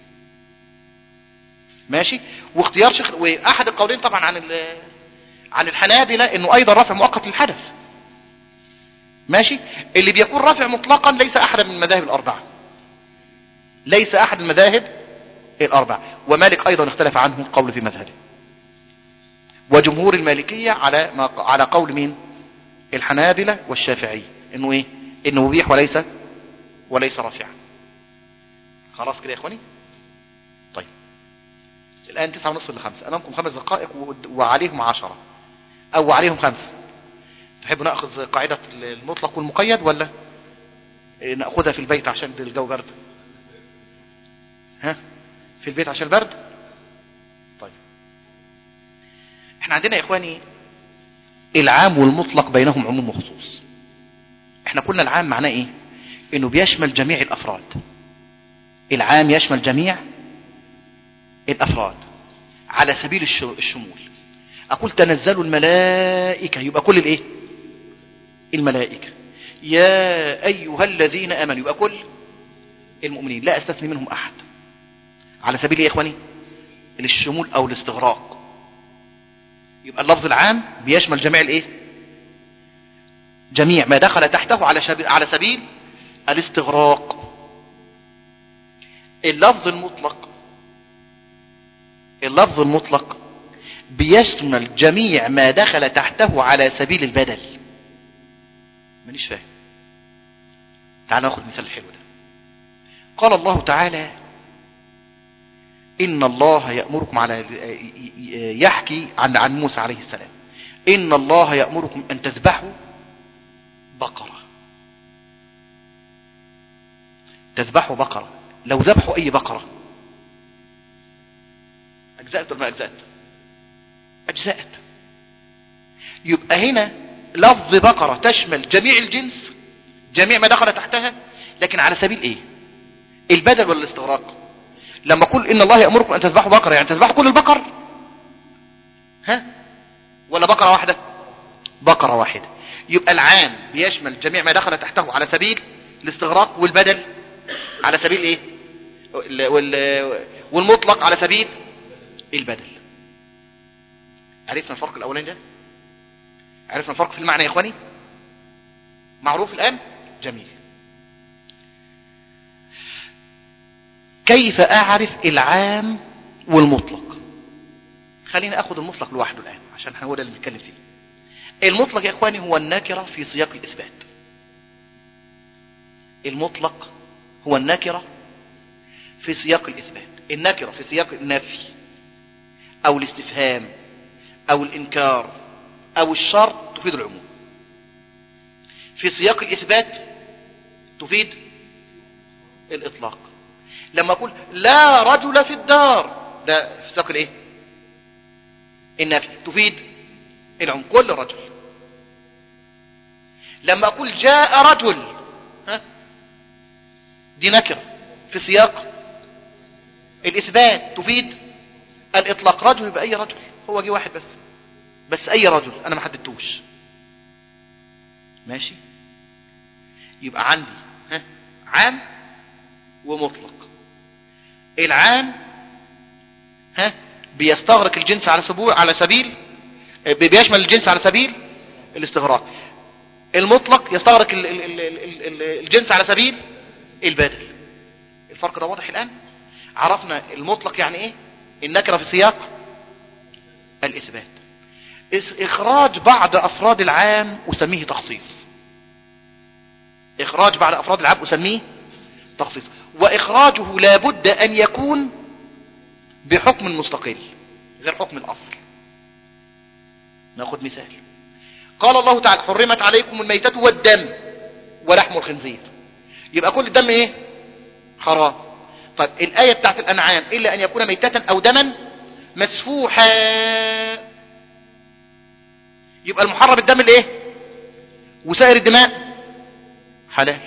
ماشي. واختيار شيخ واحد القولين طبعا عن عن الحنابلة انه ايضا رافع مؤقت للحدث. ماشي. اللي بيكون رافع مطلقا ليس احد من المذاهب الاربعة، ليس احد المذاهب الاربعة. ومالك ايضا اختلف عنه القول في مذهبه. وجمهور المالكية على ما على قول مين؟ الحنابلة والشافعية انه ايه؟ انه مبيح وليس وليس رافعا. خلاص كده يا اخواني. طيب الان تسعة ونصف لخمسة، امامكم خمس دقائق وعليهم عشرة او عليهم خمسة. تحبوا نأخذ قاعدة المطلق والمقيد ولا نأخذها في البيت عشان الجو برد؟ ها في البيت عشان البرد. طيب احنا عندنا يا اخواني العام والمطلق بينهم عموم وخصوص. احنا قلنا العام معناه ايه؟ انه بيشمل جميع الافراد. العام يشمل جميع الافراد على سبيل الشمول. اقول تنزلوا الملائكة يبقى كل الايه؟ الملائكة. يا ايها الذين امنوا يبقى كل المؤمنين لا استثني منهم احد على سبيل ايه يا اخواني؟ للشمول او الاستغراق. يبقى اللفظ العام بيشمل جميع الايه؟ جميع ما دخل تحته على شبي... على سبيل الاستغراق. اللفظ المطلق اللفظ المطلق بيشمل جميع ما دخل تحته على سبيل البدل. مانيش فاهم. تعال ناخد مثال حلو ده. قال الله تعالى إن الله يأمركم على يحكي عن عن موسى عليه السلام إن الله يأمركم أن تذبحوا بقرة. تذبحوا بقرة. لو ذبحوا أي بقرة أجزأت ولا ما أجزأت؟ أجزأت. يبقى هنا لفظ بقرة تشمل جميع الجنس، جميع ما دخل تحتها، لكن على سبيل إيه؟ البدل ولا الاستغراق؟ لما أقول إن الله يأمركم أن تذبحوا بقرة يعني تذبحوا كل البقر؟ ها؟ ولا بقرة واحدة؟ بقرة واحدة. يبقى العام بيشمل جميع ما دخل تحته على سبيل الاستغراق، والبدل على سبيل إيه؟ والمطلق على سبيل البدل. عرفنا الفرق الأولاني ده؟ عرفنا الفرق في المعنى يا إخواني؟ معروف الآن؟ جميل. كيف أعرف العام والمطلق؟ خلينا أخذ المطلق لوحده الآن عشان هو ده اللي بنتكلم فيه. المطلق يا إخواني هو النكرة في سياق الإثبات. المطلق هو النكرة في سياق الإثبات. النكرة في سياق النفي أو الاستفهام أو الإنكار أو الشرط تفيد العموم. في سياق الإثبات تفيد الإطلاق. لما أقول لا رجل في الدار ده في سياق الإيه؟ النفي تفيد العموم كل رجل. لما أقول جاء رجل ها دي نكرة في سياق الإثبات تفيد الاطلاق رجل يبقى اي رجل، هو جه واحد بس، بس اي رجل انا ما حددتوش. ماشي، يبقى عندي ها عام ومطلق. العام ها بيستغرق الجنس على سبيل على سبيل بيشمل الجنس على سبيل الاستغراق. المطلق يستغرق ال ال ال ال الجنس على سبيل البدل. الفرق ده واضح الآن؟ عرفنا المطلق يعني ايه، النكرة في سياق الإثبات. إخراج بعض أفراد العام أسميه تخصيص. إخراج بعض أفراد العام أسميه تخصيص، وإخراجه لابد أن يكون بحكم مستقل غير حكم الأصل. ناخد مثال. قال الله تعالى حرمت عليكم الميتة والدم ولحم الخنزير، يبقى كل الدم ايه؟ حرام. طيب الآية بتاعت الأنعام إلا أن يكون ميتة أو دما مسفوحا، يبقى المحرم الدم الايه؟ وسائر الدماء حلال.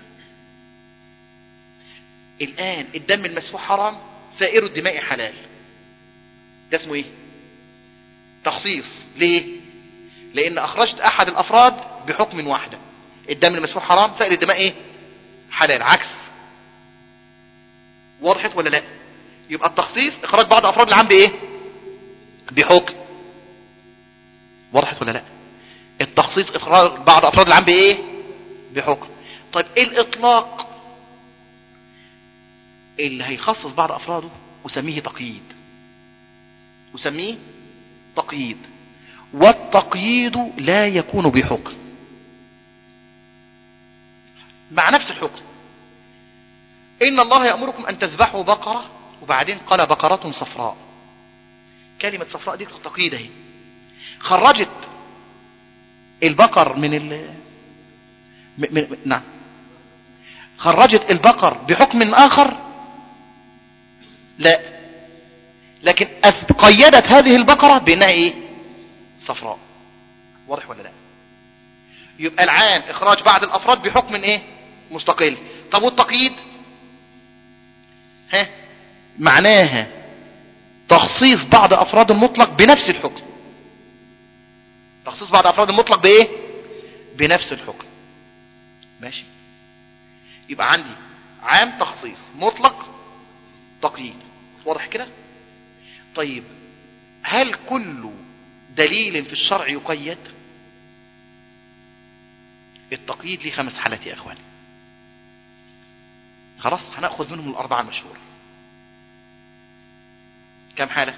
الآن الدم المسفوح حرام، سائر الدماء حلال. ده اسمه ايه؟ تخصيص. ليه؟ لأن أخرجت أحد الأفراد بحكم واحدة. الدم المسفوح حرام، سائر الدماء ايه؟ حلال. عكس. وضحت ولا لا؟ يبقى التخصيص إخراج بعض أفراد العام بإيه؟ بحكم. وضحت ولا لا؟ التخصيص إخراج بعض أفراد العام بإيه؟ بحكم. طيب الإطلاق اللي هيخصص بعض أفراده أسميه تقييد. أسميه تقييد. والتقييد لا يكون بحكم مع نفس الحكم. إن الله يأمركم أن تذبحوا بقرة، وبعدين قال بقرة صفراء. كلمة صفراء دي تقييد اهي، خرجت البقر من ال م... م... نعم خرجت البقر بحكم آخر؟ لا، لكن قيدت هذه البقرة بأنها ايه؟ صفراء. واضح ولا لا؟ يبقى العام إخراج بعض الأفراد بحكم ايه؟ مستقل. طب والتقييد ها معناها تخصيص بعض أفراد المطلق بنفس الحكم. تخصيص بعض أفراد المطلق بإيه؟ بنفس الحكم. ماشي، يبقى عندي عام تخصيص، مطلق تقييد. واضح كده؟ طيب هل كل دليل في الشرع يقيد؟ التقييد ليه خمس حالات يا اخواني. خلاص هنأخذ منهم الأربعة المشهورة. كم حالة؟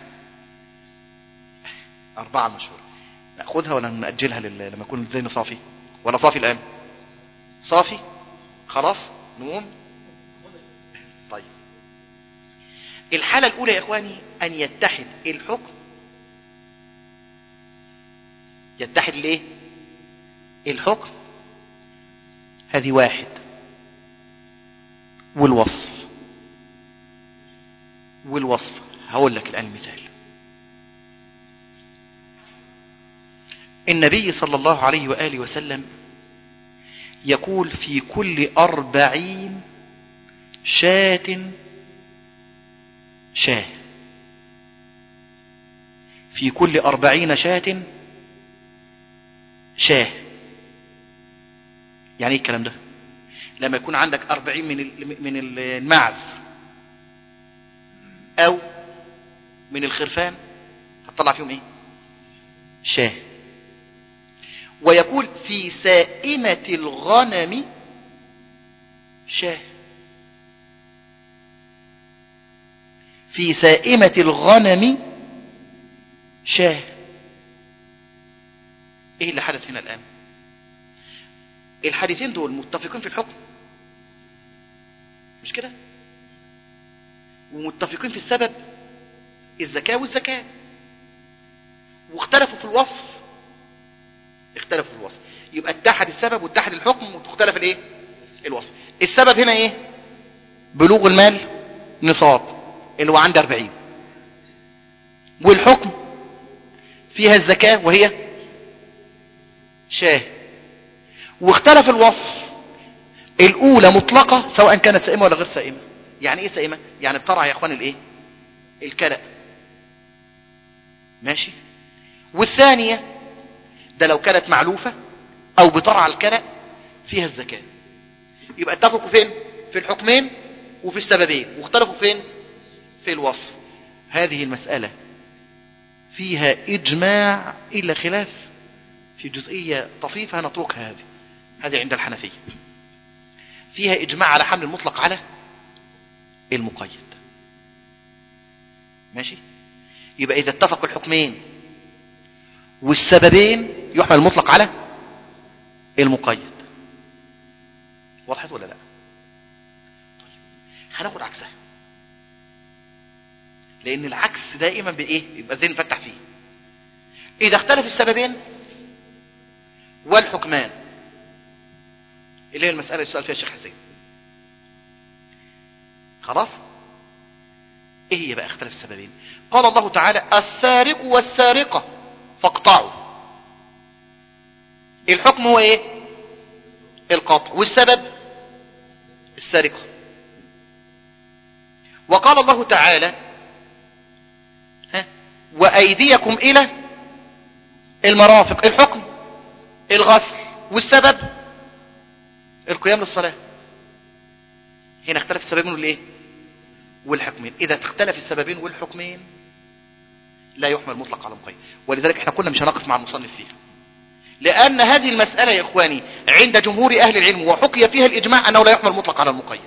أربعة مشهورة. نأخذها ولا نأجلها لل... لما يكون الذهن صافي؟ ولا صافي الآن؟ صافي؟ خلاص نقوم. طيب الحالة الأولى يا إخواني أن يتحد الحكم. يتحد ليه؟ الحكم هذه واحد، والوصف والوصف هقول لك الآن المثال. النبي صلى الله عليه وآله وسلم يقول في كل أربعين شاة شاه، في كل أربعين شاة شاه. يعني ايه الكلام ده؟ لما يكون عندك أربعين من من المعز أو من الخرفان هتطلع فيهم ايه؟ شاه. ويقول في سائمة الغنم شاه، في سائمة الغنم شاه. ايه اللي حدث هنا الآن؟ الحديثين دول متفقين في الحكم، مش كده؟ ومتفقين في السبب، الزكاة والزكاة، واختلفوا في الوصف. اختلفوا في الوصف، يبقى اتحد السبب واتحد الحكم واختلف الايه؟ الوصف. السبب هنا ايه؟ بلوغ المال نصاب اللي هو عند أربعين، والحكم فيها الزكاة وهي شاه. واختلف الوصف، الاولى مطلقة سواء كانت سائمة ولا غير سائمة. يعني ايه سائمة؟ يعني بترعى يا اخوان الايه؟ الكلأ. ماشي. والثانية ده لو كانت معلوفة او بترعى الكلى فيها الزكاة، يبقى اتفقوا فين؟ في الحكمين وفي السببين، واختلفوا فين؟ في الوصف. هذه المسألة فيها اجماع الا خلاف في جزئية طفيفة نتركها. هذه هذه عند الحنفية فيها اجماع على حمل المطلق على المقيد. ماشي. يبقى اذا اتفقوا الحكمين والسببين يحمل المطلق على المقيد. وضحت ولا لا؟ طيب هناخد عكسها، لان العكس دائما بايه؟ يبقى زي نفتح فيه. اذا اختلف السببين والحكمان، اللي هي المسألة اللي سأل فيها الشيخ حسين، خلاص ايه هي بقى اختلف السببين؟ قال الله تعالى السارق والسارقة فاقطعوا. الحكم هو ايه؟ القطع، والسبب السرقة. وقال الله تعالى ها وأيديكم إلى المرافق. الحكم الغسل، والسبب القيام للصلاة. هنا اختلف السببين والايه؟ والحكمين. إذا اختلف السببين والحكمين لا يحمل مطلق على مقيد. ولذلك احنا كنا مش هنقف مع المصنف فيها، لأن هذه المسألة يا إخواني عند جمهور أهل العلم وحكي فيها الإجماع أنه لا يحمل مطلق على المقيد.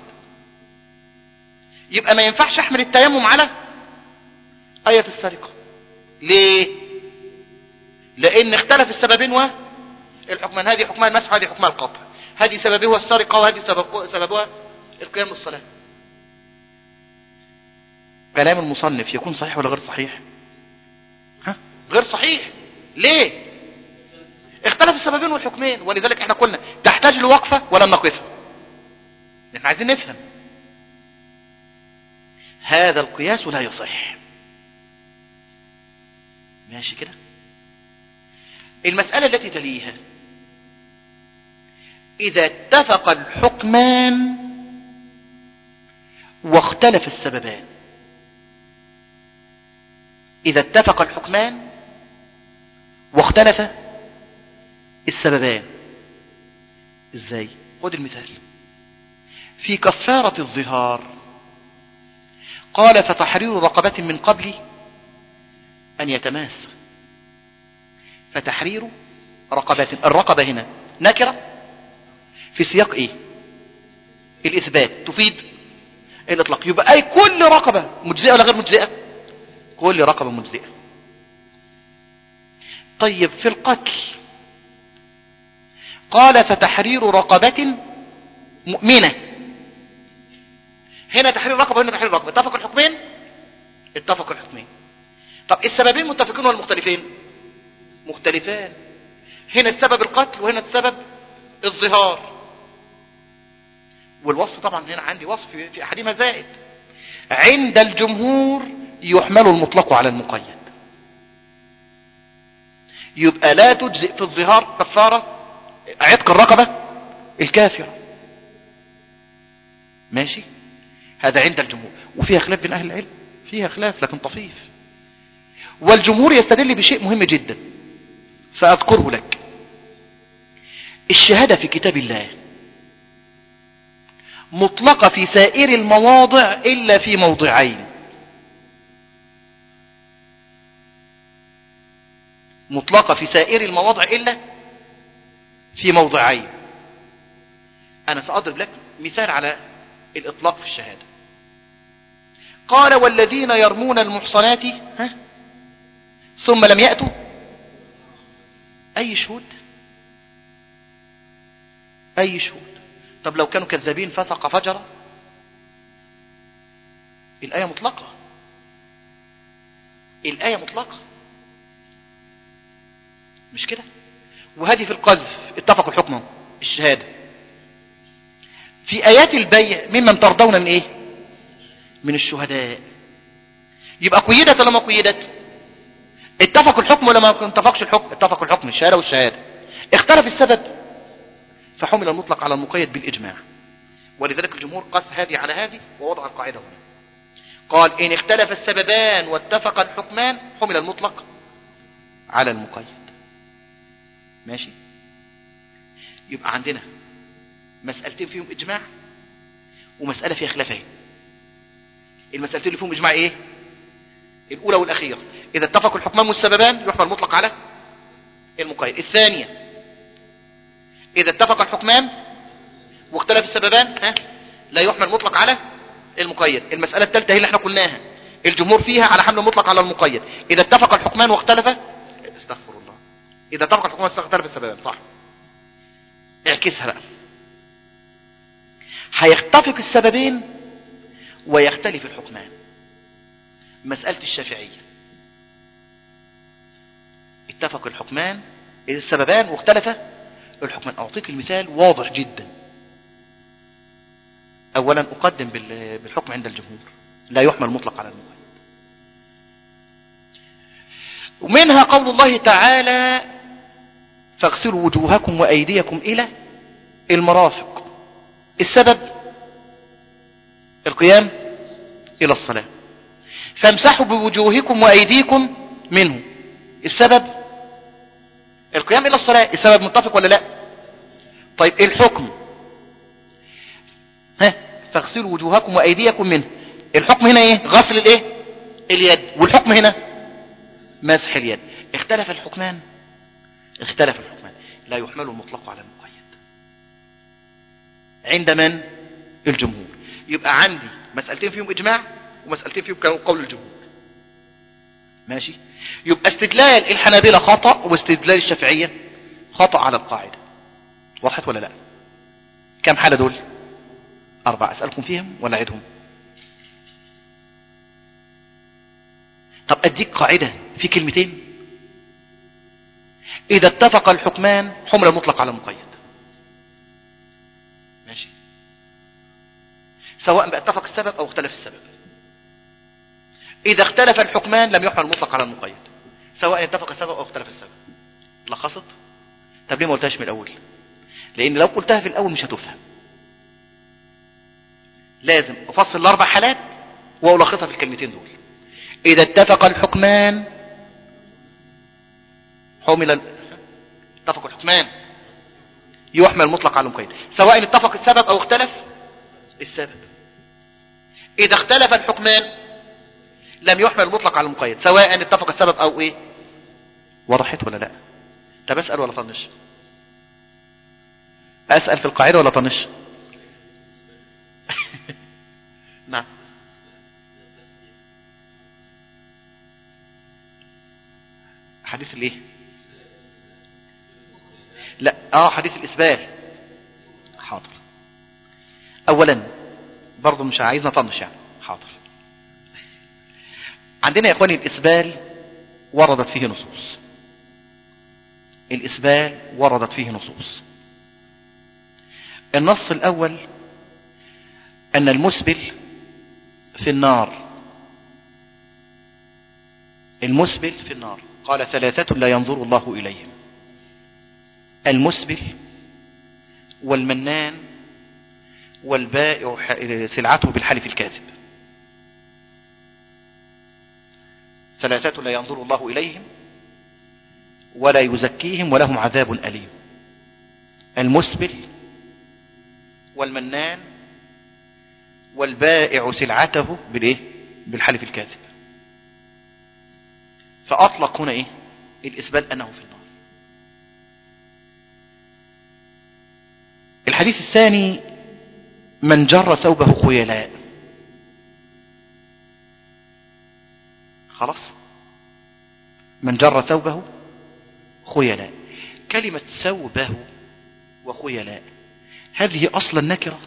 يبقى ما ينفعش أحمل التيمم على آية السرقة. ليه؟ لأن اختلف السببين والحكمان. هذه حكمان المسح وهذه حكمان القطع. هذه سببها السرقة وهذه سببها القيام بالصلاة. كلام المصنف يكون صحيح ولا غير صحيح؟ ها؟ غير صحيح. ليه؟ اختلف السببين والحكمين. ولذلك احنا قلنا تحتاج لوقفة ولم نقفها. احنا عايزين نفهم هذا القياس لا يصح. ماشي كده. المسألة التي تليها إذا اتفق الحكمان واختلف السببان. إذا اتفق الحكمان واختلف السببان ازاي؟ خد المثال في كفارة الظهار. قال فتحرير رقبة من قبل أن يتماس. فتحرير رقبة، الرقبة هنا نكرة في سياق ايه؟ الإثبات تفيد الإطلاق. يبقى أي كل رقبة مجزئة ولا غير مجزئة؟ كل رقبة مجزئة. طيب في القتل قال فتحرير رقبة مؤمنة. هنا تحرير رقبة وهنا تحرير رقبة. اتفق الحكمين؟ اتفق الحكمين. طب السببين متفقين ولا مختلفين؟ مختلفان. هنا السبب القتل وهنا السبب الظهار. والوصف طبعا هنا عندي وصف في أحدهما زائد. عند الجمهور يحمل المطلق على المقيد. يبقى لا تجزئ في الظهار كفارة عتق الرقبة الكافرة. ماشي. هذا عند الجمهور، وفيها خلاف بين أهل العلم، فيها خلاف لكن طفيف. والجمهور يستدل بشيء مهم جدا سأذكره لك. الشهادة في كتاب الله مطلقة في سائر المواضع إلا في موضعين. مطلقة في سائر المواضع إلا في موضعين. أنا سأضرب لك مثال على الإطلاق في الشهادة. قال والذين يرمون المحصنات ها ثم لم يأتوا. أي شهود؟ أي شهود؟ طب لو كانوا كذابين فسق فجر؟ الآية مطلقة. الآية مطلقة مش كده؟ وهذه في القذف اتفقوا الحكم الشهادة. في آيات البيع ممن ترضون من ايه؟ من الشهداء. يبقى قيدت ولا ما قيدت؟ اتفقوا الحكم ولا ما اتفقش الحكم؟ اتفقوا الحكم الشهادة والشهادة. اختلف السبب فحمل المطلق على المقيد بالإجماع. ولذلك الجمهور قاس هذه على هذه ووضع القاعدة هنا. قال إن اختلف السببان واتفق الحكمان حمل المطلق على المقيد. ماشي. يبقى عندنا مسألتين فيهم اجماع ومسألة فيها خلافين. المسألتين اللي فيهم اجماع ايه؟ الاولى والاخيرة. اذا اتفق الحكمان والسببان يحمل المطلق على المقيد. الثانية اذا اتفق الحكمان واختلف السببان ها لا يحمل المطلق على المقيد. المسألة الثالثة هي اللي احنا قلناها الجمهور فيها على حمل المطلق على المقيد. اذا اتفق الحكمان واختلف استغفر الله اذا اتفق الحكمان واختلف السببان. صح. اعكسها بقى. هيختفق السببين ويختلف الحكمان. مسألة الشافعية اتفق الحكمان السببان واختلف الحكمان. اعطيك المثال واضح جدا. اولا اقدم بالحكم عند الجمهور لا يحمل مطلق على المقيد. ومنها قول الله تعالى فاغسلوا وجوهكم وايديكم الى المرافق. السبب القيام الى الصلاة. فامسحوا بوجوهكم وايديكم منه. السبب القيام الى الصلاة. السبب متفق ولا لا؟ طيب الحكم ها فاغسلوا وجوهكم وايديكم منه. الحكم هنا ايه؟ غسل الايه؟ اليد. والحكم هنا مسح اليد. اختلف الحكمان اختلف الحكمان لا يحمل المطلق على المقيد عند من؟ الجمهور. يبقى عندي مسألتين فيهم اجماع ومسألتين فيهم قول الجمهور. ماشي. يبقى استدلال الحنابلة خطأ واستدلال الشافعية خطأ على القاعدة. وضحت ولا لا؟ كم حالة دول؟ أربعة. أسألكم فيهم ولا أعيدهم؟ طب أديك قاعدة في كلمتين. إذا اتفق الحكمان حمل المطلق على المقيد. ماشي. سواء بقى اتفق السبب أو اختلف السبب. إذا اختلف الحكمان لم يحمل المطلق على المقيد سواء اتفق السبب أو اختلف السبب. لخصت؟ طب ليه ما قلتهاش من الأول؟ لأن لو قلتها في الأول مش هتفهم. لازم أفصل الأربع حالات وألخصها في الكلمتين دول. إذا اتفق الحكمان حمل اتفق الحكمان يحمل المطلق على المقيد سواء اتفق السبب أو اختلف السبب. إذا اختلف الحكمان لم يحمل المطلق على المقيد سواء اتفق السبب أو إيه. وضحت ولا لا؟ طب أسأل ولا طنش؟ أسأل في القاعدة ولا طنش؟ نعم. حديث الايه؟ لا اه حديث الاسبال. حاضر. اولا برضو مش عايزنا نطنش يعني. حاضر. عندنا يا اخواني الاسبال وردت فيه نصوص. الاسبال وردت فيه نصوص. النص الاول ان المسبل في النار. المسبل في النار قال ثلاثة لا ينظر الله إليهم: المسبل والمنان والبائع سلعته بالحلف الكاذب. ثلاثة لا ينظر الله إليهم ولا يزكيهم ولهم عذاب أليم: المسبل والمنان والبائع سلعته بالايه؟ بالحلف الكاذب. فأطلق هنا ايه؟ الإسبال أنه في النار. الحديث الثاني: من جر ثوبه خيلاء. خلاص. من جر ثوبه خيلاء. كلمة ثوبه وخيلاء هذه أصلا نكرة.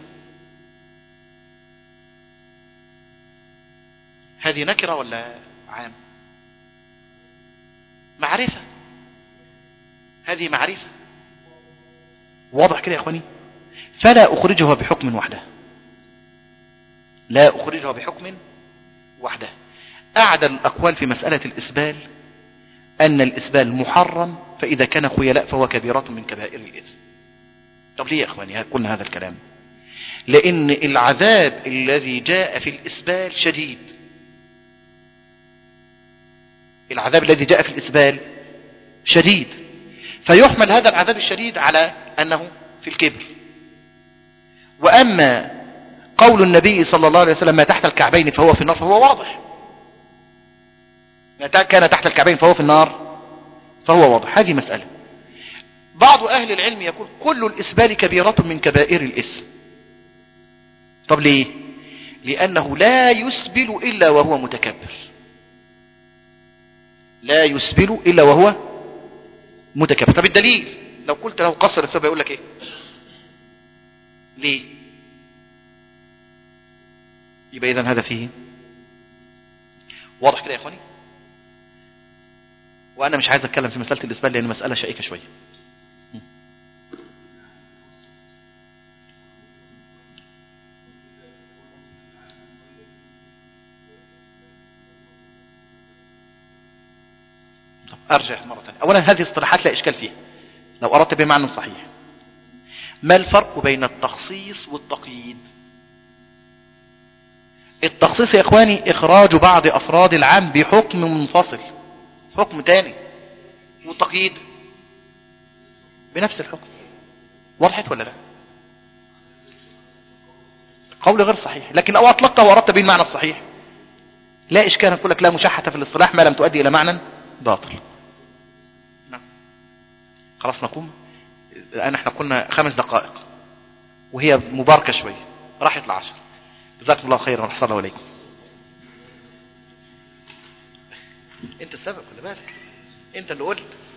هذه نكرة ولا عام؟ معرفة. هذه معرفة. واضح كده يا اخواني؟ فلا اخرجها بحكم وحده. لا اخرجها بحكم وحده. اعدل الاقوال في مسألة الاسبال ان الاسبال محرم، فاذا كان خيلاء فهو كبيرة من كبائر الاثم. طب ليه يا اخواني قلنا هذا الكلام؟ لان العذاب الذي جاء في الاسبال شديد. العذاب الذي جاء في الاسبال شديد، فيحمل هذا العذاب الشديد على أنه في الكبر. وأما قول النبي صلى الله عليه وسلم ما تحت الكعبين فهو في النار، فهو واضح. ما كان تحت الكعبين فهو في النار فهو واضح. هذه مسألة. بعض أهل العلم يقول كل الإسبال كبيرة من كبائر الإثم. طب ليه؟ لأنه لا يسبل إلا وهو متكبر، لا يسبل إلا وهو متكبر. طب الدليل لو قلت له قصر الثوب يقول لك ايه؟ ليه؟ يبقى إذن هذا فيه واضح كده يا إخواني. وأنا مش عايز أتكلم في مسألة الإسبال لأن مسألة شائكة شوية. أرجع مرة ثانية. أولا هذه اصطلاحات لا إشكال فيها لو أردت بمعنى صحيح. ما الفرق بين التخصيص والتقييد؟ التخصيص يا إخواني إخراج بعض أفراد العام بحكم منفصل، حكم تاني. والتقييد بنفس الحكم. وضحت ولا لا؟ قول غير صحيح، لكن لو أطلقته وأردت به المعنى الصحيح لا إشكال. أقول لك لا مشاحة في الاصطلاح ما لم تؤدي إلى معنى باطل. نعم. خلاص نقوم. الآن احنا قلنا خمس دقائق وهي مباركة شوية، راحت العشر. جزاكم الله خيرا وأحسن الله إليكم. انت السبب، خلي بالك، انت اللي قلت.